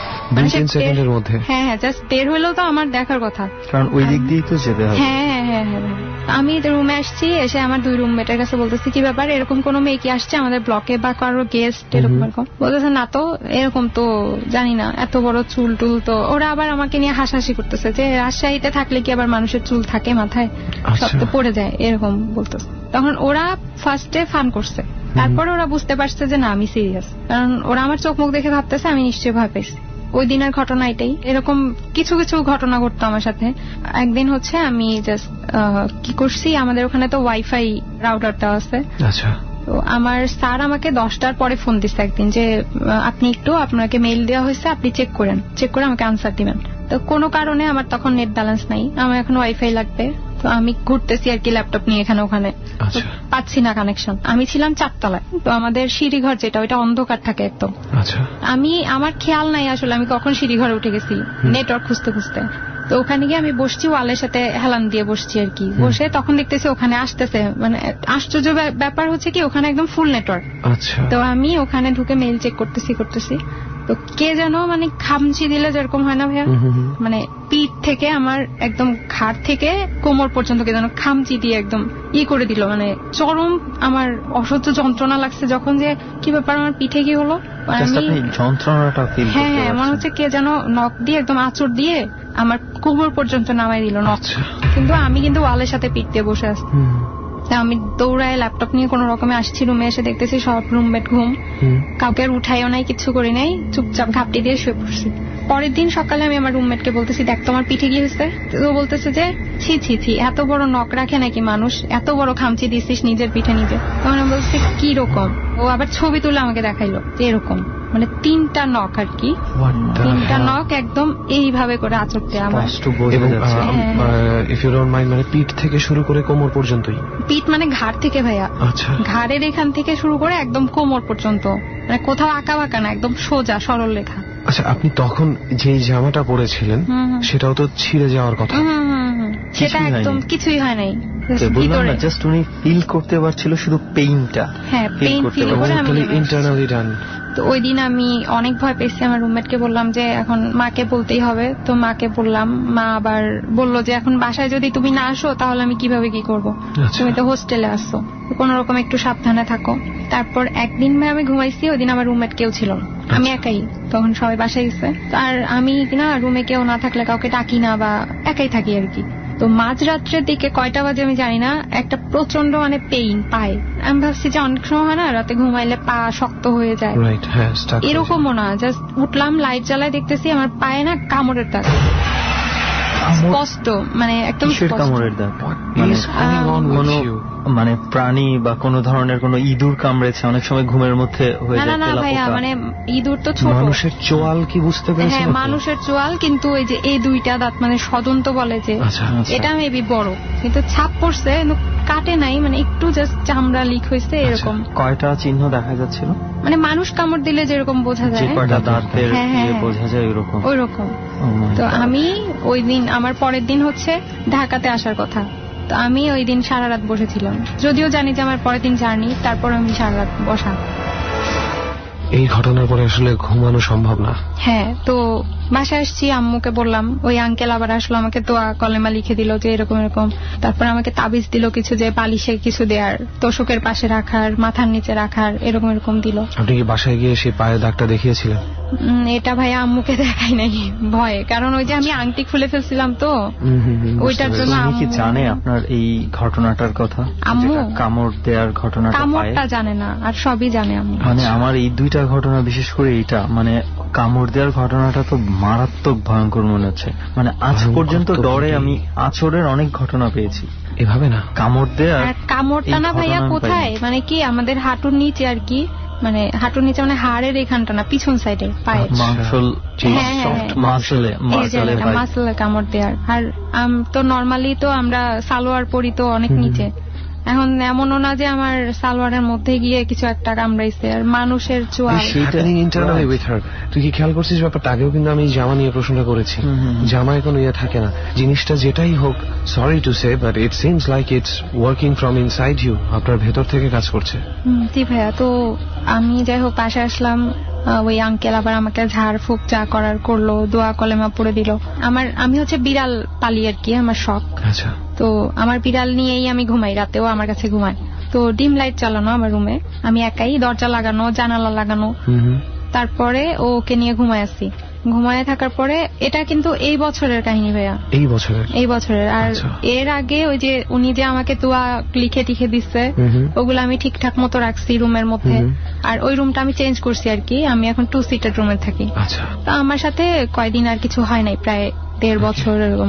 J: হ্যাঁ, জাস্ট বের হলেও তো আমার দেখার কথা,
D: কারণ ওই দিক দিয়েই তো যেতে হবে।
J: হ্যাঁ, আমি রুমে আসছি, এসে আমার 2 রুমমেটের কাছে বলতেছি কি ব্যাপার, এরকম কোনো মেয়ে কি আসছে আমাদের ব্লকে বা কারো গেস্ট এরকম? বলতেছে না তো, এরকম তো জানি না, এত বড় চুল টুল। তো ওরা আবার আমাকে নিয়ে হাসাহাসি করতেছে যে রাজশাহীতে থাকলে কি আবার মানুষের চুল থাকে মাথায়, সব তো পড়ে যায়, এরকম বলতেছে। তখন ওরা ফার্স্টে ফান করছে, তারপরে ওরা বুঝতে পারছে যে না আমি সিরিয়াস, কারণ ওরা আমার চোখ মুখ দেখে ভাবতেছে আমি নিশ্চয়ই ভয় পেয়েছি। ওই দিনের ঘটনা এটাই। এরকম কিছু কিছু ঘটনা ঘটতো আমার সাথে। একদিন হচ্ছে আমি জাস্ট কি করছি, আমাদের ওখানে তো ওয়াইফাই রাউটারটা আছে, তো আমার স্যার আমাকে 10টার পরে ফোন দিচ্ছে একদিন যে আপনি একটু আপনাকে মেইল দেওয়া হয়েছে, আপনি চেক করে আমাকে আনসার দিবেন। তো কোনো কারণে আমার তখন নেট ব্যালেন্স নাই, আমার এখন ওয়াইফাই লাগবে। তো আমি ঘুরতেছি আর কি ল্যাপটপ নিয়ে এখানে ওখানে, পাচ্ছি না কানেকশন। আমি ছিলাম 4 তলায়, তো আমাদের সিঁড়িঘর যেটা ওইটা অন্ধকার থাকে একদম। আমি আমার খেয়াল নাই আসলে আমি কখন সিঁড়িঘরে উঠে গেছি নেটওয়ার্ক খুঁজতে খুঁজতে। তো ওখানে গিয়ে আমি বসছি, ওয়ালের সাথে হেলান দিয়ে বসছি আর কি। বসে তখন দেখতেছি ওখানে আসতেছে, মানে আশ্চর্য ব্যাপার হচ্ছে কি ওখানে একদম ফুল নেটওয়ার্ক। তো আমি ওখানে ঢুকে মেইল চেক করতেছি, তো কে যেন মানে খামচি দিলে যেরকম হয় না ভাইয়া, মানে পিঠ থেকে আমার একদম ঘাড় থেকে কোমর পর্যন্ত কে যেন খামচি দিয়ে একদম করে দিল। মানে চরম আমার অসহ্য যন্ত্রণা লাগছে যখন, যে কি ব্যাপার আমার পিঠে কি হলো, হ্যাঁ মনে হচ্ছে কে যেন নখ দিয়ে একদম আঁচড় দিয়ে আমার কোমর পর্যন্ত নামাই দিল নখ। কিন্তু আমি কিন্তু ওয়ালের সাথে পিঠ দিয়ে বসে আছি। আমি দৌড়ায় ল্যাপটপ নিয়ে কোন রকমে আসছি, রুমে এসে দেখতেছি সব রুমমেট ঘুম, কাউকে আর উঠাইও নাই, কিছু করি নাই, চুপচাপ ঘাপটি দিয়ে শুয়ে পড়ছি। পরের দিন সকালে আমি আমার রুমমেটকে বলতেছি দেখ তোমার পিঠে কি হয়েছে। তো বলতেছে যে ছি এত বড় নখ রাখে নাকি মানুষ, এত বড় খামচি দিছিস নিজের পিঠে নিজে। তখন আমি বলছি কি রকম, ও আবার ছবি তুলে আমাকে দেখাইলো যে এরকম, মানে 3টা নখ আর কি, 3টা নখ একদম এইভাবে করে আঁচড়তে আমার।
C: ইফ ইউ ডোন্ট মাইন্ড, মানে পিঠ থেকে শুরু করে কোমর পর্যন্তই? পিঠ
J: মানে ঘাড় থেকে ভাইয়া, ঘাড়ের এখান থেকে শুরু করে একদম কোমর পর্যন্ত, মানে কোথাও আঁকা বাঁকা না, একদম সোজা সরল রেখা।
C: আচ্ছা, আপনি তখন যেই জামাটা পরেছিলেন সেটাও তো ছিঁড়ে যাওয়ার কথা।
J: সেটা একদম কিছুই হয় নাই,
D: জাস্ট উনি ফিল করতে পারছিল শুধু পেইনটা।
J: হ্যাঁ, পেইন ফিল করে আমি
C: ইন্টারনালি ডান।
J: তো ওই দিন আমি অনেক ভয় পেয়েছি। আমার রুমমেটকে বললাম যে এখন মাকে বলতেই হবে। তো মাকে বললাম, মা আবার বললো যে এখন বাসায় যদি তুমি না আসো তাহলে আমি কিভাবে কি করবো, তুমি তো হোস্টেলে আসছো, কোন রকম একটু সাবধানে থাকো। তারপর একদিন আমি ঘুমাইছি, ওই দিন আমার রুমমেট কেউ ছিল না, আমি একাই, তখন সবাই বাসায় গেছে। আর আমি না রুমে কেউ না থাকলে কাউকে ডাকি না বা একাই থাকি আর কি। তো মাঝরাত্রের দিকে কয়টা বাজে আমি জানি না, একটা প্রচন্ড মানে পেইন পায়। আমি ভাবছি যে অনেক সময় হয় না রাতে ঘুমাইলে পা শক্ত হয়ে যায়, এরকমও না, জাস্ট উঠলাম লাইট জ্বালায় দেখতেছি আমার পায়ে না কামড়ের দাগ স্পষ্ট, মানে একদম
D: কামড়ের দাগ, মানে প্রাণী বা কোন ধরনের কোন ইঁদুর কামড়েছে অনেক সময় ঘুমের মধ্যে হয়ে যায়।
J: না ভাইয়া, মানে ইঁদুর তো ছোট,
C: মানুষের চোয়াল কি বুঝতে পেরেছেন?
J: হ্যাঁ মানুষের চোয়াল, কিন্তু ওই যে এই 2টা দাঁত মানে সদন্ত বলে যে, এটা মেবি বড়, কিন্তু ছাপ পড়ছে কাটে নাই, মানে একটু জাস্ট চামড়া লিক হয়েছে এরকম।
D: কয়টা চিহ্ন দেখা যাচ্ছিল?
J: মানে মানুষ কামড় দিলে যেরকম বোঝা যায়,
D: দাঁতের বোঝা যায়
J: ওইরকম। তো আমি ওই দিন, আমার পরের দিন হচ্ছে ঢাকাতে আসার কথা, তো আমি ওই দিন সারা রাত বসেছিলাম, যদিও জানি যে আমার পরের দিন জার্নি, তারপর আমি সারা রাত বসা।
C: এই ঘটনার পরে আসলে ঘুমানো সম্ভব না।
J: হ্যাঁ, তো বাসায় আসছি, আম্মুকে বললাম, ওই আঙ্কেল আবার আসলো, আমাকে দোয়া কলেমা লিখে দিল যে এরকম এরকম, তারপর আমাকে তাবিজ দিল কিছু, যে বালিশে কিছু দেয়ার, তোষকের পাশে রাখার, মাথার নিচে রাখার, এরকম এরকম দিল।
C: আপনি কি বাসায় গিয়ে সেই পায়ের দাগটা দেখিয়েছিলেন?
J: এটা ভাইয়া আম্মুকে দেখাই নাই ভয়ে, কারণ ওই যে আমি আংটি খুলে ফেলছিলাম তো, ওইটার জন্য।
D: কি জানে আপনার এই ঘটনাটার কথা?
J: আম্মু
D: কামড় দেওয়ার ঘটনাটা?
J: কামড়টা জানে না, আর সবই জানে আম্মু।
D: মানে আমার এই 2টা ঘটনা, বিশেষ করে এইটা, মানে কামড় দেওয়ার ঘটনাটা তো মারাত্মক ভয়ঙ্কর মনে হচ্ছে। মানে আজ পর্যন্ত ডরে আমি আঁচড়ের অনেক ঘটনা পেয়েছি, এভাবে না কামড় দেওয়ার।
J: কামড়টা না ভাইয়া কোথায়, মানে কি আমাদের হাঁটুর নিচে আর কি, মানে হাঁটুর নিচে, মানে হাড়ের এখানটা না, পিছন সাইডে পায়ে মাসলে কামড় দেওয়ার। আর তো নর্মালি তো আমরা সালোয়ার পরি তো অনেক নিচে, এখন এমনও না যে আমার সালোয়ারের মধ্যে গিয়ে কিছু একটা কামড়াইছে, আর মানুষের চোয়াল।
C: তুই কি খেয়াল করছিস ব্যাপারটা? আগেও কিন্তু আমি জামা নিয়ে প্রশ্নটা করেছি, জামায় কোনো ইয়ে থাকে না, জিনিসটা যেটাই হোক, sorry to say, but it seems like it's working from inside you, আপনার ভেতর থেকে কাজ করছে।
J: জি ভাইয়া, তো আমি যাই হোক বাসায় আসলাম, ওই আঙ্কেল আবার আমাকে ঝাড় ফুঁক যা করার করলো, দোয়া কলেমা পড়ে দিল। আমি হচ্ছে বিড়াল পালি আর কি, আমার শখ।
C: আচ্ছা।
J: তো আমার বিড়াল নিয়েই আমি ঘুমাই, রাতেও আমার কাছে ঘুমাই। তো ডিম লাইট চালানো আমার রুমে, আমি একাই, দরজা লাগানো, জানালা লাগানো। তারপরে ওকে নিয়ে ঘুমায় আসি। ঘুমায় থাকার পরে, এটা কিন্তু এই বছরের কাহিনী ভাইয়া, এই বছরের। আর এর আগে ওই যে উনি যে আমাকে দোয়া লিখে টিখে দিচ্ছে, ওগুলো আমি ঠিকঠাক মতো রাখছি রুমের মধ্যে। আর ওই রুমটা আমি চেঞ্জ করছি আর কি, আমি এখন 2 সিটের রুমে থাকি। তো আমার সাথে কয়দিন আর কিছু হয় নাই, প্রায় 1.5 বছর এরকম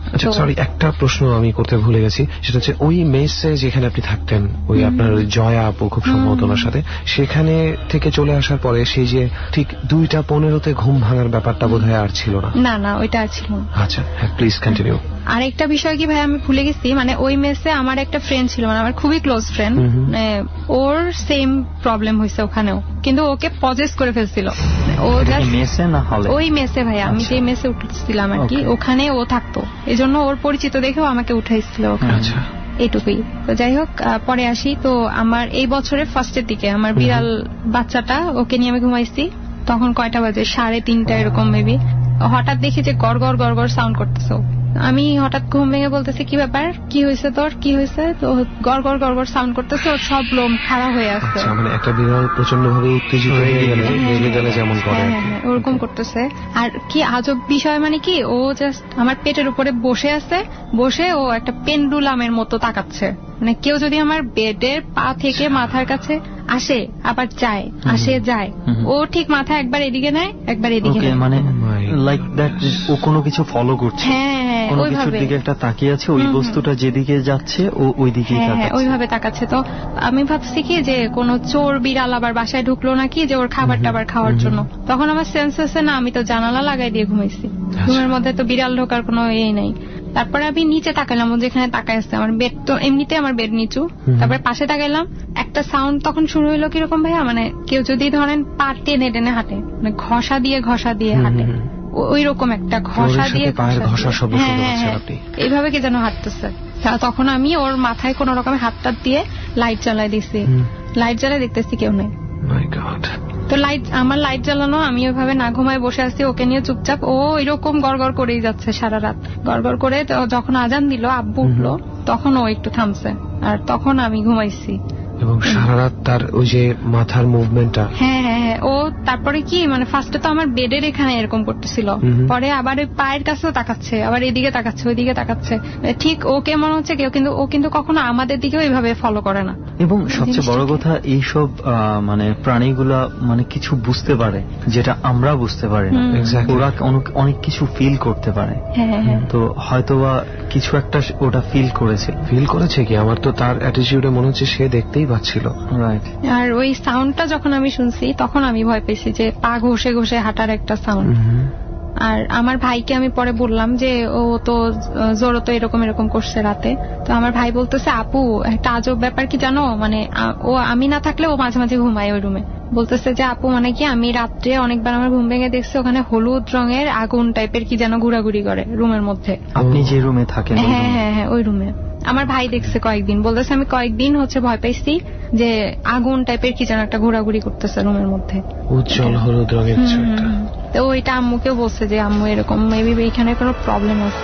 C: আচ্ছা সরি, একটা প্রশ্ন আমি করতে ভুলে গেছি, সেটা হচ্ছে ওই মেসে যেখানে আপনি থাকতেন, ওই আপনার জয়া আপু খুব সম্ভবত ওনার সাথে, সেখানে থেকে চলে আসার পরে সেই যে ঠিক 2:15 ঘুম ভাঙার ব্যাপারটা বোধহয় আর ছিল না?
J: না না, ওইটা আর ছিল না।
C: আচ্ছা হ্যাঁ, প্লিজ কন্টিনিউ।
J: আরেকটা বিষয় কি ভাই, আমি ভুলে গেছি, মানে ওই মেসে আমার একটা ফ্রেন্ড ছিল, মানে আমার খুবই ক্লোজ ফ্রেন্ড, ওর সেম প্রবলেম হয়েছে ওখানেও, কিন্তু ওকে পজেস করে ফেলছিল। ও
D: মেসে না হলে?
J: ওই মেসে ভাই, আমি যে মেসে উঠছিলাম আর কি, ওখানে ও থাকতো, এজন্য ওর পরিচিত দেখেও আমাকে উঠাইছিল ওখানে।
C: আচ্ছা,
J: এইটুকুই। তো যাই হোক, পরে আসি। তো আমার এই বছরের ফার্স্টের দিকে আমার বিড়াল বাচ্চাটা, ওকে নিয়ে আমি ঘুমাইছি, তখন কয়টা বাজে, 3:30 এরকম মেবি। হঠাৎ দেখি যে গড় গড় গড় গড় সাউন্ড করতেছে। আমি হঠাৎ ঘুম ভেঙে বলতেছি, কি ব্যাপার, কি হয়েছে তোর, কি হয়েছে? তো গড় গড় গড় গড় সাউন্ড করতেছে, ওর সব লোম খাড়া হয়ে আসছে।
C: মানে একটা বিড়াল প্রচন্ড ভাবে উত্তেজিত হয়ে গেলে যেমন করে
J: ওরকম করতেছে। আর কি আজব বিষয়, মানে কি, ও জাস্ট আমার পেটের উপরে বসে আছে, বসে ও একটা পেন্ডুলামের মতো তাকাচ্ছে, মানে কেউ যদি আমার বেডের পা থেকে মাথার কাছে আসে আবার যায়, আসে যায়, ও ঠিক মাথা একবার এদিকে নেয় একবার এদিকে নেয়,
D: মানে লাইক দ্যাট। ও কোনো কিছু ফলো করছে,
J: হ্যাঁ
D: কোনো কিছুর দিকে একটা তাকিয়ে আছে, ওই বস্তুটা যেদিকে যাচ্ছে ও ওই দিকেই তাকাচ্ছে,
J: ওইভাবে তাকাচ্ছে। তো আমি ভাবছি কি যে কোনো চোর বিড়াল আবার বাসায় ঢুকলো নাকি, যে ওর খাবার টাবার খাওয়ার জন্য। তখন আমার সেন্স হচ্ছে না, আমি তো জানালা লাগাই দিয়ে ঘুমাইছি, রুমের মধ্যে তো বিড়াল ঢোকার কোনো ইয়ে নেই। তারপরে আমি নিচে তাকাইলাম, যেখানে তাকাই আছে আমার বেড, তো এমনিতে আমার বেড নিচু, তারপরে পাশে তাকাইলাম, একটা সাউন্ড তখন শুরু হইলো কিরকম ভাইয়া, মানে কেউ যদি ধরেন পা টেনে টেনে হাঁটে, মানে ঘষা দিয়ে হাঁটে, ওই রকম একটা ঘষা দিয়ে এইভাবে কি যেন হাঁটতেছে। তখন আমি ওর মাথায় কোন রকমে হাতটা দিয়ে লাইট জ্বালাই দিছি, লাইট জ্বালাই দেখতেছি কেউ নেই। তো আমার লাইট জ্বালানো, আমি ওইভাবে না ঘুমায় বসে আছি ওকে নিয়ে চুপচাপ। ও এরকম গড়গড় করেই যাচ্ছে সারা রাত, গড়গড় করে। যখন আজান দিল, আব্বু উঠলো, তখন ও একটু থামছে, আর তখন আমি ঘুমাইছি।
C: এবং সারা রাত তার ওই যে মাথার মুভমেন্টটা,
J: হ্যাঁ হ্যাঁ হ্যাঁ। ও তারপরে কি, মানে ফার্স্টে তো আমার বেডের এখানে এরকম করতেছিল, পরে আবার ওই পায়ের কাছেও তাকাচ্ছে, আবার এদিকে তাকাচ্ছে, ওইদিকে তাকাচ্ছে। ঠিক ওকে মনে হচ্ছে কেউ, কিন্তু ও কিন্তু কখনো আমাদের দিকেও এইভাবে ফলো করে না।
D: এবং সবচেয়ে বড় কথা, এইসব মানে প্রাণীগুলা মানে কিছু বুঝতে পারে যেটা আমরা বুঝতে পারি না। ওরা অনেক কিছু ফিল করতে পারে। তো হয়তোবা কিছু একটা ওটা ফিল করেছে কি, আমার তো তার অ্যাটিটিউডে মনে হচ্ছে সে দেখতেই পাচ্ছিল।
J: আর ওই সাউন্ডটা যখন আমি শুনছি, তখন আমি ভয় পেয়েছি, যে পা ঘষে ঘষে হাঁটার একটা সাউন্ড। আর আমার ভাইকে আমি পরে বললাম যে ও তো জোরো তো এরকম এরকম করছে রাতে। তো আমার ভাই বলতেছে, আপু একটা আজব ব্যাপার কি জানো, মানে ও আমি না থাকলে ও মাঝে মাঝে ঘুমায় ওই রুমে। বলতেছে যে আপু, মানে কি, আমি রাত্রে অনেকবার আমার ঘুম ভেঙে দেখছি ওখানে হলুদ রঙের আগুন টাইপের কি যেন ঘোরাঘুরি করে রুমের মধ্যে।
D: আপনি যে রুমে থাকেন?
J: হ্যাঁ হ্যাঁ হ্যাঁ, ওই রুমে। আমার ভাই দেখছে কয়েকদিন, বলতেছে আমি কয়েকদিন ভয় পাইছি যে আগুন টাইপের কি যেন একটা ঘোরাঘুরি করতেছে রুমের মধ্যে,
C: উজ্জ্বল হলুদ রঙের কিছু একটা।
J: তো ওইটা আম্মুকেও বলছে যে আম্মু এরকম মেবি এখানে কোনো প্রবলেম আছে।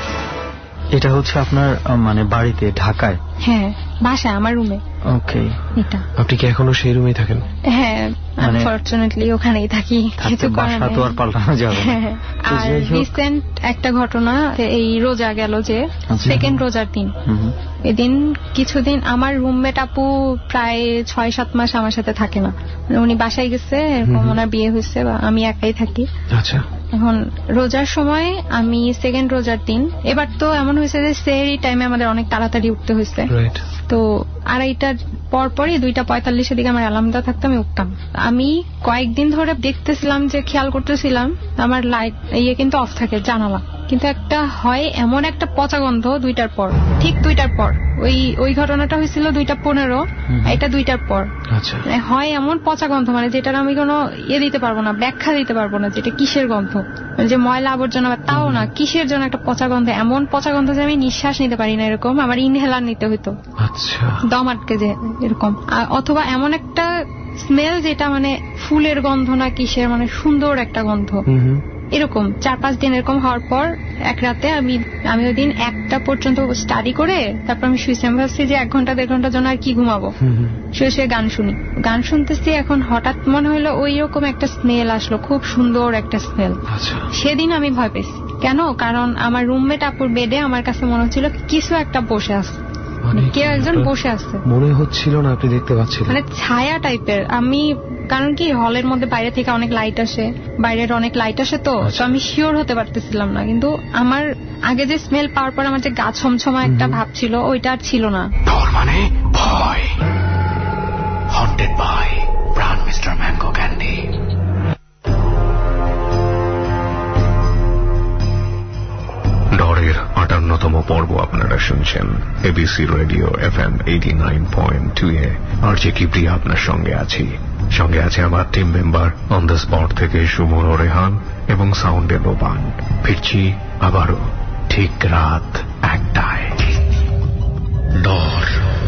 D: এটা হচ্ছে আপনার মানে বাড়িতে ঢাকায়?
J: হ্যাঁ, বাসায় আমার রুমে।
D: ওকে।
J: এটা
C: আপনি কি এখনো সেই রুমেই থাকেন?
J: হ্যাঁ, আনফরচুনেটলি ওখানেই থাকি, কিছু করার নেই।
D: তো আর পাল্টানো যাবে না।
J: আর রিসেন্ট একটা ঘটনা, এই রোজা গেল যে সেকেন্ড রোজার দিন, এদিন কিছুদিন আমার রুমমেট আপু প্রায় 6-7 মাস আমার সাথে থাকে না, উনি বাসায় গেছে, এরকম ওনার বিয়ে হয়েছে, আমি একাই থাকি।
C: আচ্ছা।
J: এখন রোজার সময় আমি সেকেন্ড রোজার দিন, এবার তো এমন হয়েছে যে সেহরি টাইমে আমাদের অনেক তাড়াতাড়ি উঠতে হয়েছে। তো 2:30টার পরপরই 2:45 দিকে আমার অ্যালার্মটা থাকতো, আমি উঠতাম। আমি কয়েকদিন ধরে দেখতেছিলাম, যে খেয়াল করতেছিলাম আমার লাইট কিন্তু অফ থাকে জানালা, কিন্তু একটা হয় এমন একটা পচা গন্ধ 2টার পর, ঠিক 2টার পর। ওই ঘটনাটা হয়েছিল 2:15, এটা 2টার পর। হয় এমন পচা গন্ধ, মানে যেটার আমি কোনো দিতে পারবো না, ব্যাখ্যা দিতে পারবো না যেটা কিসের গন্ধ, যে ময়লা আবর্জনা তাও না, কিসের জন্য একটা পচা গন্ধ, এমন পচা গন্ধ যে আমি নিঃশ্বাস নিতে পারি না, এরকম আমার ইনহেলার নিতে হইতো, দম আটকে যে এরকম। অথবা এমন একটা স্মেল যেটা মানে ফুলের গন্ধ না কিসের, মানে সুন্দর একটা গন্ধ, এরকম 4-5 দিন এরকম হওয়ার পর এক রাতে আমি ওই দিন 1টা পর্যন্ত স্টাডি করে তারপর আমি শুয়েছি। আমি ভাবছি যে 1-1.5 ঘন্টার জন্য আর কি ঘুমাবো, শুয়ে গান শুনতেছি। এখন হঠাৎ মনে হলো ওই রকম একটা স্মেল আসলো, খুব সুন্দর একটা স্মেল। সেদিন আমি ভয় পেয়েছি। কেন? কারণ আমার রুমমেট আপুর বেডে আমার কাছে মনে হচ্ছিল কিছু একটা বসে আছে, কেউ একজন বসে আছে।
C: মনে হচ্ছিল না আপনি দেখতে পাচ্ছিলেন?
J: মানে ছায়া টাইপের। আমি কারণ কি হলের মধ্যে বাইরে থেকে অনেক লাইট আসে, বাইরের অনেক লাইট আসে, তো আমি শিওর হতে পারতেছিলাম না। কিন্তু আমার আগে যে স্মেল পাওয়ার পর আমার যে গা ছমছমা একটা ভাব ছিল ওইটা আর ছিল না।
H: ডর মানে ভয়। Haunted by Pran mister mango candy.
B: ডরের 58তম পর্ব আপনারা শুনছেন এবিসি রেডিও FM 89.2 এ। আরজে কিবরিয়া আপনার সঙ্গে আছি। সঙ্গে আছে আমার team member on the spot থেকে সুমন ও রেহান এবং সাউন্ডে নোবান। ফিরছি আবারও ঠিক রাত 1টায়।
H: ডর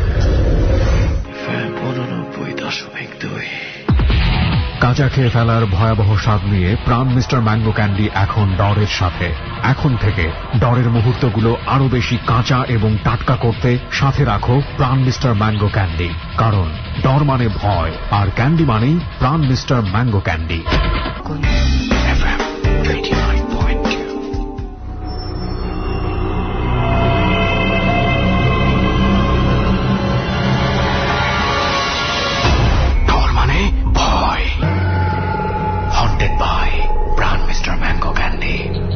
H: FM 89.2।
I: কাঁচা খেয়ে ফেলার ভয়াবহ স্বাদ নিয়ে প্রাণ মিস্টার ম্যাঙ্গো ক্যান্ডি এখন ডরের সাথে। এখন থেকে ডরের মুহূর্তগুলো আরো বেশি কাঁচা এবং টাটকা করতে সাথে রাখো প্রাণ মিস্টার ম্যাঙ্গো ক্যান্ডি। কারণ ডর মানে ভয়, আর ক্যান্ডি মানেই Pran mister mango candy.
H: FM 89.2। ডর মানে ভয়। Haunted by Pran mister mango candy.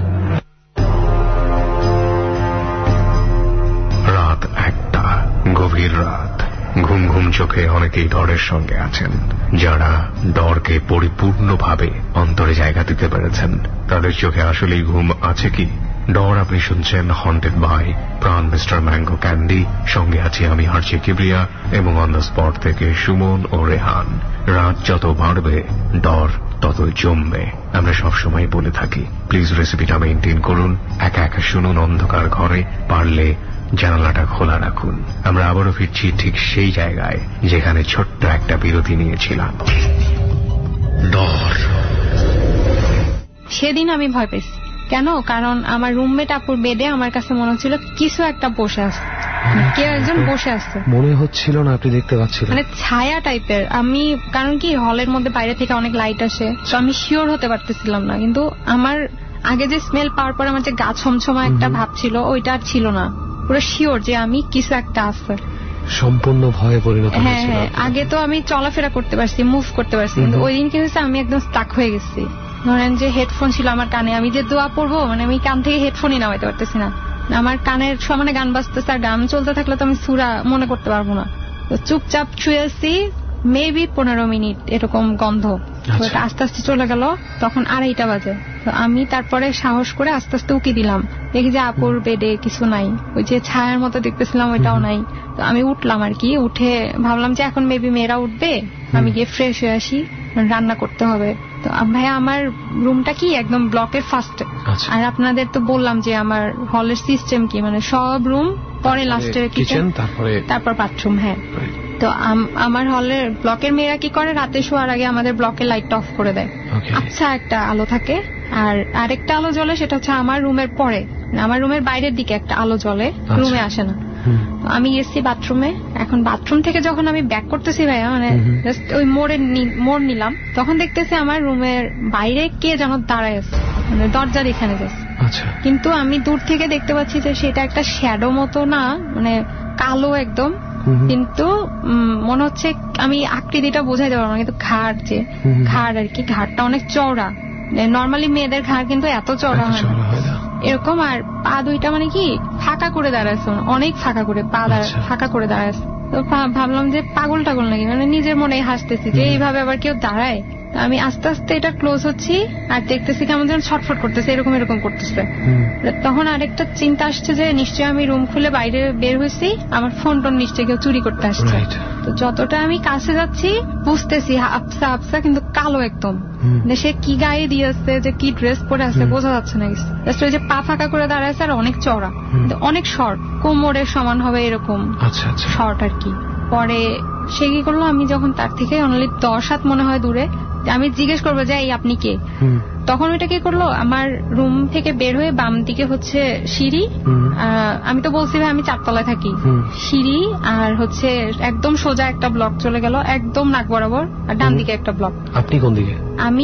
B: রাত 1টা, গভীর রাত। ঘুম ঘুম চোখে অনেকেই ডরের সঙ্গে আছেন। যারা ডরকে পরিপূর্ণভাবে অন্তরে জায়গা দিতে পেরেছেন তাদের চোখে আসলেই ঘুম আছে কি? ডর আপনি শুনছেন haunted by Pran mister mango candy. সঙ্গে আছি আমি আরজে কিবরিয়া এবং অন দ্য স্পট থেকে সুমন ও রেহান। রাত যত বাড়বে ডর তত জমবে। আমরা সবসময় বলে থাকি প্লিজ রেসিপিটা মেইনটেইন করুন, একা একা শুনুন অন্ধকার ঘরে, পারলে জানালাটা খোলা রাখুন। আমরা আবারও ফিরছি ঠিক সেই জায়গায় যেখানে ছোট্ট একটা বিরতি নিয়েছিলাম।
H: ডর।
J: সেদিন আমি ভয় পেয়েছি। কেন? কারণ আমার রুমমেট আপুর বেডে আমার কাছে মনে হচ্ছিল কিছু একটা বসে আছে, কেউ একজন বসে আছে।
C: মনে হচ্ছিল না আপনি দেখতে পাচ্ছিলেন?
J: মানে ছায়া টাইপের। আমি কারণ কি হলের মধ্যে বাইরে থেকে অনেক লাইট আসে, তো আমি শিওর হতে পারতেছিলাম না। কিন্তু আমার আগে যে স্মেল পাওয়ার পর আমার যে গা ছমছমা একটা ভাব ছিল ওইটা আর ছিল না। পুরো শিওর যে আমি কিছু একটা আছে।
C: সম্পূর্ণ ভয়ে পরিণত হয়েছিল।
J: হ্যাঁ, আগে তো আমি চলাফেরা করতে পারছি, মুভ করতে পারছি, কিন্তু ওই দিন কি হয়েছে আমি একদম স্টাক হয়ে গেছি। ধরেন যে হেডফোন ছিল আমার কানে, আমি যে দোয়া পড়বো মানে আমি কান থেকে হেডফোনই নামাইতে পারতেছি না। আমার কানের সমানে গান বাজতেছে, আর গান চলতে থাকলে তো আমি সূরা মনে করতে পারবো না। তো চুপচাপ শুয়েছি, মেবি 15 মিনিট এরকম গন্ধ। আস্তে আস্তে চলে গেল, তখন 2:30 বাজে। তো আমি তারপরে সাহস করে আস্তে আস্তে উকি দিলাম, দেখি যে আপুর বেডে কিছু নাই, ওই যে ছায়ার মতো দেখতেছিলাম ওইটাও নাই। তো আমি উঠলাম আর কি, উঠে ভাবলাম যে এখন মেবি মেয়েরা উঠবে, আমি গিয়ে ফ্রেশ হয়ে আসি, রান্না করতে হবে। তো ভাইয়া আমার রুমটা কি একদম ব্লকের ফার্স্টে। আর আপনাদের তো বললাম যে আমার হলের সিস্টেম কি, মানে সব রুম, পরে লাস্টের কিচেন, তারপর বাথরুম। হ্যাঁ, তো আমার হলের ব্লকের মেয়েরা কি করে, রাতে শোয়ার আগে আমাদের ব্লকের লাইটটা অফ করে দেয়। আচ্ছা, একটা আলো থাকে, আর আরেকটা আলো জ্বলে, সেটা হচ্ছে আমার রুমের পরে, আমার রুমের বাইরের দিকে একটা আলো জ্বলে, রুমে আসে না। আমি গেছি বাথরুমে। এখন বাথরুম থেকে যখন আমি ব্যাক করতেছি ভাইয়া, মানে জাস্ট ওই মোড় নিলাম, তখন দেখতেছি আমার রুমের বাইরে কে যেন দাঁড়ায় আছে, মানে দরজার এখানে যাচ্ছে। কিন্তু আমি দূর থেকে দেখতে পাচ্ছি যে সেটা একটা শ্যাডো মতো না, মানে কালো একদম, কিন্তু মনে হচ্ছে আমি আকৃতিটা বোঝাইতে পারবো না, কিন্তু ঘাড় আর কি, ঘাড়টা অনেক চওড়া। নর্মালি মেয়েদের ঘাড় কিন্তু এত চওড়া হয় না এরকম। আর পা দুইটা মানে কি ফাঁকা করে দাঁড়াচ্ছে, অনেক ফাঁকা করে পা ফাঁকা করে দাঁড়াচ্ছে। তো ভাবলাম যে পাগল টাগল নাকি, মানে নিজের মনে হাসতেছি যে এইভাবে আবার কেউ দাঁড়ায়। আমি আস্তে আস্তে এটা ক্লোজ হচ্ছি আর দেখতেছি কেমন যেন ছটফট করতেছে, এরকম করতেছে। তখন আরেকটা চিন্তা আসছে যে নিশ্চয়ই আমি রুম খুলে বাইরে বের হয়েছি, আমার ফোন টোন নিশ্চয়ই কেউ চুরি করতে আসছে। তো যতটা আমি কাছে যাচ্ছি বুঝতেছি আপসা আপসা, কিন্তু কালো একদম। সে কি গায়ে দিয়েছে, যে কি ড্রেস পরে আছে বোঝা যাচ্ছে না। ওই যে পা ফাঁকা করে দাঁড়ায় আর অনেক চওড়া, অনেক শর্ট, কোমরের সমান হবে এরকম শর্ট আর কি। পরে সে কি করলো, আমি যখন তার থেকে অনলি 10 হাত মনে হয় দূরে, আমি জিজ্ঞেস করবো যে এই আপনি কে। তখন ওইটা কি করলো, আমার রুম থেকে বের হয়ে বাম দিকে হচ্ছে সিঁড়ি, আমি তো বলছি ভাই আমি 4 তলায় থাকি, সিঁড়ি আর হচ্ছে একদম সোজা একটা ব্লক চলে গেল একদম নাক বরাবর, আর ডান দিকে একটা ব্লক।
C: আপনি কোন দিকে?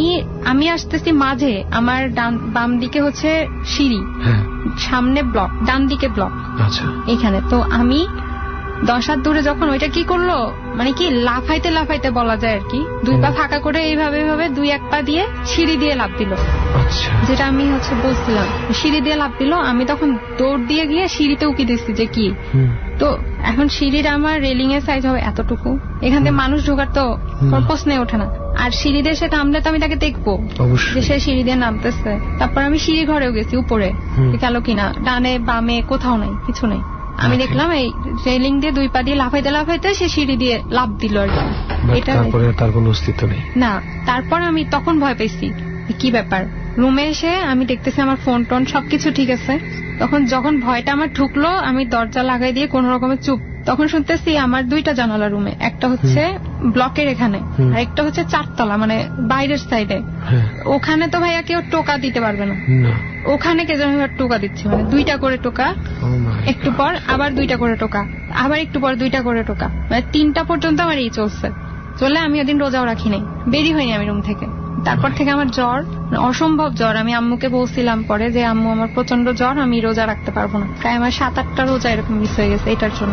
J: আমি আসতেছি মাঝে, আমার বাম দিকে হচ্ছে সিঁড়ি, সামনে ব্লক, ডান দিকে ব্লক। এখানে তো আমি 10 হাত দূরে যখন ওইটা কি করলো, মানে কি লাফাইতে লাফাইতে বলা যায় আর কি, 2 পা ফাঁকা করে এইভাবে 2-1 পা দিয়ে সিঁড়ি দিয়ে লাফ দিল। যেটা আমি বলছিলাম, সিঁড়ি দিয়ে লাফ দিল। আমি তখন দৌড় দিয়ে গিয়ে সিঁড়িতে উকি দিচ্ছি যে কি। তো এখন সিঁড়ির আমার রেলিং এর সাইজ হবে এতটুকু, এখান থেকে মানুষ ঢোকার তো প্রশ্নে ওঠে না। আর সিঁড়ি দিয়ে সে নামলে তো আমি তাকে দেখবো যে সে সিঁড়ি দিয়ে নামতেছে। তারপর আমি সিঁড়ি ঘরেও গেছি উপরে, গেল কিনা, ডানে বামে কোথাও নাই, কিছু নেই। আমি দেখলাম এই রেলিং দিয়ে 2 পা দিয়ে লাফাইতে লাফাইতে সে সিঁড়ি দিয়ে লাফ দিল আর কি। এটা
C: তারপরে তার কোনো অস্তিত্ব নেই
J: না। তারপর আমি তখন ভয় পেয়েছি, কি ব্যাপার। রুমে এসে আমি দেখতেছি আমার ফোন টোন সবকিছু ঠিক আছে। তখন যখন ভয়টা আমার ঢুকলো, আমি দরজা লাগাই দিয়ে কোন রকমের চুপ। তখন শুনতেছি আমার 2টা জানালা রুমে, একটা হচ্ছে ব্লকের এখানে আর একটা হচ্ছে 4 তলা, মানে বাইরের সাইডে। ওখানে তো ভাইয়া কেউ টোকা দিতে পারবে না, ওখানে কে যেন টোকা দিচ্ছে, মানে 2টা করে টোকা, একটু পর আবার 2টা করে টোকা, আবার একটু পর 2টা করে টোকা, মানে 3টা পর্যন্ত আমার এই চলছে। চলে আমি ওদিন রোজাও রাখি নাই, বেরি হয়নি আমি রুম থেকে। তারপর থেকে আমার জ্বর, অসম্ভব জ্বর। আমি আম্মুকে বলছিলাম পরে যে আম্মু আমার প্রচন্ড জ্বর, আমি রোজা রাখতে পারবো না। প্রায় আমার 7-8টা রোজা এরকম মিস হয়ে গেছে এটার জন্য।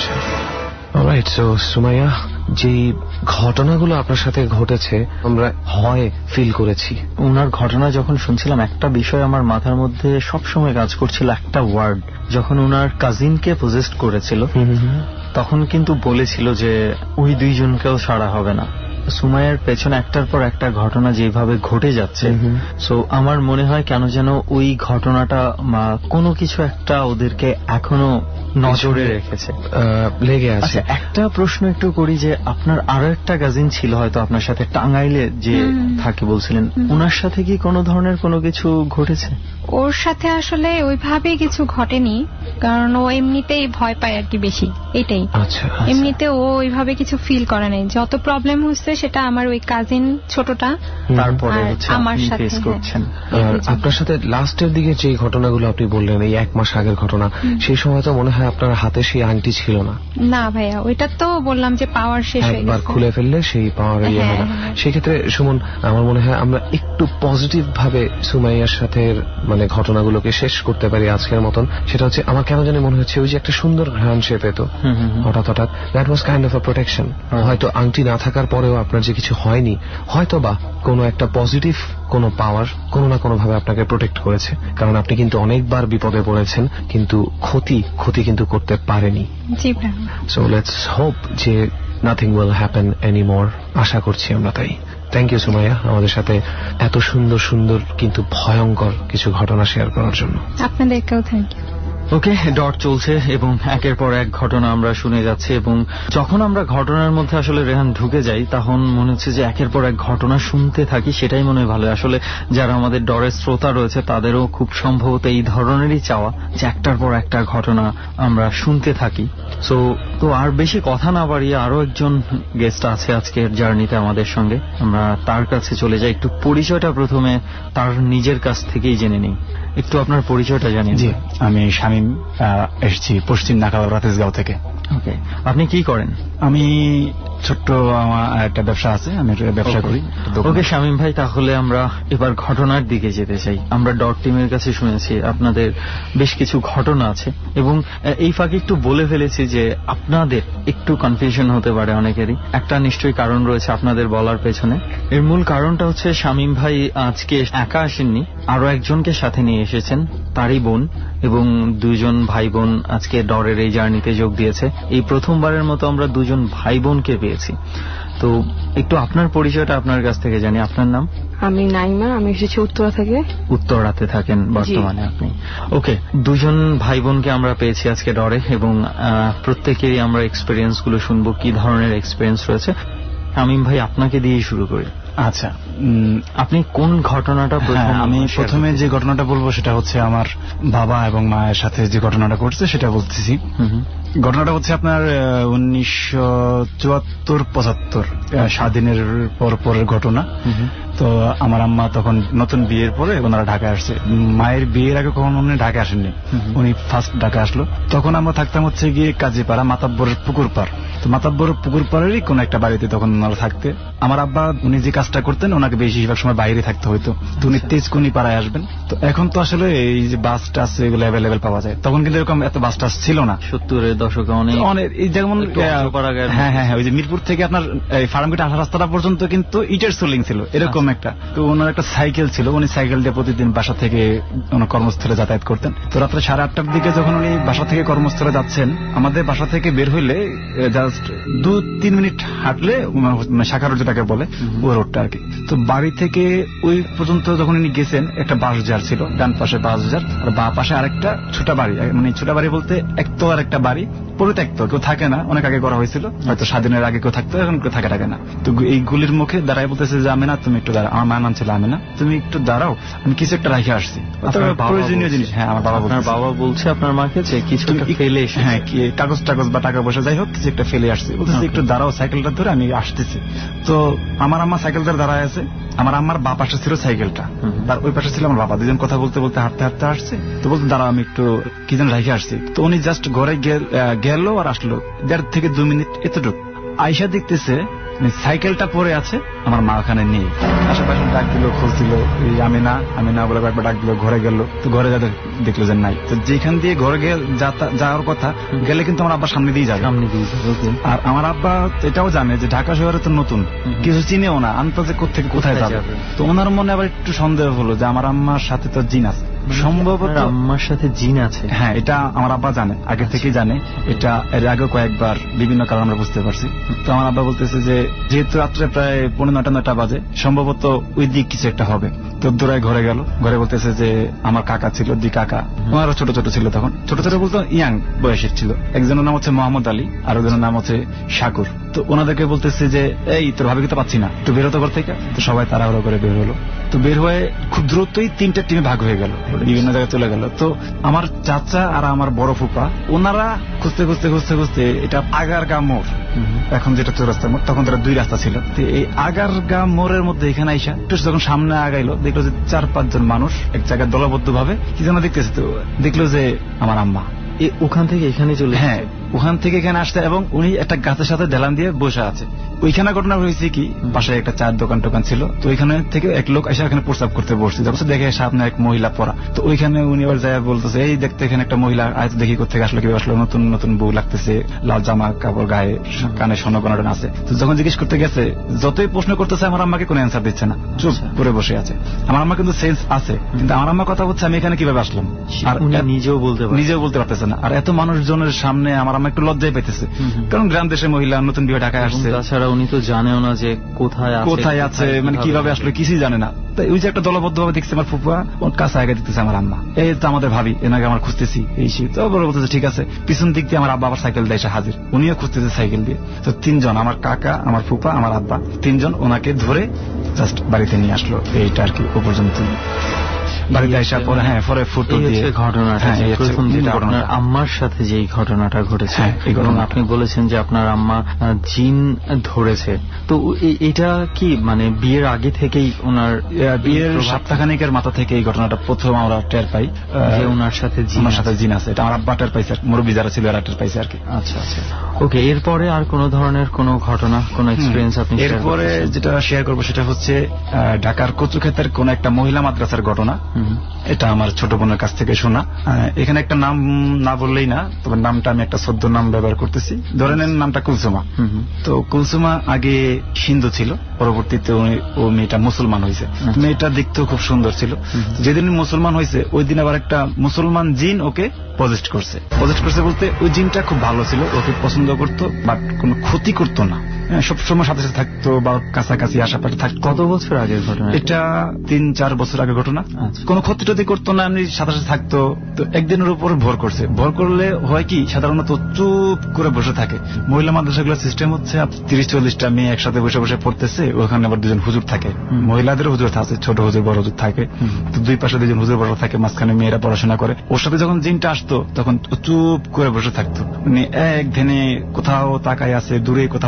C: অলরাইট, সো সুমাইয়া, যে ঘটনাগুলো আপনার সাথে ঘটেছে আমরা হয় ফিল করেছি।
D: ওনার ঘটনা যখন শুনছিলাম, একটা বিষয় আমার মাথার মধ্যে সবসময় কাজ করছিল, একটা ওয়ার্ড। যখন ওনার কাজিনকে পজেস্ট করেছিল তখন কিন্তু বলেছিল যে ওই 2 জনকেও ছাড়া হবে না। সুমাইয়ার পেছনে একটার পর একটা ঘটনা যেভাবে ঘটে যাচ্ছে, সো আমার মনে হয় কেন যেন ওই ঘটনাটা কোনো কিছু একটা ওদেরকে এখনো নজরে রেখেছে,
C: লেগে আছে।
D: একটা প্রশ্ন একটু করি যে আপনার আরো একটা কাজিন ছিল হয়তো আপনার সাথে, টাঙ্গাইলে যে থাকে বলছিলেন, ওনার সাথে কি কোনো ধরনের কোনো কিছু ঘটেছে?
J: ওর সাথে আসলে ওইভাবে কিছু ঘটেনি, কারণ ও এমনিতেই ভয় পায় আর কি বেশি, এটাই। এমনিতে ও ওইভাবে কিছু ফিল করে নাই। যত প্রবলেম হচ্ছে সেটা আমার ওই কাজিন ছোটটা,
D: তারপরে
J: আমার সাথে
D: করছেন।
C: আপনার সাথে লাস্টের দিকে যে ঘটনাগুলো আপনি বললেন, এই 1 মাস আগের ঘটনা, সেই সময় তো মনে হয় আপনার হাতে সেই আংটি ছিল না?
J: না ভাইয়া, ওইটা তো বললাম যে পাওয়ার শেষ হয়ে গেছে,
C: একবার খুলে ফেললে সেই পাওয়ার ইয়ে হয় না। সেক্ষেত্রে সুমন, আমার মনে হয় আমরা একটু পজিটিভ ভাবে সুমাইয়ার সাথে মানে ঘটনাগুলোকে শেষ করতে পারি আজকের মতন। সেটা হচ্ছে, আমার কেন জানি মনে হচ্ছে ওই যে একটা সুন্দর ঘ্রাণ সে পেত হঠাৎ হঠাৎ, that was kind of a protection. হয়তো আংটি না থাকার পরেও আপনার যে কিছু হয়নি, হয়তো বা কোনো একটা পজিটিভ কোনো পাওয়ার কোনো না কোনো ভাবে আপনাকে প্রোটেক্ট করেছে। কারণ আপনি কিন্তু অনেকবার বিপদে পড়েছেন, কিন্তু ক্ষতি কিন্তু করতে পারেনি। সো লেটস হোপ যে নাথিং উইল হ্যাপেন এনিমোর, আশা করছি আমরা তাই। থ্যাংক ইউ সুমাইয়া, আমাদের সাথে এত সুন্দর সুন্দর কিন্তু ভয়ঙ্কর কিছু ঘটনা শেয়ার করার জন্য।
J: আপনাদেরকেও থ্যাংক ইউ।
D: ওকে, ডট চলছে এবং একের পর এক ঘটনা আমরা শুনে যাচ্ছি, এবং যখন আমরা ঘটনার মধ্যে আসলে রেহান ঢুকে যাই, তখন মনে হচ্ছে যে একের পর এক ঘটনা শুনতে থাকি, সেটাই মনে হয় ভালো। আসলে যারা আমাদের ডরের শ্রোতা রয়েছে তাদেরও খুব সম্ভবত এই ধরনেরই চাওয়া যে একটার পর একটা ঘটনা আমরা শুনতে থাকি। তো আর বেশি কথা না বাড়িয়ে আরো একজন গেস্ট আছে আজকের জার্নিতে আমাদের সঙ্গে, আমরা তার কাছে চলে যাই। একটু পরিচয়টা প্রথমে তার নিজের কাছ থেকেই জেনে নিই। একটু আপনার পরিচয়টা জানিয়ে।
L: জি, আমি শামীম, এসেছি পশ্চিম নাকাল রাতেশগাঁও থেকে।
D: ওকে, আপনি কি করেন?
L: আমি ছোট্ট আমার একটা ব্যবসা আছে, আমি ব্যবসা করি।
D: ওকে শামীম ভাই, তাহলে আমরা এবার ঘটনার দিকে যেতে চাই। আমরা ডট টিমের কাছে শুনেছি আপনাদের বেশ কিছু ঘটনা আছে, এবং এই ফাঁকে একটু বলে ফেলেছি যে আপনাদের একটু কনফিউশন হতে পারে অনেকেরই। একটা নিশ্চয়ই কারণ রয়েছে আপনাদের বলার পেছনে। এর মূল কারণটা হচ্ছে শামীম ভাই আজকে একা আসেননি, আরো একজনকে সাথে নিয়ে এসেছেন, তারই বোন, এবং 2 জন ভাই বোন আজকে ডরের এই জার্নিতে যোগ দিয়েছে। এই প্রথমবারের মতো আমরা 2 জন ভাই বোনকে পেয়েছি। তো একটু আপনার পরিচয়টা আপনার কাছ থেকে জানি। আপনার নাম?
M: আমি নাইমা, আমি এসেছি উত্তরা থেকে।
D: উত্তরাতে থাকেন বর্তমানে আপনি? ওকে, 2 জন ভাই বোনকে আমরা পেয়েছি আজকে ডরে, এবং প্রত্যেকেরই আমরা এক্সপিরিয়েন্স গুলো শুনবো, কি ধরনের এক্সপিরিয়েন্স রয়েছে। শামীম ভাই, আপনাকে দিয়েই শুরু করি।
L: আচ্ছা,
D: আপনি কোন ঘটনাটা?
L: আমি প্রথমে যে ঘটনাটা বলবো সেটা হচ্ছে আমার বাবা এবং মায়ের সাথে যে ঘটনাটা ঘটছে সেটা বলতেছি। ঘটনাটা হচ্ছে আপনার 1974-75 স্বাধীনের পরের ঘটনা। তো আমার আম্মা তখন নতুন বিয়ের পরে ওনারা ঢাকায় আসছে। মায়ের বিয়ের আগে কখনো উনি ঢাকায় আসেননি, উনি ফার্স্ট ঢাকা আসলো। তখন আমরা থাকতাম হচ্ছে গিয়ে কাজীপাড়া মাতাব্বরের পুকুর পাড়। তো মাতাব্বরের পুকুর পাড়েরই কোন একটা বাড়িতে তখন ওনারা থাকতে। আমার আব্বা উনি যে কাজটা করতেন ওনাকে বেশিরভাগ সময় বাইরে থাকতে হইতো। তো উনি তেজকুনি পাড়ায় আসবেন। তো এখন তো আসলে এই যে বাস টাস এগুলো অ্যাভেলেবেল পাওয়া যায়, তখন কিন্তু এরকম এত বাস টাস ছিল না।
D: 70-এর দশকে অনেক
L: যেমন হ্যাঁ ওই যে মিরপুর থেকে আপনার ফার্মগেট আসা রাস্তাটা পর্যন্ত কিন্তু ইটের সোলিং ছিল, এরকম একটা। তো ওনার একটা সাইকেল ছিল, উনি সাইকেল দিয়ে প্রতিদিন বাসা থেকে ওনার কর্মস্থলে যাতায়াত করতেন। তো রাত্রে 8:30টার দিকে যখন উনি বাসা থেকে কর্মস্থলে যাচ্ছেন, আমাদের বাসা থেকে বের হইলে জাস্ট 2-3 মিনিট হাঁটলে শাখা রোড যেটাকে বলে ওই রোডটা আর কি। তো বাড়ি থেকে ওই পর্যন্ত যখন উনি গেছেন, একটা বাঁশঝাড় ছিল, ডান পাশে বাঁশঝাড় আর বাঁ পাশে আরেকটা ছোট বাড়ি। মানে ছোট বাড়ি বলতে একতো আর একটা বাড়ি পরিত্যক্ত, কেউ থাকে না, অনেক আগে করা হয়েছিল, হয়তো স্বাধীনের আগে কেউ থাকতো, এখন কেউ থাকে না। তো এই গুলির মুখে দাঁড়ায় বলতেছে যে আমেনা তুমি একটু দাঁড়াও, আমার মায়ের নাম ছিল আমেনা, তুমি একটু দাঁড়াও, আমি কিছু একটা রাখে আসছি, প্রয়োজনীয় জিনিস। হ্যাঁ আমার বাবা
D: বলছে আপনার মাকে যে কিছু ফেলে,
L: হ্যাঁ কাগজ টাগজ বা টাকা পয়সা যাই হোক কিছু একটা ফেলে আসছে, বলতেছে একটু দাঁড়াও সাইকেলটা ধরে আমি আসতেছি। তো আমার আম্মা সাইকেল ধরে দাঁড়ায় আছে, আমার আম্মার বা পাশে ছিল সাইকেলটা, তার ওই পাশে ছিল আমার বাবা। দুজন কথা বলতে বলতে হাঁটতে হাঁটতে আসছে। তো বলতে দাঁড়াও আমি একটু কি যেন রাখে আসছি। তো উনি জাস্ট ঘরে গেল আর আসলো 1.5 থেকে 2 মিনিট এতটুকু। আয়সা দেখতেছে সাইকেলটা পরে আছে, আমার মা ওখানে নেই। আশেপাশে ডাক দিল, খুঁজছিল, আমিনা বলে একবার ডাক দিল, ঘরে গেল। তো ঘরে যা দেখলো যে নাই। তো যেখান দিয়ে ঘরে যাওয়ার কথা গেলে কিন্তু আমার আব্বা সামনে দিয়ে যাবে। আর আমার আব্বা এটাও জানে যে ঢাকা শহরে তো নতুন, কিছু চিনেও না, আন্তাজে কোথেকে কোথায় যাবে। তো ওনার মনে আবার একটু সন্দেহ হলো যে আমার আম্মার সাথে তো জিন আছে, সম্ভবত
D: আম্মার সাথে জিন আছে।
L: হ্যাঁ এটা আমার আব্বা জানে, আগে থেকেই জানে এটা, এর আগে কয়েকবার বিভিন্ন কারণ আমরা বুঝতে পারছি। তো আমার আব্বা বলতেছে যে যেহেতু রাত্রে প্রায় 9:30 বাজে, সম্ভবত ওই দিক কিছু একটা হবে। তো দৌড়ায় ঘরে গেল। ঘরে বলতেছে যে আমার কাকা ছিল, 2 কাকা, ওনারা ছোট ছোট ছিল তখন, ছোট ছোট বলতো ইয়াং বয়সের ছিল। একজনের নাম হচ্ছে মোহাম্মদ আলী, আর একজনের নাম হচ্ছে শাকুর। তো ওনাদেরকে বলতেছে যে এই তোর ভাবিকে তো পাচ্ছি না, একটু বের হতে ঘর থেকে। তো সবাই তাড়াহুড়ো করে বের হলো। তো বের হয়ে খুব দ্রুতই 3টা টিমে ভাগ হয়ে গেল, বিভিন্ন জায়গায় চলে গেল। তো আমার চাচা আর আমার বড় ফুপা ওনারা খুঁজতে খুঁজতে খুঁজতে খুঁজতে, এটা আগারগা মোড়, এখন যেটা চৌরাস্তা মোড়, তখন তারা 2 রাস্তা ছিল। তো এই আগারগা মোড়ের মধ্যে এখানে আইসা যখন সামনে আগাইলো, দেখলো যে 4-5 জন মানুষ এক জায়গায় দলবদ্ধ ভাবে কি যেন দেখতেছে। তো দেখলো যে আমার আম্মা
D: ওখান থেকে এখানে চলে,
L: হ্যাঁ ওখান থেকে এখানে আসছে, এবং উনি একটা গাছের সাথে ঢেলান দিয়ে বসে আছে। ওইখানে ঘটনা হয়েছে কি, পাশে একটা চায়ের দোকান টোকান ছিল। তো ওইখানে থেকে এক লোক এসে এখানে প্রস্তাব করতে বসছে, যখন দেখে সামনে এক মহিলা পড়া। তো ওইখানে উনি আবার যায় বলতেছে এই দেখতে এখানে একটা মহিলা, আজ দেখি কোথেকে আসলো, কিভাবে আসলো, নতুন নতুন বউ লাগতেছে, লাল জামা কাপড় গায়ে, কানে স্বর্ণকণা আছে। তো যখন জিজ্ঞেস করতে গেছে, যতই প্রশ্ন করতেছে আমার আম্মাকে কোনো অ্যান্সার দিচ্ছে না, চুপ করে বসে আছে। আমার আম্মা কিন্তু সেন্স আছে, কিন্তু আমার আম্মা কথা হচ্ছে আমি এখানে কিভাবে আসলাম, আর নিজেও বলতে পারতেছে না। আর এত মানুষজনের সামনে আমার আম্মা একটু লজ্জায় পেতেছে, কারণ গ্রাম দেশের মহিলা, নতুন বিয়ে, ঢাকায় আসছে।
D: তাছাড়া উনি তো জানেও না যে কোথায় আছে,
L: মানে কিভাবে আসলো কিছুই জানে না। ওই যে একটা দলবদ্ধ ভাবে দেখছে আমার ফুফা, ওর কাছে আগে দেখতেছে আমার আম্মা, এই তো আমাদের ভাবি, এনাকে আমার খুঁজতেছি এই সেই। তো বলতেছে ঠিক আছে। পিছন দিক দিয়ে আমার আব্বা আবার সাইকেল দিয়ে এসে হাজির, উনিও খুঁজতেছে সাইকেল দিয়ে। তো 3 জন, আমার কাকা, আমার ফুফা, আমার আব্বা, 3 জন ওনাকে ধরে জাস্ট বাড়িতে নিয়ে আসলো। এইটা আর কি ও পর্যন্ত বাড়িতে আসার পরে, হ্যাঁ পরে ফুটো দিয়ে
D: ঘটনাটা, আপনার আম্মার সাথে যে ঘটনাটা ঘটেছে, এবং আপনি বলেছেন যে আপনার আম্মা জিন ধরেছে। তো এটা কি মানে বিয়ের আগে থেকেই, ওনার
L: বিয়ের সপ্তাহখানেকের মাথা থেকে এই ঘটনাটা প্রথম আমরা টের পাই
D: যে ওনার সাথে
L: জিন আছে। এটা আমার আব্বা টের পাইছে, মুরব্বী যারা ছিল এরা টের পাইছে আর কি।
D: আচ্ছা আচ্ছা, ওকে। এরপরে আর কোন ধরনের কোন ঘটনা, কোন এক্সপিরিয়েন্স আপনি?
L: এরপরে যেটা শেয়ার করবো সেটা হচ্ছে ঢাকার কচুক্ষেতের কোন একটা মহিলা মাদ্রাসার ঘটনা। এটা আমার ছোট বোনের কাছ থেকে শোনা। এখানে একটা নাম না বললেই না, তবে নামটা আমি একটা সদ্য নাম ব্যবহার করতেছি। ধরে নেন নামটা কুলসুমা। তো কুলসুমা আগে হিন্দু ছিল, পরবর্তীতে ও মেয়েটা মুসলমান হয়েছে। মেয়েটা দেখতেও খুব সুন্দর ছিল। যেদিন মুসলমান হয়েছে ওই দিন আবার একটা মুসলমান জিন ওকে পজেস্ট করছে বলতে ওই জিনটা খুব ভালো ছিল, ওকে পছন্দ করতো, বাট কোনো ক্ষতি করতো না, সবসময় সাথে সাথে থাকতো বা কাছাকাছি আশেপাশে থাকতো।
D: কত বছর আগের ঘটনা
L: এটা? 3-4 বছর আগের ঘটনা। কোনো ক্ষতি টতি করতো না, এমনি সাথে সাথে থাকতো। তো একদিনের উপর ভর করছে। ভর করলে হয় কি, সাধারণত চুপ করে বসে থাকে। মহিলা মাদ্রাসাগুলোর সিস্টেম হচ্ছে 30-40টা মেয়ে একসাথে বসে বসে পড়তেছে, ওখানে আবার 2জন হুজুর থাকে, মহিলাদের হুজুর থাকে, ছোট হুজুর বড় হুজুর থাকে। তো 2 পাশে 2জন হুজুর বড় থাকে, মাঝখানে মেয়েরা পড়াশোনা করে। ওর সাথে যখন জিনটা আসতো তখন চুপ করে বসে থাকতো, মানে এক ধ্যানে কোথাও তাকায় আছে, দূরে কোথাও তাকায় আছে,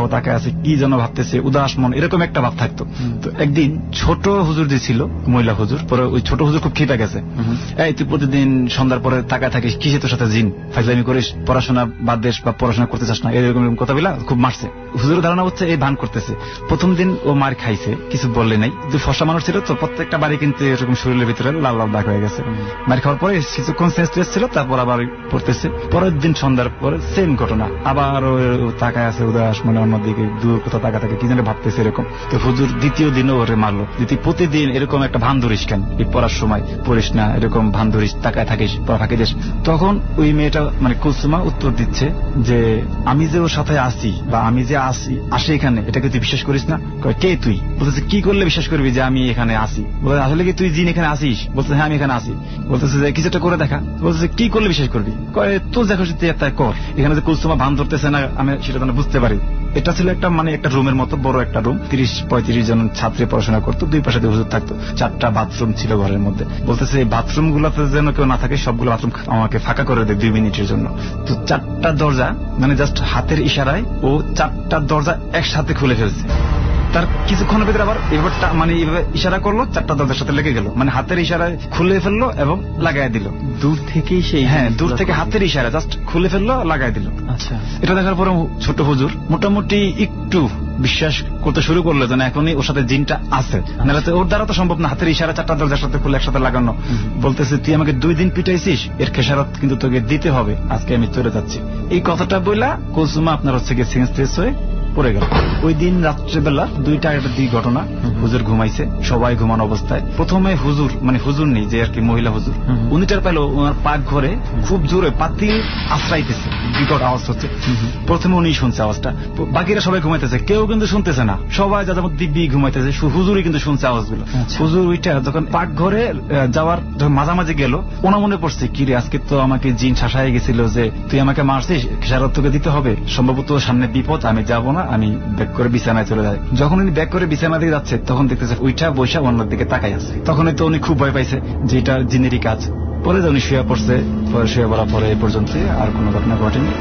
L: কি যেন ভাবতেছে, উদাস মন, এরকম একটা ভাব থাকতো। তো একদিন ছোট হুজুর যে ছিল, মহিলা হুজুর, পরে ওই ছোট হুজুর খুব খিপে গেছে, এই তুই প্রতিদিন সন্ধ্যার পরে তাকায় থাকিস, কিসে তোর সাথে জিন, ফাইজলামি করিস, পড়াশোনা বাদ দেশ বা পড়াশোনা করতে চাস না, এরকম কথা বলা খুব মারছে। হুজুরের ধারণা হচ্ছে এই ভান করতেছে। প্রথম দিন ও মার খাইছে, কিছু বললে নাই, কিন্তু ফর্সা মানুষ ছিল তো, প্রত্যেকটা বাড়ি কিন্তু এরকম শরীরের ভিতরে লাল লাল দাগ হয়ে গেছে। মার খাওয়ার পরে কিছুক্ষণ সেন্সলেস ছিল, তারপর আবার পড়তেছে। পরের দিন সন্ধ্যার পরে সেম ঘটনা, আবার তাকায় আছে উদাস মনে, অন্যদিকে দূর কোথাও তাকা থাকে, কি যেন ভাবতেছে এরকম। তো হুজুর দ্বিতীয় দিনও ওরে মারলো, প্রতিদিন এরকম একটা ভান ধরিস কেন, এই পড়ার সময় পড়িস না, এরকম ভান ধরিস, তাকায় থাকিস, পড়া ফাঁকি দিস। তখন ওই মেয়েটা মানে কুলসুমা উত্তর দিচ্ছে যে আমি যে ওর সাথে আসি বা আমি যে আসি এখানে, এটাকে তুই বিশ্বাস করিস না? কে তুই? বলতেছে কি করলে বিশ্বাস করবি যে আমি এখানে আসি? বলে আসলে কি তুই জিন এখানে আসিস? বলতেছে হ্যাঁ আমি এখানে আসি। বলতেছে যে কিছু একটা করে দেখা। বলতেছে কি করলে বিশ্বাস করবি? তোর দেখো তাই কর। এখানে যে কুলসুমা ভান ধরতেছে না আমি সেটা বুঝতে পারি। এটা ছিল একটা মানে একটা রুমের মতো বড় একটা রুম, 30-35 জন ছাত্রী পড়াশোনা করতো, দুই পাশে হুজুর থাকতো, 4টা বাথরুম ছিল ঘরের মধ্যে। বলতেছে এই বাথরুম গুলোতে যেন কেউ না থাকে, সবগুলো বাথরুম আমাকে ফাঁকা করে দেয় 2 মিনিটের জন্য। তো 4টা দরজা মানে জাস্ট হাতের ইশারায় ও 4টা দরজা একসাথে খুলে ফেলছে। তার কিছুক্ষণের ভিতরে আবার এবারটা মানে এইভাবে ইশারা করলো, 4টা দরজার সাথে লেগে গেল, মানে হাতের ইশারায় খুলে ফেললো এবং লাগাই দিল।
D: দূর থেকেই সেই,
L: হ্যাঁ দূর থেকে হাতের ইশারা জাস্ট খুলে ফেললো, লাগাই দিল।
D: আচ্ছা,
L: এটা দেখার পরে ছোট হুজুর মোটামুটি একটু বিশ্বাস করতে শুরু করলো যেন এখনই ওর সাথে জিনটা আছে, নাহলে ওর দ্বারা তো সম্ভব না হাতের ইশারা 4টা দরজার সাথে খুলে একসাথে লাগানো। বলতেছে তুই আমাকে 2 দিন পিটাইছিস, এর খেসারত কিন্তু তোকে দিতে হবে, আজকে আমি চলে যাচ্ছি। এই কথাটা বইলা কুলসুমা আপনার হচ্ছে গিয়ে সেন্সলেস হয়ে পড়ে গেল। ওই দিন রাত্রেবেলা 2টা ঘটনা, হুজুর ঘুমাইছে, সবাই ঘুমানো অবস্থায়। প্রথমে হুজুর মানে হুজুর নেই যে আর কি মহিলা হুজুর, উনি টের পাইল ওনার পাক ঘরে খুব জোরে পাতিল আশ্রাইতেছে, বিকট আওয়াজ হচ্ছে। প্রথমে উনি শুনছে আওয়াজটা, বাকিরা সবাই ঘুমাইতেছে, কেউ কিন্তু শুনতেছে না, সবাই যাদের মধ্যে দিব্যি ঘুমাইতেছে, হুজুরই কিন্তু শুনছে আওয়াজগুলো। হুজুর ওইটা যখন পাক ঘরে যাওয়ার মাঝামাঝি গেল, ওনার মনে পড়ছে কি রে আজকে তো আমাকে জিন শাসায় গেছিল যে তুই আমাকে মারছিস, খেসারত তোকে দিতে হবে, সম্ভবত সামনে বিপদ, আমি যাব না, আমি ব্যাক করে বিছানায় চলে যাই। যখন উনি ব্যাক করে বিছানা দিয়ে যাচ্ছে তখন দেখতেছে ওইটা বৈশা অন্যের দিকে তাকাই আছে। তখনই তো উনি খুব ভয় পাইছে যে এটা জিনেরই কাজ। পরে উনি শুয়ে পড়ছে, পরে শুয়ে পড়ার পরে এই পর্যন্ত আর কোনো ঘটনা ঘটেনি।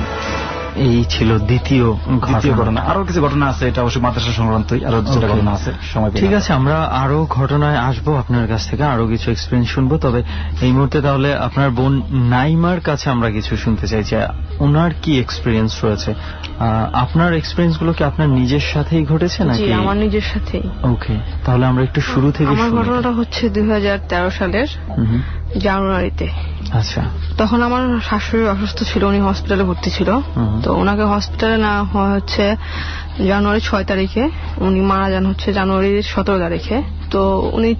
D: এই ছিল দ্বিতীয় ঘটনা।
L: আরো কিছু ঘটনা আছে, এটা অবশ্যই মাদ্রাসা সংক্রান্তই, আরো দুটো ঘটনা আছে, সময়
D: ঠিক আছে আমরা আরো ঘটনায় আসবো আপনার কাছ থেকে, আরো কিছু এক্সপিরিয়েন্স শুনবো। তবে এই মুহূর্তে তাহলে আপনার বোন নাইমার কাছে আমরা কিছু শুনতে চাই যে ওনার কি এক্সপিরিয়েন্স রয়েছে। আপনার এক্সপিরিয়েন্স গুলো কি আপনার নিজের সাথেই ঘটেছে নাকি?
M: আমার নিজের সাথেই।
D: ওকে, তাহলে আমরা একটু শুরু থেকে
M: আমার ঘটনাটা হচ্ছে 2013 সালের জানুয়ারিতে।
D: আচ্ছা,
M: তখন আমার শাশুড়ি অসুস্থ ছিল, উনি হসপিটালে ভর্তি ছিল। তো ওনাকে হসপিটালে নেওয়া হয় হচ্ছে জানুয়ারি 6 তারিখে, উনি মারা যান হচ্ছে জানুয়ারি 17 তারিখে। তো উনি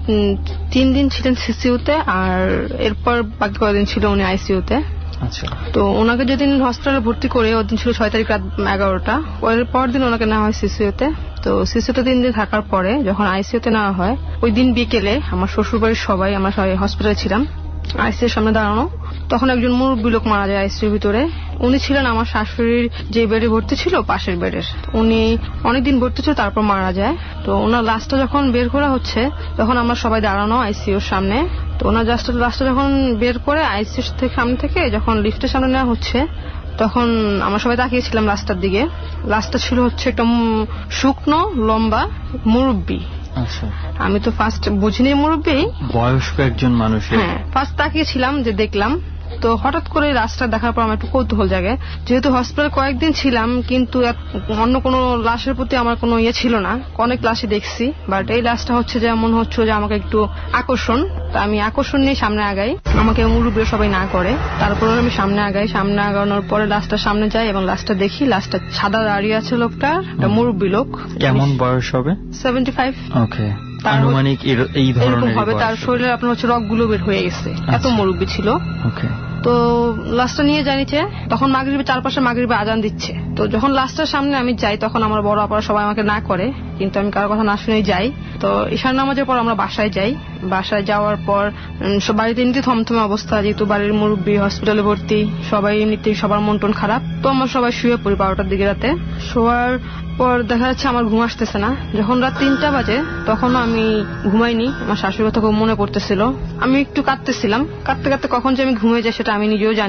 M: 3 দিন ছিলেন সিসিউতে, আর এরপর বাকি কয়েকদিন ছিল উনি আইসিউতে।
D: আচ্ছা,
M: তো ওনাকে যেদিন হসপিটালে ভর্তি করে ওই দিন ছিল 6 তারিখ রাত 11টা, এর পর দিন ওনাকে নেওয়া হয় সিসিউতে। তো সিসিউতে 3 দিন থাকার পরে যখন আইসিউতে নেওয়া হয়, ওই দিন বিকেলে আমার শ্বশুরবাড়ির সবাই, আমরা সবাই হসপিটালে ছিলাম, আইসিইউর সামনে দাঁড়ানো, তখন একজন মুরব্বী লোক মারা যায় আইসিইউর ভিতরে। উনি ছিলেন আমার শাশুড়ির যে বেডে ভর্তি ছিল পাশের বেডের। উনি অনেকদিন ভর্তি ছিল, তারপর মারা যায়। তো ওনার লাশটা যখন বের করা হচ্ছে তখন আমরা সবাই দাঁড়ানো আইসিইউর সামনে। তো ওনার লাশটা যখন বের করে আইসিইউর সামনে থেকে যখন লিফটের সামনে নেওয়া হচ্ছে, তখন আমরা সবাই তাকিয়েছিলাম লাশটার দিকে। লাশটা ছিল হচ্ছে একটা শুকনো লম্বা মুরব্বী।
D: আচ্ছা,
M: আমি তো ফার্স্ট বুঝিনি মুরব্বী,
D: বয়স্ক একজন মানুষ।
M: হ্যাঁ, ফার্স্ট তাকিয়েছিলাম যে দেখলাম। তো হঠাৎ করে রাস্তা দেখার পর আমার একটু কৌতূহল জাগে, যেহেতু হসপিটালে কয়েকদিন ছিলাম কিন্তু অন্য কোনো লাশের প্রতি আমার কোনো ইয়ে ছিল না, অনেক লাশই দেখছি, বাট এই লাশটা হচ্ছে যেমন হচ্ছে যে আমাকে একটু আকর্ষণ। তা আমি আকর্ষণ নিয়ে সামনে আগাই, আমাকে মুরব্বী সবাই না করে, তারপর আমি সামনে আগাই। সামনে আগানোর পরে লাশটার সামনে যাই এবং লাশটা দেখি, লাশটা সাদা দাঁড়িয়ে আছে লোকটার, একটা মুরব্বী লোক।
D: কেমন বয়স হবে?
M: 75।
D: ওকে, আনুমানিক এই ধরনের
M: হবে। তার শরীরে আপনার হচ্ছে রগগুলো বের হয়ে গেছে, এত মুরব্বী ছিল।
D: ওকে,
M: তো লাশটা নিয়ে জানিছে, তখন মাগরিবের চারপাশে মাগরিবে আজান দিচ্ছে। তো যখন লাশটার সামনে আমি যাই তখন আমার বড় আপারা সবাই আমাকে না করে, কিন্তু আমি কারো কথা না শুনেই যাই। তো ঈশার নামাজের পর আমরা বাসায় যাই। বাসায় যাওয়ার পর বাড়িতে এমনিতে থমথমে অবস্থা, যেহেতু বাড়ির মুরব্বী হসপিটালে ভর্তি, সবাই এমনিতেই সবার মন টন খারাপ। তো আমরা সবাই শুয়ে পড়ি 12টার দিকে রাতে। শোয়ার পর দেখা যাচ্ছে আমার ঘুম আসতেছে না। যখন রাত 3টা বাজে তখনও আমি ঘুমাইনি, আমার শাশুড়ির কথা খুব মনে পড়তেছিল। আমি একটু কাঁদতেছিলাম, কাঁদতে কাঁদতে কখন যে আমি ঘুমিয়ে যাই সেটা আমি নিজেও জানি না।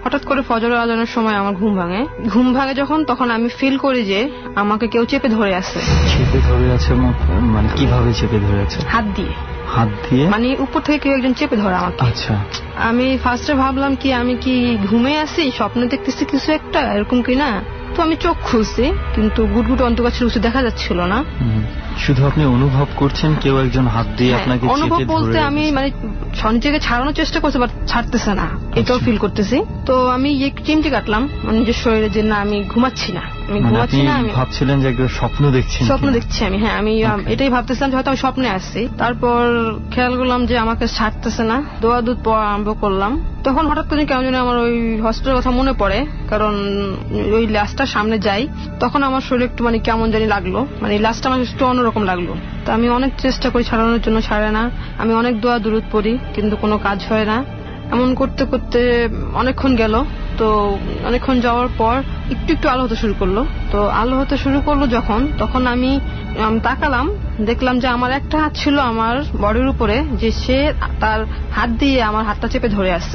M: হঠাৎ করে ফজরের আজানের সময় আমার ঘুম ভাঙে যখন, তখন আমি ফিল করি যে আমাকে কেউ চেপে ধরে আছে।
D: চেপে ধরে আছে মানে কিভাবে চেপে ধরে আছে?
M: হাত দিয়ে মানে উপর থেকে কেউ একজন চেপে ধরে আমাকে।
D: আচ্ছা।
M: আমি ফার্স্টে ভাবলাম কি আমি কি ঘুমে আছি, স্বপ্নে দেখতেছি কিছু একটা, এরকম কি না। তো আমি চোখ খুলছি, কিন্তু গুটগুট অন্ধকার ছিল, কিছু দেখা যাচ্ছিল না।
D: শুধু আপনি অনুভব করছেন কেউ একজন হাত দিয়ে আপনাকে চেপে ধরে।
M: অনুভব বলতে আমি মানে নিজেকে ছাড়ানোর চেষ্টা করছি, বাট ছাড়তেছে না, এটাও ফিল করতেছি। তো আমি চিমটি কাটলাম নিজের শরীরে যে না আমি ঘুমাচ্ছি না, আমি
D: ভাবছিলেন যে একটু স্বপ্ন দেখছি
M: আমি। হ্যাঁ, আমি এটাই ভাবতেছিলাম যে হয়তো আমি স্বপ্নে আসছি। তারপর খেয়াল করলাম যে আমাকে ছাড়তেছে না, দোয়া দুধ পড়া আরম্ভ করলাম। তখন হঠাৎ করে কেমন যেন আমার ওই হসপিটালের কথা মনে পড়ে, কারণ ওই লাশটার সামনে যাই, তখন আমার শরীর একটু মানে কেমন জানি লাগলো, মানে লাশটা আমার একটু অন্যরকম লাগলো। তো আমি অনেক চেষ্টা করি ছাড়ানোর জন্য, ছাড়ে না। আমি অনেক দোয়া দুরুদ পড়ি, কিন্তু কোনো কাজ হয় না। এমন করতে করতে অনেকক্ষণ গেল। তো অনেকক্ষণ যাওয়ার পর একটু আলো হতে শুরু করলো। তো আলো হতে শুরু করলো যখন, তখন আমি তাকালাম, দেখলাম যে আমার একটা হাত ছিল আমার বডির উপরে, যে সে তার হাত দিয়ে আমার হাতটা চেপে ধরে আছে।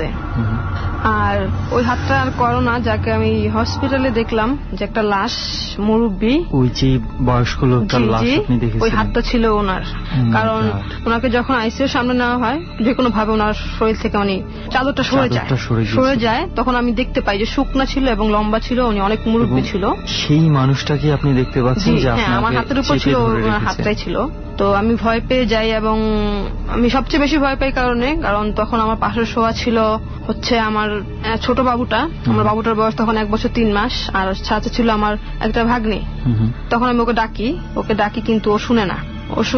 M: আর ওই হাতটা আর করো না, যাকে আমি হসপিটালে দেখলাম যে একটা লাশ, মুরব্বী,
D: ওই যে বয়স্ক লোকটার লাশ আপনি দেখেছেন,
M: ওই হাতটা ছিল ওনার। কারণ ওনাকে যখন আইসিইউর সামনে নেওয়া হয়, যে কোনো ভাবে ওনার শরীর থেকে মানে চাদরটা সরে যায়, তখন আমি দেখতে পাই যে শুকনা ছিল এবং লম্বা ছিল, উনি অনেক মুরব্বী ছিল।
D: সেই মানুষটাকে আপনি দেখতে পাচ্ছেন যে
M: আমার হাতের উপর ছিল, হাতটাই ছিল। তো আমি ভয় পেয়ে যাই, এবং আমি সবচেয়ে বেশি ভয় পাই কারণ তখন আমার পাশে শোয়া ছিল হচ্ছে আমার ছোট বাবুটা। আমার বাবুটার বয়স তখন 1 বছর 3 মাস, আর সাথে ছিল আমার একটা ভাগ্নি। তখন আমি ওকে ডাকি কিন্তু ও শুনে না,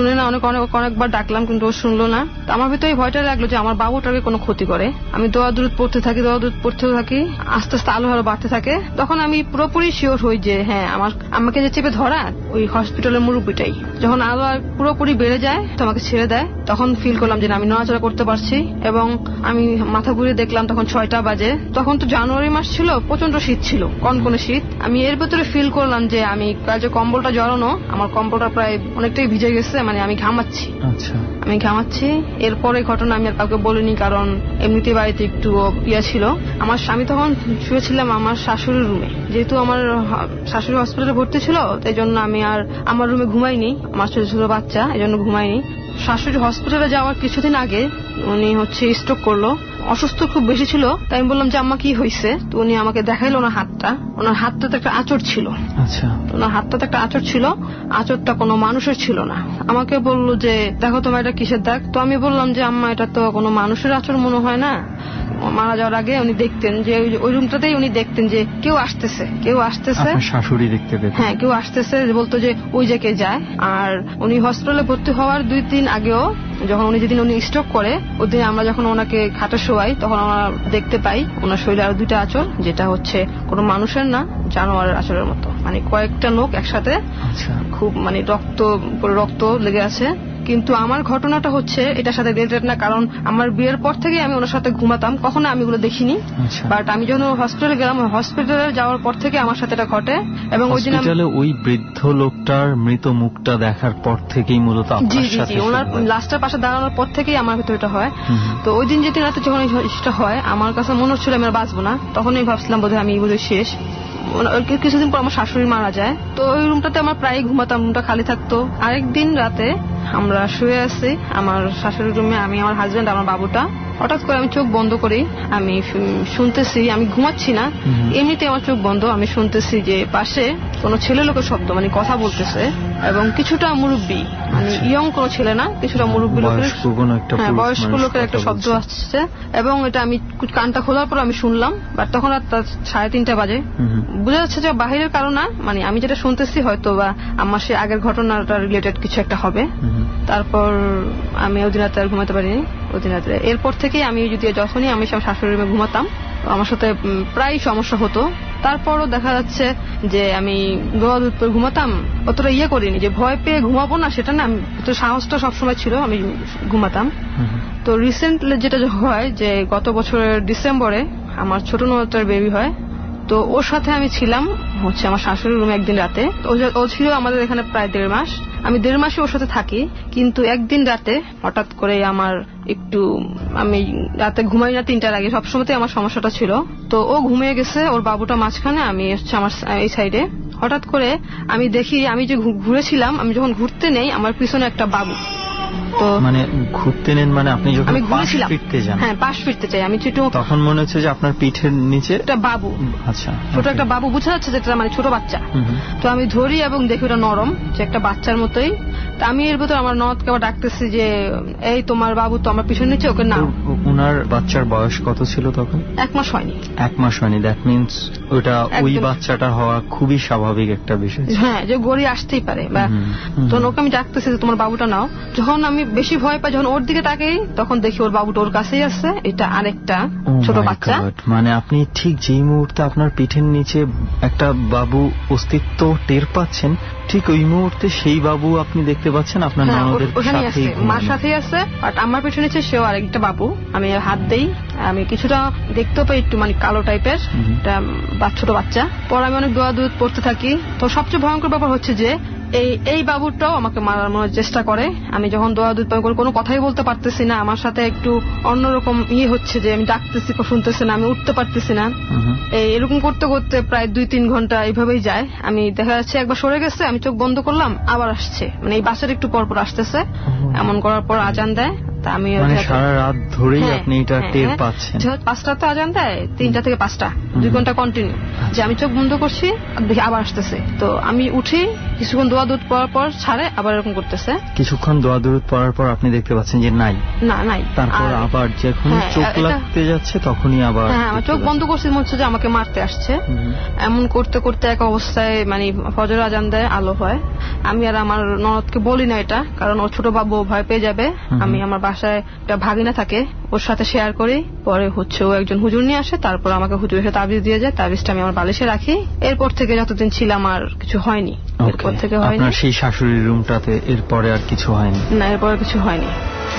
M: অনেকবার ডাকলাম, কিন্তু ও শুনলো না। তো আমার ভিতরে ভয়টা লাগলো যে আমার বাবুটাকে কোনো ক্ষতি করে। আমি দোয়া দুরুদ পড়তে থাকি, আস্তে আস্তে আলো আলো বাড়তে থাকে। তখন আমি পুরোপুরি শিওর হই যে হ্যাঁ, আমাকে যে চেপে ধরা ওই হসপিটালের মুরব্বিটাই। যখন আলো পুরোপুরি বেড়ে যায়, তো আমাকে ছেড়ে দেয়, তখন ফিল করলাম যে আমি নড়াচড়া করতে পারছি। এবং আমি মাথা ঘুরে দেখলাম তখন 6টা বাজে। তখন তো জানুয়ারি মাস ছিল, প্রচন্ড শীত ছিল, কনকনে শীত। আমি এর ভিতরে ফিল করলাম যে আমি যে কম্বলটা জড়ানো, আমার কম্বলটা প্রায় অনেকটাই ভিজে গেছে, মানে আমি ঘামাচ্ছি। এরপরে ঘটনা আমি আর কাউকে বলিনি, কারণ এমনিতে বাড়িতে একটু ছিল। আমার স্বামী তখন শুয়েছিলাম আমার শাশুড়ির রুমে, যেহেতু আমার শাশুড়ি হসপিটালে ভর্তি ছিল, তাই জন্য আমি আর আমার রুমে ঘুমাইনি, আমার ছোট ছোট বাচ্চা, এই জন্য ঘুমাইনি। শাশুড়ি হসপিটালে যাওয়ার কিছুদিন আগে উনি স্ট্রোক করলো, অসুস্থ খুব বেশি ছিল। তাই আমি বললাম যে আম্মা কি হয়েছে? তো উনি আমাকে দেখাইলো ওনার হাতটাতে একটা আঁচড় ছিল। আচ্ছা, ওনার হাতটাতে একটা আঁচড় ছিল, আঁচড়টা কোনো মানুষের ছিল না। আমাকে বললো যে দেখো তোমার এটা কিসের দাগ? তো আমি বললাম যে আম্মা এটা তো কোনো মানুষের আঁচড় মনে হয় না। মারা যাওয়ার আগে উনি দেখতেন যে ওই রুমটাতেই উনি দেখতেন যে কেউ আসতেছে।
D: শাশুড়ি দেখতে পেতেন?
M: হ্যাঁ, কেউ আসতেছে, বলতো যে ওই যে কে যায়। আর উনি হসপিটালে ভর্তি হওয়ার 2 দিন আগেও, যখন যেদিন উনি স্ট্রোক করে, ওই দিন আমরা যখন ওনাকে খাটে শোয়াই, তখন আমরা দেখতে পাই ওনার শরীরে আরো 2টা আঁচড়, যেটা হচ্ছে কোনো মানুষের না, জানোয়ারের আঁচড়ের মতো, মানে কয়েকটা নখ একসাথে, খুব মানে রক্ত লেগে আছে। কিন্তু আমার ঘটনাটা হচ্ছে এটার সাথে রিলেটেড না, কারণ আমার বিয়ের পর থেকে আমি ওনার সাথে ঘুমাতাম, কখনো আমি এগুলো দেখিনি। বাট আমি যখন হসপিটালে গেলাম, হসপিটালে যাওয়ার পর থেকে আমার সাথে এটা ঘটে। এবং ওই দিন
D: ওই বৃদ্ধ লোকটার মৃত মুখটা দেখার পর থেকেই মূলত
M: ওনার লাস্টের পাশে দাঁড়ানোর পর থেকেই আমার ভিতরে এটা হয়। তো ওই দিন যেদিন রাতে যখন এটা হয়, আমার কাছে মনে হচ্ছিল আমি আর বাঁচবো না। তখনই ভাবছিলাম বোধহয় আমি শেষ। কিছুদিন পর আমার শাশুড়ি মারা যায়। তো ওই রুমটাতে আমার প্রায় ঘুমাতাম, রুমটা খালি থাকতো। আরেকদিন রাতে আমরা শুয়ে আছি আমার শাশুড়ির রুমে, আমি, আমার হাজবেন্ড, আমার বাবুটা। হঠাৎ করে আমি চোখ বন্ধ করি, আমি শুনতেছি, আমি ঘুমাচ্ছি না, এমনিতে আমার চোখ বন্ধ, আমি শুনতেছি যে পাশে কোনো ছেলে লোকের শব্দ, মানে কথা বলতেছে, এবং কিছুটা মুরব্বী, মানে ইয়ং কোনো ছেলে না, কিছুটা মুরব্বী লোকের, বয়স্ক লোকের একটা শব্দ আসছে। এবং এটা আমি কানটা খোলার পর আমি শুনলাম, বাট তখন আর 3:30 বাজে। বোঝা যাচ্ছে যে বাহিরের কারণ না, মানে আমি যেটা শুনতেছি হয়তো বা আমার সে আগের ঘটনাটা রিলেটেড কিছু একটা হবে। তারপর আমি ওই দিন রাতে আর ঘুমাতে পারিনি। ওই দিন রাতে এরপর থেকেই আমি যখনই আমি শাশুড়ির রুমে ঘুমাতাম, আমার সাথে প্রায় সমস্যা হতো। তারপরও দেখা যাচ্ছে যে আমি ঘুমাতাম, অতটা করিনি যে ভয় পেয়ে ঘুমাবো না, সেটা না, সাহসটা সবসময় ছিল, আমি ঘুমাতাম। তো রিসেন্টলি যেটা হয় যে গত বছরের ডিসেম্বরে আমার ছোট ননদের বেবি হয়। তো ওর সাথে আমি ছিলাম হচ্ছে আমার শাশুড়ির রুমে একদিন রাতে। ও ছিল আমাদের এখানে প্রায় 1.5 মাস। আমি 1.5 মাসে ওর সাথে থাকি, কিন্তু একদিন রাতে হঠাৎ করে আমি রাতে ঘুমাই না 3টার আগে, সবসময় আমার সমস্যাটা ছিল। তো ও ঘুমিয়ে গেছে, ওর বাবুটা মাঝখানে, আমি হচ্ছে আমার এই সাইডে। হঠাৎ করে আমি দেখি, আমি যে ঘুরেছিলাম, আমি যখন ঘুরতে নেই আমার পিছনে একটা বাবু। তো
D: মানে ঘুরতে নেন মানে আপনি যখন পাশ ফিরতে যান?
M: হ্যাঁ, পাশ ফিরতে চাই আমি,
D: তখন মনে হচ্ছে যে আপনার পিঠের নিচে
M: একটা বাবু।
D: আচ্ছা,
M: ছোট একটা বাবু, বোঝা যাচ্ছে যেটা মানে ছোট বাচ্চা। তো আমি ধরি এবং দেখি ওটা নরম, যে একটা বাচ্চার মতোই। তা আমি এর ভিতরে আমার ননদকে আবার ডাকতেছি যে এই তোমার বাবু তো আমার পিছনে নিচে, ওকে নাও।
D: উনার বাচ্চার বয়স কত ছিল তখন?
M: 1 মাস হয়নি।
D: 1 মাস হয়নি, দ্যাট মিনস ওটা ওই বাচ্চাটা হওয়া খুবই স্বাভাবিক একটা বিষয়।
M: হ্যাঁ, যে গড়ি আসতেই পারে। তো ওকে আমি ডাকতেছি যে তোমার বাবুটা নাও। যখন আমি বেশি ভয় পাই, যখন ওর দিকে তাকাই, তখন দেখি ওর বাবুটা ওর কাছেই আছে, এটা আরেকটা ছোট বাচ্চা।
D: মানে আপনি ঠিক যেই মুহূর্তে আপনার পিঠের নিচে একটা বাবু অস্তিত্ব টের পাচ্ছেন, ঠিক ওই মুহূর্তে সেই বাবু আপনি দেখতে পাচ্ছেন আপনার ননদের সাথেই,
M: মার সাথেই আছে। আর আমার পিছনে নিচে সেও আরেকটা বাবু। আমি হাত দেই, আমি কিছুটা দেখতেও পাই একটু মানে কালো টাইপের একটা ছোট বাচ্চা। পর আমি অনেক দোয়া দুধ পড়তে থাকি। তো সবচেয়ে ভয়ঙ্কর ব্যাপার হচ্ছে যে এই বাবুটাও আমাকে মারার চেষ্টা করে। আমি যখন দোয়া দুধ পান করে কোনো কথাই বলতে পারতেছি না, আমার সাথে একটু অন্যরকম হচ্ছে যে আমি ডাকতেছি শুনতেছি না, আমি উঠতে পারতেছি না। এরকম করতে করতে প্রায় 2-3 ঘন্টা এইভাবেই যায়। আমি দেখা যাচ্ছে একবার সরে গেছে, আমি চোখ বন্ধ করলাম, আবার আসছে, মানে এই বাসার একটু পর পর আসতেছে। এমন করার পর আজান দেয়। তা আমি
D: সারা রাত ধরেই আপনি এটা টের পাচ্ছেন?
M: 5টা তো আজান দেয়, 3টা থেকে 5টা 2 ঘন্টা কন্টিনিউ, যে আমি চোখ বন্ধ করছি দেখি আবার আসতেছে। তো আমি উঠি, কিছুক্ষণ দোয়া দুধ পড়ার পর ছাড়ে, আবার এরকম করতেছে।
D: কিছুক্ষণ দোয়া দুধ পড়ার পর আপনি দেখতে পাচ্ছেন যে নাই, তারপর আবার যখন চোখ লাগতে যাচ্ছে তখনই আবার
M: আমার চোখ বন্ধ করছি, মনে হচ্ছে যে আমাকে মারতে আসছে। এমন করতে করতে এক অবস্থায় মানে ফজর আজান দেয়, আলো হয়। আমি আর আমার ননদকে বলি না এটা, কারণ ওর ছোট বাবু ভয় পেয়ে যাবে। আমি আমার বাসায় একটা ভাগিনা থাকে, ওর সাথে শেয়ার করি। পরে হচ্ছে ও একজন হুজুর নিয়ে আসে, তারপর আমাকে হুজুরের সাথে তাবিজ দিয়ে যায়। তাবিজটা আমি আমার বালিশে রাখি। এরপর থেকে যতদিন ছিলাম আর কিছু হয়নি। এরপর থেকে হয়নি।
D: আপনার সেই শাশুড়ির রুমটাতে এরপরে আর কিছু হয়নি?
M: না, এরপরে কিছু হয়নি।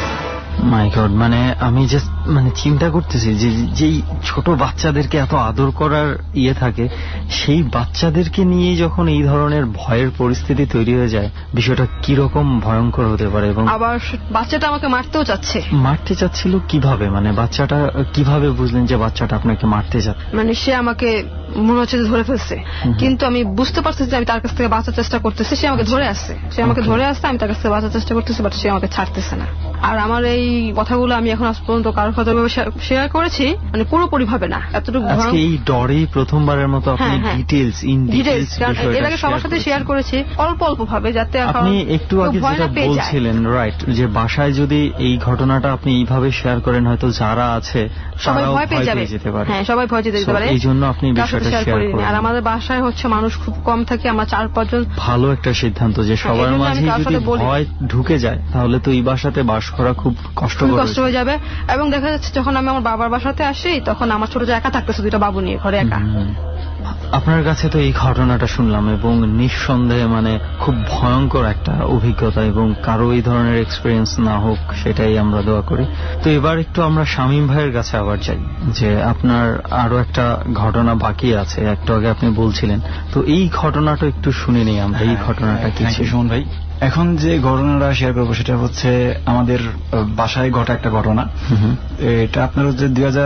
D: মাই গড, মানে আমি জাস্ট চিন্তা করতেছি যে যেই ছোট বাচ্চাদেরকে এত আদর করার থাকে, সেই বাচ্চাদেরকে নিয়ে যখন এই ধরনের ভয়ের পরিস্থিতি তৈরি হয়ে যায়, বিষয়টা কিরকম ভয়ঙ্কর হতে পারে। এবং
M: আবার বাচ্চাটা আমাকে মারতেও চাচ্ছে।
D: মারতে চাচ্ছিল কিভাবে? মানে বাচ্চাটা কিভাবে বুঝলেন যে বাচ্চাটা আপনাকে মারতে চাচ্ছে?
M: মানে সে আমাকে মনে হচ্ছে ধরে ফেলছে, কিন্তু আমি বুঝতে পারছি যে আমি তার কাছ থেকে বাঁচার চেষ্টা করতেছি। সে আমাকে ধরে আসছে, আমি তার কাছ থেকে বাঁচার চেষ্টা করতেছি, বাট সে আমাকে ছাড়তেছে না। আর আমার এই কথাগুলো আমি এখন আজ পর্যন্ত কারোর সাথে শেয়ার করেছি, মানে পুরোপুরি ভাবে না, এতটুকু
D: এই ডরেই প্রথমবারের মতো আপনি ডিটেইলস
M: এর আগে সবার সাথে শেয়ার করেছি অল্প অল্প ভাবে, যাতে
D: আপনি একটু আগে যেটা বলছিলেন, রাইট, যে বাসায় যদি এই ঘটনাটা আপনি এইভাবে শেয়ার করেন, হয়তো যারা আছে
M: সবাই ভয় পেয়ে যেতে পারে। হ্যাঁ, সবাই ভয় যেতে পারে,
D: এই জন্য আপনি বিষয়টা শেয়ার করেন।
M: আর আমাদের বাসায় হচ্ছে মানুষ খুব কম থাকে, আমরা 4-5 জন।
D: ভালো একটা সিদ্ধান্ত যে সবার মাঝে যদি ভয় ঢুকে যায়, তাহলে তো এই বাসাতে বাস করা খুব কষ্ট
M: হয়ে যাবে। এবং দেখা যাচ্ছে যখন আমি আমার বাবার বাসাতে আসি, তখন আমার ছোট যে একা থাকতেছে, 2টা বাবু নিয়ে ঘরে একা।
D: আপনার কাছে তো এই ঘটনাটা শুনলাম, এবং নিঃসন্দেহে খুব ভয়ঙ্কর একটা অভিজ্ঞতা, এবং কারো এই ধরনের এক্সপিরিয়েন্স না হোক সেটাই আমরা দোয়া করি। তো এবার একটু আমরা শামীম ভাইয়ের কাছে আবার যাই, যে আপনার আরো একটা ঘটনা বাকি আছে, একটু আগে আপনি বলছিলেন। তো এই ঘটনাটা একটু শুনে নিই আমরা, এই ঘটনাটা কি ছিল?
L: সুমন ভাই, এখন যে ঘটনাটা শেয়ার করবো সেটা হচ্ছে আমাদের বাসায় ঘটা একটা ঘটনা। এটা আপনার হচ্ছে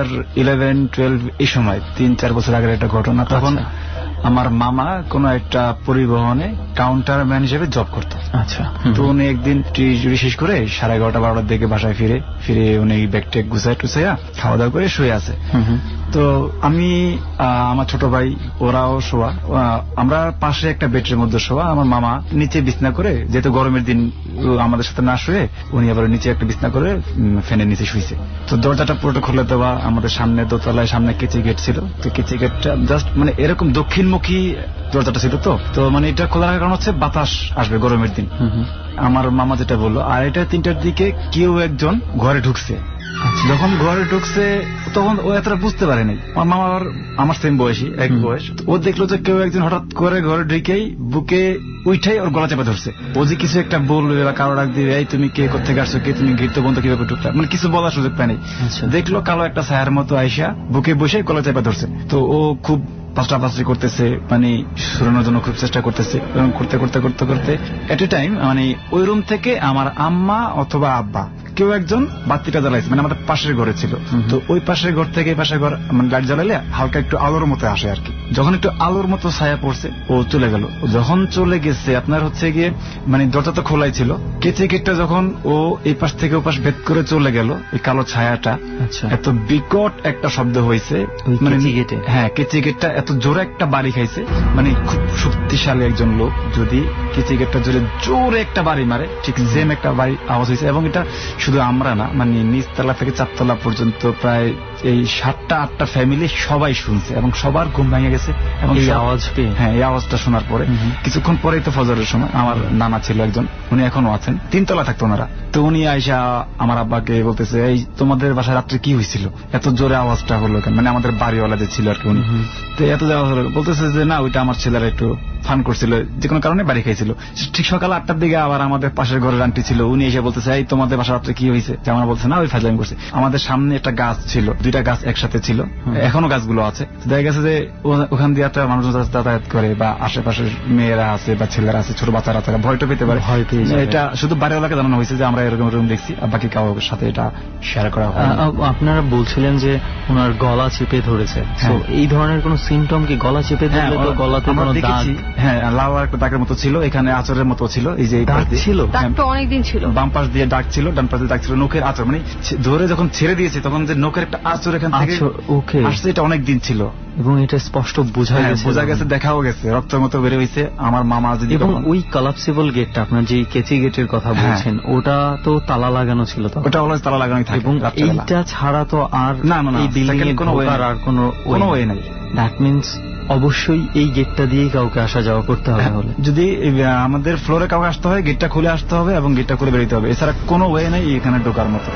L: 2011-12 এই সময় 3-4 বছর আগের একটা ঘটনা। তখন আমার মামা কোন একটা পরিবহনে কাউন্টারম্যান হিসেবে জব করতো।
D: আচ্ছা।
L: তো উনি একদিন ডিউটি শেষ করে 11:30-12টার দিকে বাসায় ফিরে উনি ব্যাগ টেক গুছাইয়া খাওয়া দাওয়া করে শুয়ে আছে। তো আমি, আমার ছোট ভাই, ওরাও শোয়া, আমরা পাশে একটা বেডের মধ্যে শোয়া। আমার মামা নিচে বিছনা করে, যেহেতু গরমের দিন আমাদের সাথে না শুয়ে, উনি আবার নিচে একটা বিছনা করে ফ্যানের নিচে শুয়েছে। তো দরজাটা পুরোটা খুলে দেওয়া, আমাদের সামনে দোতলায় সামনে কেচি গেট ছিল। তো কেচি গেটটা জাস্ট এরকম দক্ষিণমুখী দরজাটা ছিল। তো এটা খোলা রাখার কারণ হচ্ছে বাতাস আসবে গরমের দিন। আমার মামা যেটা বললো, আর এটা 3টার দিকে কেউ একজন ঘরে ঢুকছে। যখন ঘরে ঢুকছে তখন ও এতটা বুঝতে পারেনি। আমার মামার আমার সেম বয়সী, এক বয়স। ও দেখলো যে কেউ একজন হঠাৎ করে ঘরে ঢুকেই বুকে উঠাই ওর গলা চেপে ধরছে। ও যে কিছু একটা বলবে বা কারো ডাক দিবে, এই তুমি কে কোথেকে আসছো, কে তুমি, গিরতে বন্ধ কিভাবে ঢুকলা, কিছু বলার সুযোগ পায়নি। দেখলো কালো একটা ছায়ার মতো আইসা বুকে বসে গলা চেপে ধরছে। তো ও খুব পাঁচটা করতেছে, মানে সরানোর জন্য খুব চেষ্টা করতেছে, এবং করতে করতে করতে করতে এট এ টাইম মানে ওই রুম থেকে আমার আম্মা অথবা আব্বা কেউ একজন বাতিটা জ্বালাইছে, মানে আমাদের পাশের ঘরে ছিল। তো ওই পাশের ঘর থেকে এই পাশের ঘর মানে লাইট জ্বালাইলে হালকা একটু আলোর মতো আসে আর কি। যখন একটু আলোর মতো ছায়া পড়ছে ও চলে গেল। যখন চলে গেছে আপনার হচ্ছে গিয়ে মানে দরজা তো খোলাই ছিল, কেচে গেটটা যখন ও এই পাশ থেকে ও পাশ ভেদ করে চলে গেল, এই কালো ছায়াটা এত বিকট একটা শব্দ হয়েছে, মানে হ্যাঁ কেচে গেটটা এত জোরে একটা বাড়ি খাইছে, মানে খুব শক্তিশালী একজন লোক যদি কেচে গেটটা জোরে একটা বাড়ি মারে ঠিক সেম একটা বাড়ি আওয়াজ হয়েছে। এবং এটা শুধু আমরা না, মানে নিচতলা থেকে চারতলা পর্যন্ত প্রায় এই 7-8টা ফ্যামিলি সবাই শুনছে এবং সবার ঘুম ভেঙে গেছে। এবং এই আওয়াজ পেয়ে, হ্যাঁ এই আওয়াজটা শোনার পরে কিছুক্ষণ পরেই তো ফজরের সময়, আমার নানা ছিল একজন, উনি এখনো আছেন, 3 তলা থাকতো ওনারা। তো উনি আইসা আমার আব্বাকে বলতেছে, এই তোমাদের বাসায় রাত্রে কি হয়েছিল, এত জোরে আওয়াজটা হলো কেন? মানে আমাদের বাড়িওয়ালা যে ছিল আর কি উনি, তো এত যাওয়া হলো। বলতেছে যে না, ওইটা আমার ছেলেরা একটু ফান করছিল, যে কোনো কারণে বাড়ি খাইছিল। ঠিক সকাল 8টার দিকে আবার আমাদের পাশের ঘরের আন্টি ছিল, উনি এসে বলতেছে, এই তোমাদের বাসা রাত্রে কি হয়েছে? আমরা বলছে না, ওই ফাজলামি করছে। আমাদের সামনে একটা গাছ ছিল, 2টা গাছ একসাথে ছিল, এখনো গাছগুলো আছে। দেখা গেছে যে ওখান দিয়ে একটা মানুষ যাতায়াত করে, বা আশেপাশের মেয়েরা আছে বা ছেলেরা আছে, ছোট বাচ্চারা তারা ভয়টা পেতে পারে। এটা শুধু বাড়িওয়ালাকে জানানো হয়েছে যে আমরা এরকম এরকম দেখছি, আর বাকি কারোর সাথে এটা শেয়ার করা হয়।
D: আপনারা বলছিলেন যে ওনার গলা চেপে ধরেছে, এই ধরনের কোন সিমটম কি? গলা চেপে ধরলে তো গলাতে কোনো দাগ,
L: হ্যাঁ লাউয়ার একটা দাগের মতো ছিল, এখানে আঁচড়ের মতো ছিল, এই যে
M: দাগ ছিল, দাগটা অনেকদিন ছিল,
L: বাম পাশ দিয়ে দাগ ছিল, ডান পাশ দিয়ে দাগ ছিল, নখের আঁচড়, মানে ধরে যখন ছেড়ে দিয়েছে তখন যে নখের একটা আঁচড় এখান থেকে আসছে, এটা অনেক দিন ছিল
D: এবং এটা স্পষ্ট বোঝা
L: গেছে, দেখাও গেছে, রক্তের মতো বের হয়েছে। আমার মামা যদি,
D: এবং ওই কলাপসিবল গেটটা আপনার যে কেচি গেটের কথা বলছেন, ওটা তো তালা লাগানো ছিল, তো
L: ওটা অলওয়েজ তালা লাগানোই থাকে,
D: এবং এইটা ছাড়া তো আর
L: না
D: এই বিল্ডিং এর ঢোকার আর কোনো ওয়ে নাই। দ্যাট মিনস অবশ্যই এই গেটটা দিয়েই কাউকে আসা যাওয়া করতে হবে। হলে
L: যদি আমাদের ফ্লোরে কাউকে আসতে হয়, গেটটা খুলে আসতে হবে এবং গেটটা খুলে বেরোতে হবে, এছাড়া কোনো ওয়ে নাই এখানে ঢোকার মতো।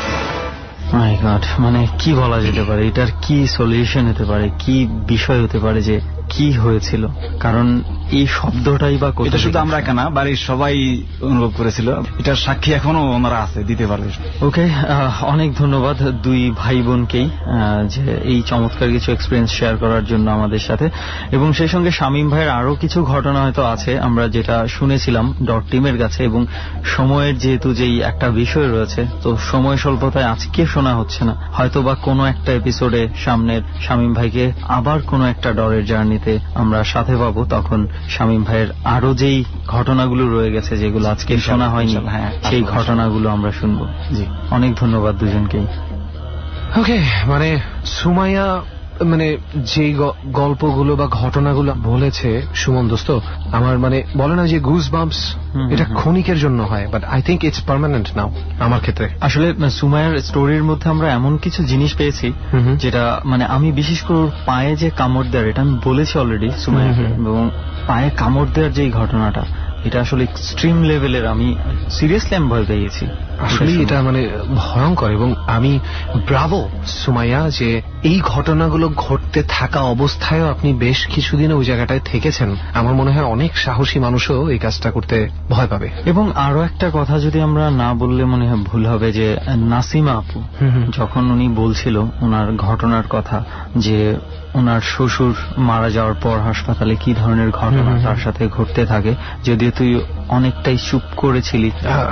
D: মাই গড, মানে কি বলা যেতে পারে, এটার কি সলিউশন হতে পারে, কি বিষয় হতে পারে, যে কি হয়েছিল? কারণ এই শব্দটাই বা
L: এটা শুধু আমরা কেনা, বাড়ির সবাই অনুভব করেছিল, এটার সাক্ষী এখনো ওনারা আছে, দিতে পারবে।
D: ওকে, অনেক ধন্যবাদ দুই ভাই বোনকেই যে এই চমৎকার কিছু এক্সপিরিয়েন্স শেয়ার করার জন্য আমাদের সাথে। এবং সেই সঙ্গে শামীম ভাইয়ের আরো কিছু ঘটনা হয়তো আছে, আমরা যেটা শুনেছিলাম ডট টিমের কাছে, এবং সময়ের যেহেতু যেই একটা বিষয় রয়েছে, তো সময় স্বল্পতায় আজকে শোনা হচ্ছে না, হয়তো বা কোনো একটা এপিসোডে সামনের শামীম ভাইকে আবার কোনো একটা ডরের জার্নিতে আমরা সাথে পাবো, তখন শামীম ভাইয়ের আরো যেই ঘটনাগুলো রয়ে গেছে যেগুলো আজকে শোনা হয়নি, সেই ঘটনাগুলো আমরা শুনবো। জি, অনেক ধন্যবাদ দুজনকেই।
C: ওকে, মানে সুমাইয়া মানে যে গল্পগুলো বা ঘটনাগুলো বলেছে সুমন দোস্ত, আমার মানে বলে না যে গুজ বাম্পস, এটা ক্ষণিকের জন্য হয়, but I think it's permanent now আমার ক্ষেত্রে।
D: আসলে সুমাইয়ার স্টোরির মধ্যে আমরা এমন কিছু জিনিস পেয়েছি যেটা মানে আমি বিশেষ করে পায়ে যে কামড় দেওয়ার, এটা আমি বলেছি অলরেডি সুমাইয়াকে, এবং পায়ে কামড় দেওয়ার যে ঘটনাটা, এটা আসলে এক্সট্রিম লেভেলের, আমি সিরিয়াসলি আমি ভয় পেয়ে গেছি।
C: আসলে এটা মানে ভয়ঙ্কর, এবং আমি ব্রাভো সুমাইয়া যে এই ঘটনাগুলো ঘটতে থাকা অবস্থায়ও আপনি বেশ কিছুদিন ওই জায়গাটায় থেকেছেন। আমার মনে হয় অনেক সাহসী মানুষও এই কাজটা করতে ভয় পাবে।
D: এবং আরো একটা কথা যদি আমরা না বললে মনে হয় ভুল হবে, যে নাসিমা আপু যখন উনি বলছিল ওনার ঘটনার কথা, যে ওনার শ্বশুর মারা যাওয়ার পর হাসপাতালে কি ধরনের ঘটনা তার সাথে ঘটতে থাকে, যদিও তুই অনেকটাই চুপ করেছিলি,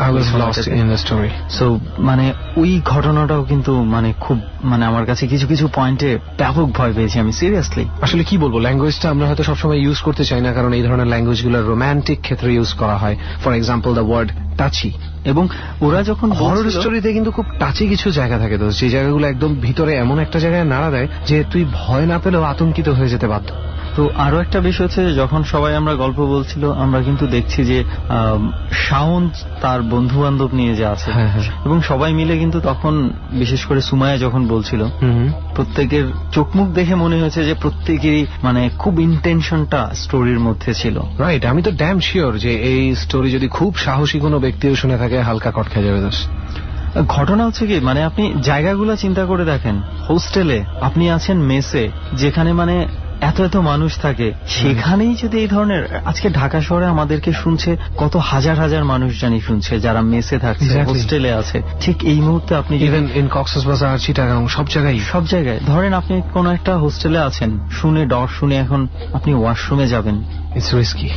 D: সো মানে ওই ঘটনাটাও কিন্তু মানে খুব মানে আমার কাছে কিছু কিছু পয়েন্টে ব্যাপক ভয় পেয়েছি আমি, সিরিয়াসলি।
C: আসলে কি বলবো, ল্যাঙ্গুয়েজটা আমরা হয়তো সবসময় ইউজ করতে চাই না, কারণ এই ধরনের ল্যাঙ্গুয়েজগুলো রোম্যান্টিক ক্ষেত্রে ইউজ করা হয়। For example the word touchy,
D: এবং ওরা যখন
C: হরর স্টোরিতে কিন্তু খুব টাচি কিছু জায়গা থাকে, তো যে জায়গাগুলো একদম ভিতরে এমন একটা জায়গায় নাড়া দেয় যে তুই ভয় না পেলেও আতঙ্কিত হয়ে যেতে বাধ্য।
D: তো আরো একটা বিষয় হচ্ছে, যখন সবাই আমরা গল্প বলছিল, আমরা কিন্তু দেখছি যে শাওন তার বন্ধু বান্ধব নিয়ে যে আছে, এবং সবাই মিলে কিন্তু তখন বিশেষ করে সুমাইয়া যখন বলছিল, প্রত্যেকের চোখ মুখ দেখে মনে হয়েছে যে প্রত্যেকেরই মানে খুব ইন্টেনশনটা স্টোরির মধ্যে ছিল।
C: রাইট, আমি তো ড্যাম শিওর যে এই স্টোরি যদি খুব সাহসী কোনো ব্যক্তিও শুনে থাকে, হালকা কট খেয়ে যাবে।
D: ঘটনা হচ্ছে কি, মানে আপনি জায়গাগুলো চিন্তা করে দেখেন, হোস্টেলে আপনি আছেন, মেসে, যেখানে মানে এত এত মানুষ থাকে, সেখানেই যদি এই ধরনের, আজকে ঢাকা শহরে আমাদেরকে শুনছে কত হাজার হাজার মানুষ জানি শুনছে, যারা মেসে থাকছে, হোস্টেলে আছে। ঠিক এই মুহূর্তে আপনি
C: ইভেন ইন কক্সবাজার, চিটাগাং, সব জায়গায়
D: ধরেন আপনি কোন একটা হোস্টেলে আছেন, শুনে ডর শুনে এখন আপনি ওয়াশরুমে যাবেন,
C: ইটস রিস্কি।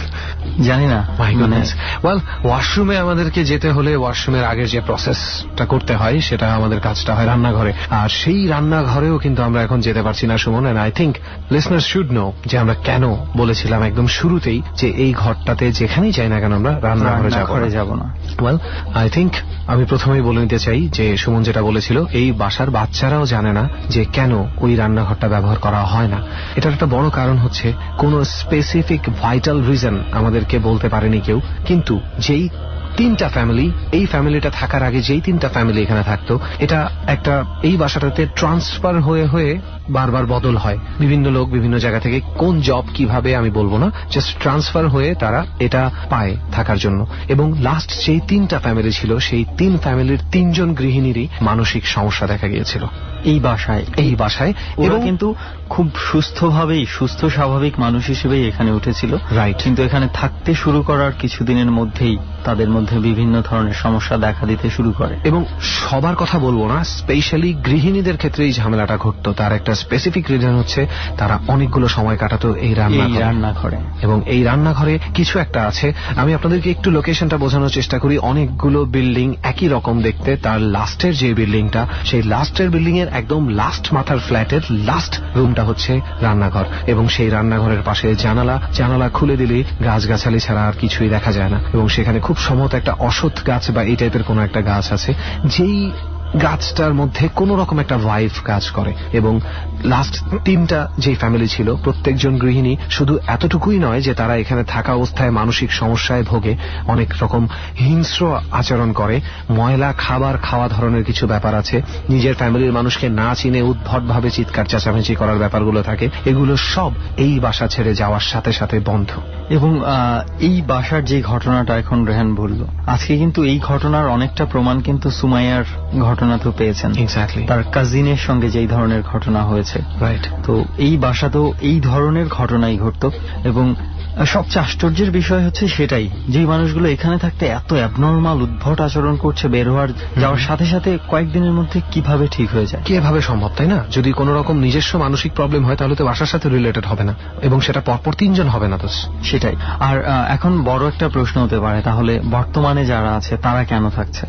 D: জানি না,
C: ওয়েল, ওয়াশরুমে আমাদেরকে যেতে হলে ওয়াশরুমের আগে যে প্রসেসটা করতে হয় সেটা আমাদের কাজটা হয় রান্নাঘরে, আর সেই রান্নাঘরেও কিন্তু আমরা এখন যেতে পারছি না Suman. And I think listeners should know যে আমরা কেন বলেছিলাম একদম শুরুতেই যে এই ঘরটাতে যেখানেই যাই না কেন আমরা রান্নাঘরে যাব না। ওয়েল, আই থিঙ্ক আমি প্রথমেই বলে নিতে চাই যে সুমন যেটা বলেছিল, এই বাসার বাচ্চারাও জানে না যে কেন ওই রান্নাঘরটা ব্যবহার করা হয় না। এটার একটা বড় কারণ হচ্ছে কোন স্পেসিফিক ভাইটাল রিজন আমাদেরকে বলতে পারেনি কেউ, কিন্তু যেই 3টা ফ্যামিলি, এই ফ্যামিলিটা থাকার আগে যেই 3টা ফ্যামিলি এখানে থাকতো, এটা একটা এই বাসাটাতে ট্রান্সফার হয়ে হয়ে বারবার বদল হয়। বিভিন্ন লোক বিভিন্ন জায়গা থেকে, কোন জব কিভাবে আমি বলবো না, জাস্ট ট্রান্সফার হয়ে তারা এটা পায় থাকার জন্য। এবং লাস্ট যেই 3টা ফ্যামিলি ছিল, সেই 3 ফ্যামিলির 3 জন গৃহিণীরই মানসিক সমস্যা দেখা গিয়েছিল এই বাসায়। এবং কিন্তু
D: খুব সুস্থভাবেই, সুস্থ স্বাভাবিক মানুষ হিসেবেই এখানে উঠেছিল, রাইট। কিন্তু এখানে থাকতে শুরু করার কিছুদিনের মধ্যেই তাদের মধ্যে বিভিন্ন ধরনের সমস্যা দেখা দিতে শুরু করে।
C: এবং সবার কথা বলবো না, স্পেশালি গৃহিণীদের ক্ষেত্রে এই ঝামেলাটা ঘটতো। তার একটা স্পেসিফিক রিজন হচ্ছে তারা অনেকগুলো সময় কাটাতো এই রান্নাঘরে। এবং এই রান্নাঘরে কিছু একটা আছে, আমি আপনাদেরকে একটু লোকেশনটা বোঝানোর চেষ্টা করি। অনেকগুলো বিল্ডিং একই রকম দেখতে, তার লাস্টের যে বিল্ডিংটা, সেই লাস্টের বিল্ডিং এর একদম লাস্ট মাথার ফ্ল্যাটের লাস্ট রুমটা হচ্ছে রান্নাঘর। এবং সেই রান্নাঘরের পাশে জানালা খুলে দিলে গাছগাছালি ছাড়া আর কিছুই দেখা যায় না। এবং সেখানে খুব সম্ভবত একটা অশ্বত্থ গাছ বা এই টাইপের কোনো একটা গাছ আছে, যেই গাছটার মধ্যে কোন রকম একটা ভাইব কাজ করে। এবং লাস্ট 3টা যে ফ্যামিলি ছিল, প্রত্যেকজন গৃহিণী শুধু এতটুকুই নয় যে তারা এখানে থাকা অবস্থায় মানসিক সমস্যায় ভোগে, অনেক রকম হিংস্র আচরণ করে, ময়লা খাবার খাওয়া ধরনের কিছু ব্যাপার আছে, নিজের ফ্যামিলির মানুষকে না চিনে উদ্ভটভাবে চিৎকার চেঁচামেচি করার ব্যাপারগুলো থাকে। এগুলো সব এই বাসা ছেড়ে যাওয়ার সাথে সাথে বন্ধ।
D: এবং এই বাসার যে ঘটনাটা এখন রেহান বলল, আজকে কিন্তু এই ঘটনার অনেকটা প্রমাণ কিন্তু সুমাইয়ার ঘটনা তো পেয়েছেন।
C: এক্স্যাক্টলি,
D: তার কাজিনের সঙ্গে যেই ধরনের ঘটনা হয়েছে,
C: রাইট।
D: তো এই বাসাতেও এই ধরনের ঘটনাই ঘটত। এবং সবচেয়ে আশ্চর্যের বিষয় হচ্ছে সেটাই, যে মানুষগুলো এখানে থাকতে এত অ্যাবনর্মাল উদ্ভট আচরণ করছে, বের যাওয়ার সাথে সাথে কয়েকদিনের মধ্যে কিভাবে ঠিক হয়ে যায়,
C: কিভাবে সম্ভব, তাই না? যদি কোন রকম নিজস্ব মানসিক প্রবলেম হয় তাহলে তো বাসার সাথে রিলেটেড হবে না, এবং সেটা পরপর 3 জন হবে না। তো
D: সেটাই। আর এখন বড় একটা প্রশ্ন হতে পারে, তাহলে বর্তমানে যারা আছে তারা কেন থাকছে?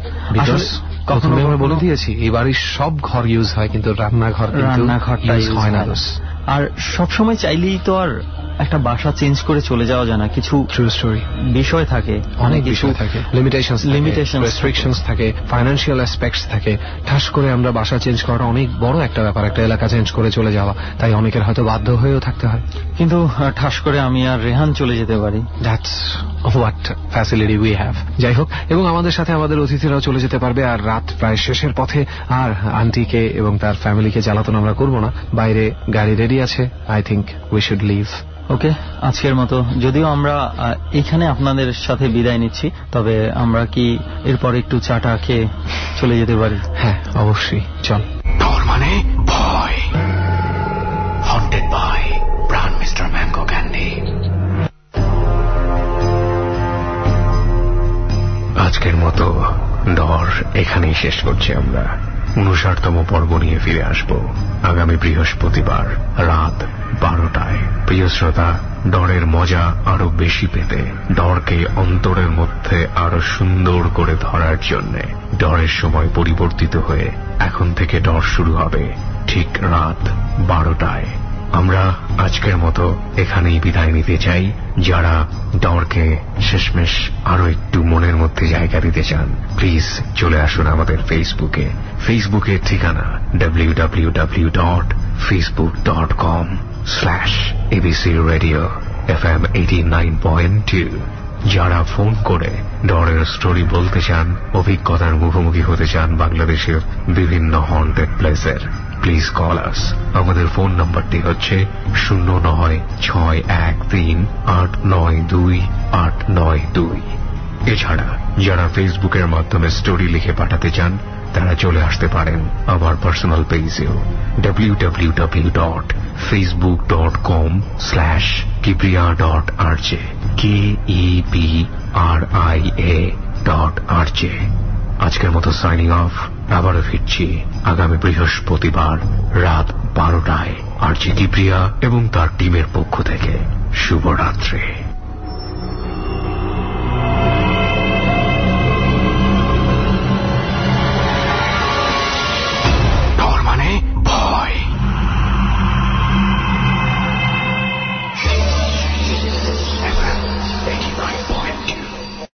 C: কখনো আমরা বলে দিয়েছি এই বাড়ির সব ঘর ইউজ হয়, কিন্তু রান্নাঘরটা ইউজ হয় না।
D: আর সবসময় চাইলেই তো আর একটা বাসা চেঞ্জ করে চলে যাওয়া যায় না, কিছু
C: ট্রু স্টোরি
D: বিষয় থাকে,
C: অনেক বিষয় থাকে, লিমিটেশনস, রেস্ট্রিকশনস থাকে, ফাইন্যান্সিয়াল অ্যাসপেক্টস থাকে। ঠাস করে আমরা বাসা চেঞ্জ করাটা অনেক বড় একটা ব্যাপার, একটা এলাকা চেঞ্জ করে চলে যাওয়া, তাই অনেকের হয়তো বাধ্য হয়েও থাকতে হয়।
D: কিন্তু ঠাস করে আমি আর রেহান চলে যেতে পারি,
C: that's what facility we have. যাই হোক, এবং আমাদের সাথে আমাদের অতিথিরাও চলে যেতে পারবে। আর রাত প্রায় শেষের পথে, আর আন্টিকে এবং তার ফ্যামিলিকে জ্বালাতন আমরা করবো না। বাইরে গাড়ি রেডি আছে, I think we should leave.
D: Okay, আজকের মতো যদিও আমরা এখানে আপনাদের সাথে বিদায় নিচ্ছি, তবে আমরা কি এরপর একটু চাটা খেয়ে চলে যেতে পারি?
C: হ্যাঁ, অবশ্যই, চল।
H: ডর মানে ভয়। Haunted by Pran mister mango candy.
B: আজকের মতো ডর এখানেই শেষ করছি আমরা। 59তম পর্ব নিয়ে ফিরে আসব আগামী বৃহস্পতিবার রাত 12টায়। প্রিয় শ্রোতা, ডরের মজা আরো বেশি পেতে, ডরকে অন্তরের মধ্যে আরো সুন্দর করে ধরার জন্য ডরের সময় পরিবর্তিত হয়ে এখন থেকে ডর শুরু হবে ঠিক রাত 12টায়। আমরা আজকের মতো এখানেই বিদায় নিতে চাই। যারা ডরকে শেষমেশ আরো একটু মনের মধ্যে জায়গা দিতে চান, প্লিজ চলে আসুন আমাদের ফেসবুকের ঠিকানা www.facebook.com/ABC Radio FM 89.2। যারা ফোন করে ডরের স্টোরি বলতে চান, অভিজ্ঞতার মুখোমুখি হতে চান বাংলাদেশের বিভিন্ন হন্টেড প্লেসের, প্লিজ কল আস। আমাদের ফোন নাম্বারটি হচ্ছে 09613892 এছাড়া যারা ফেসবুকের মাধ্যমে স্টোরি লিখে পাঠাতে চান, তারা চলে আসতে পারেন আমার পার্সোনাল পেজেও www.facebook.com/kibriya.rj KEBRIA.RJ। আজকের মতো সাইনিং অফ। আবারও ফিরছি আগামী বৃহস্পতিবার রাত 12টায় আরজে কিবরিয়া এবং তার টিমের পক্ষ থেকে। শুভরাত্রি।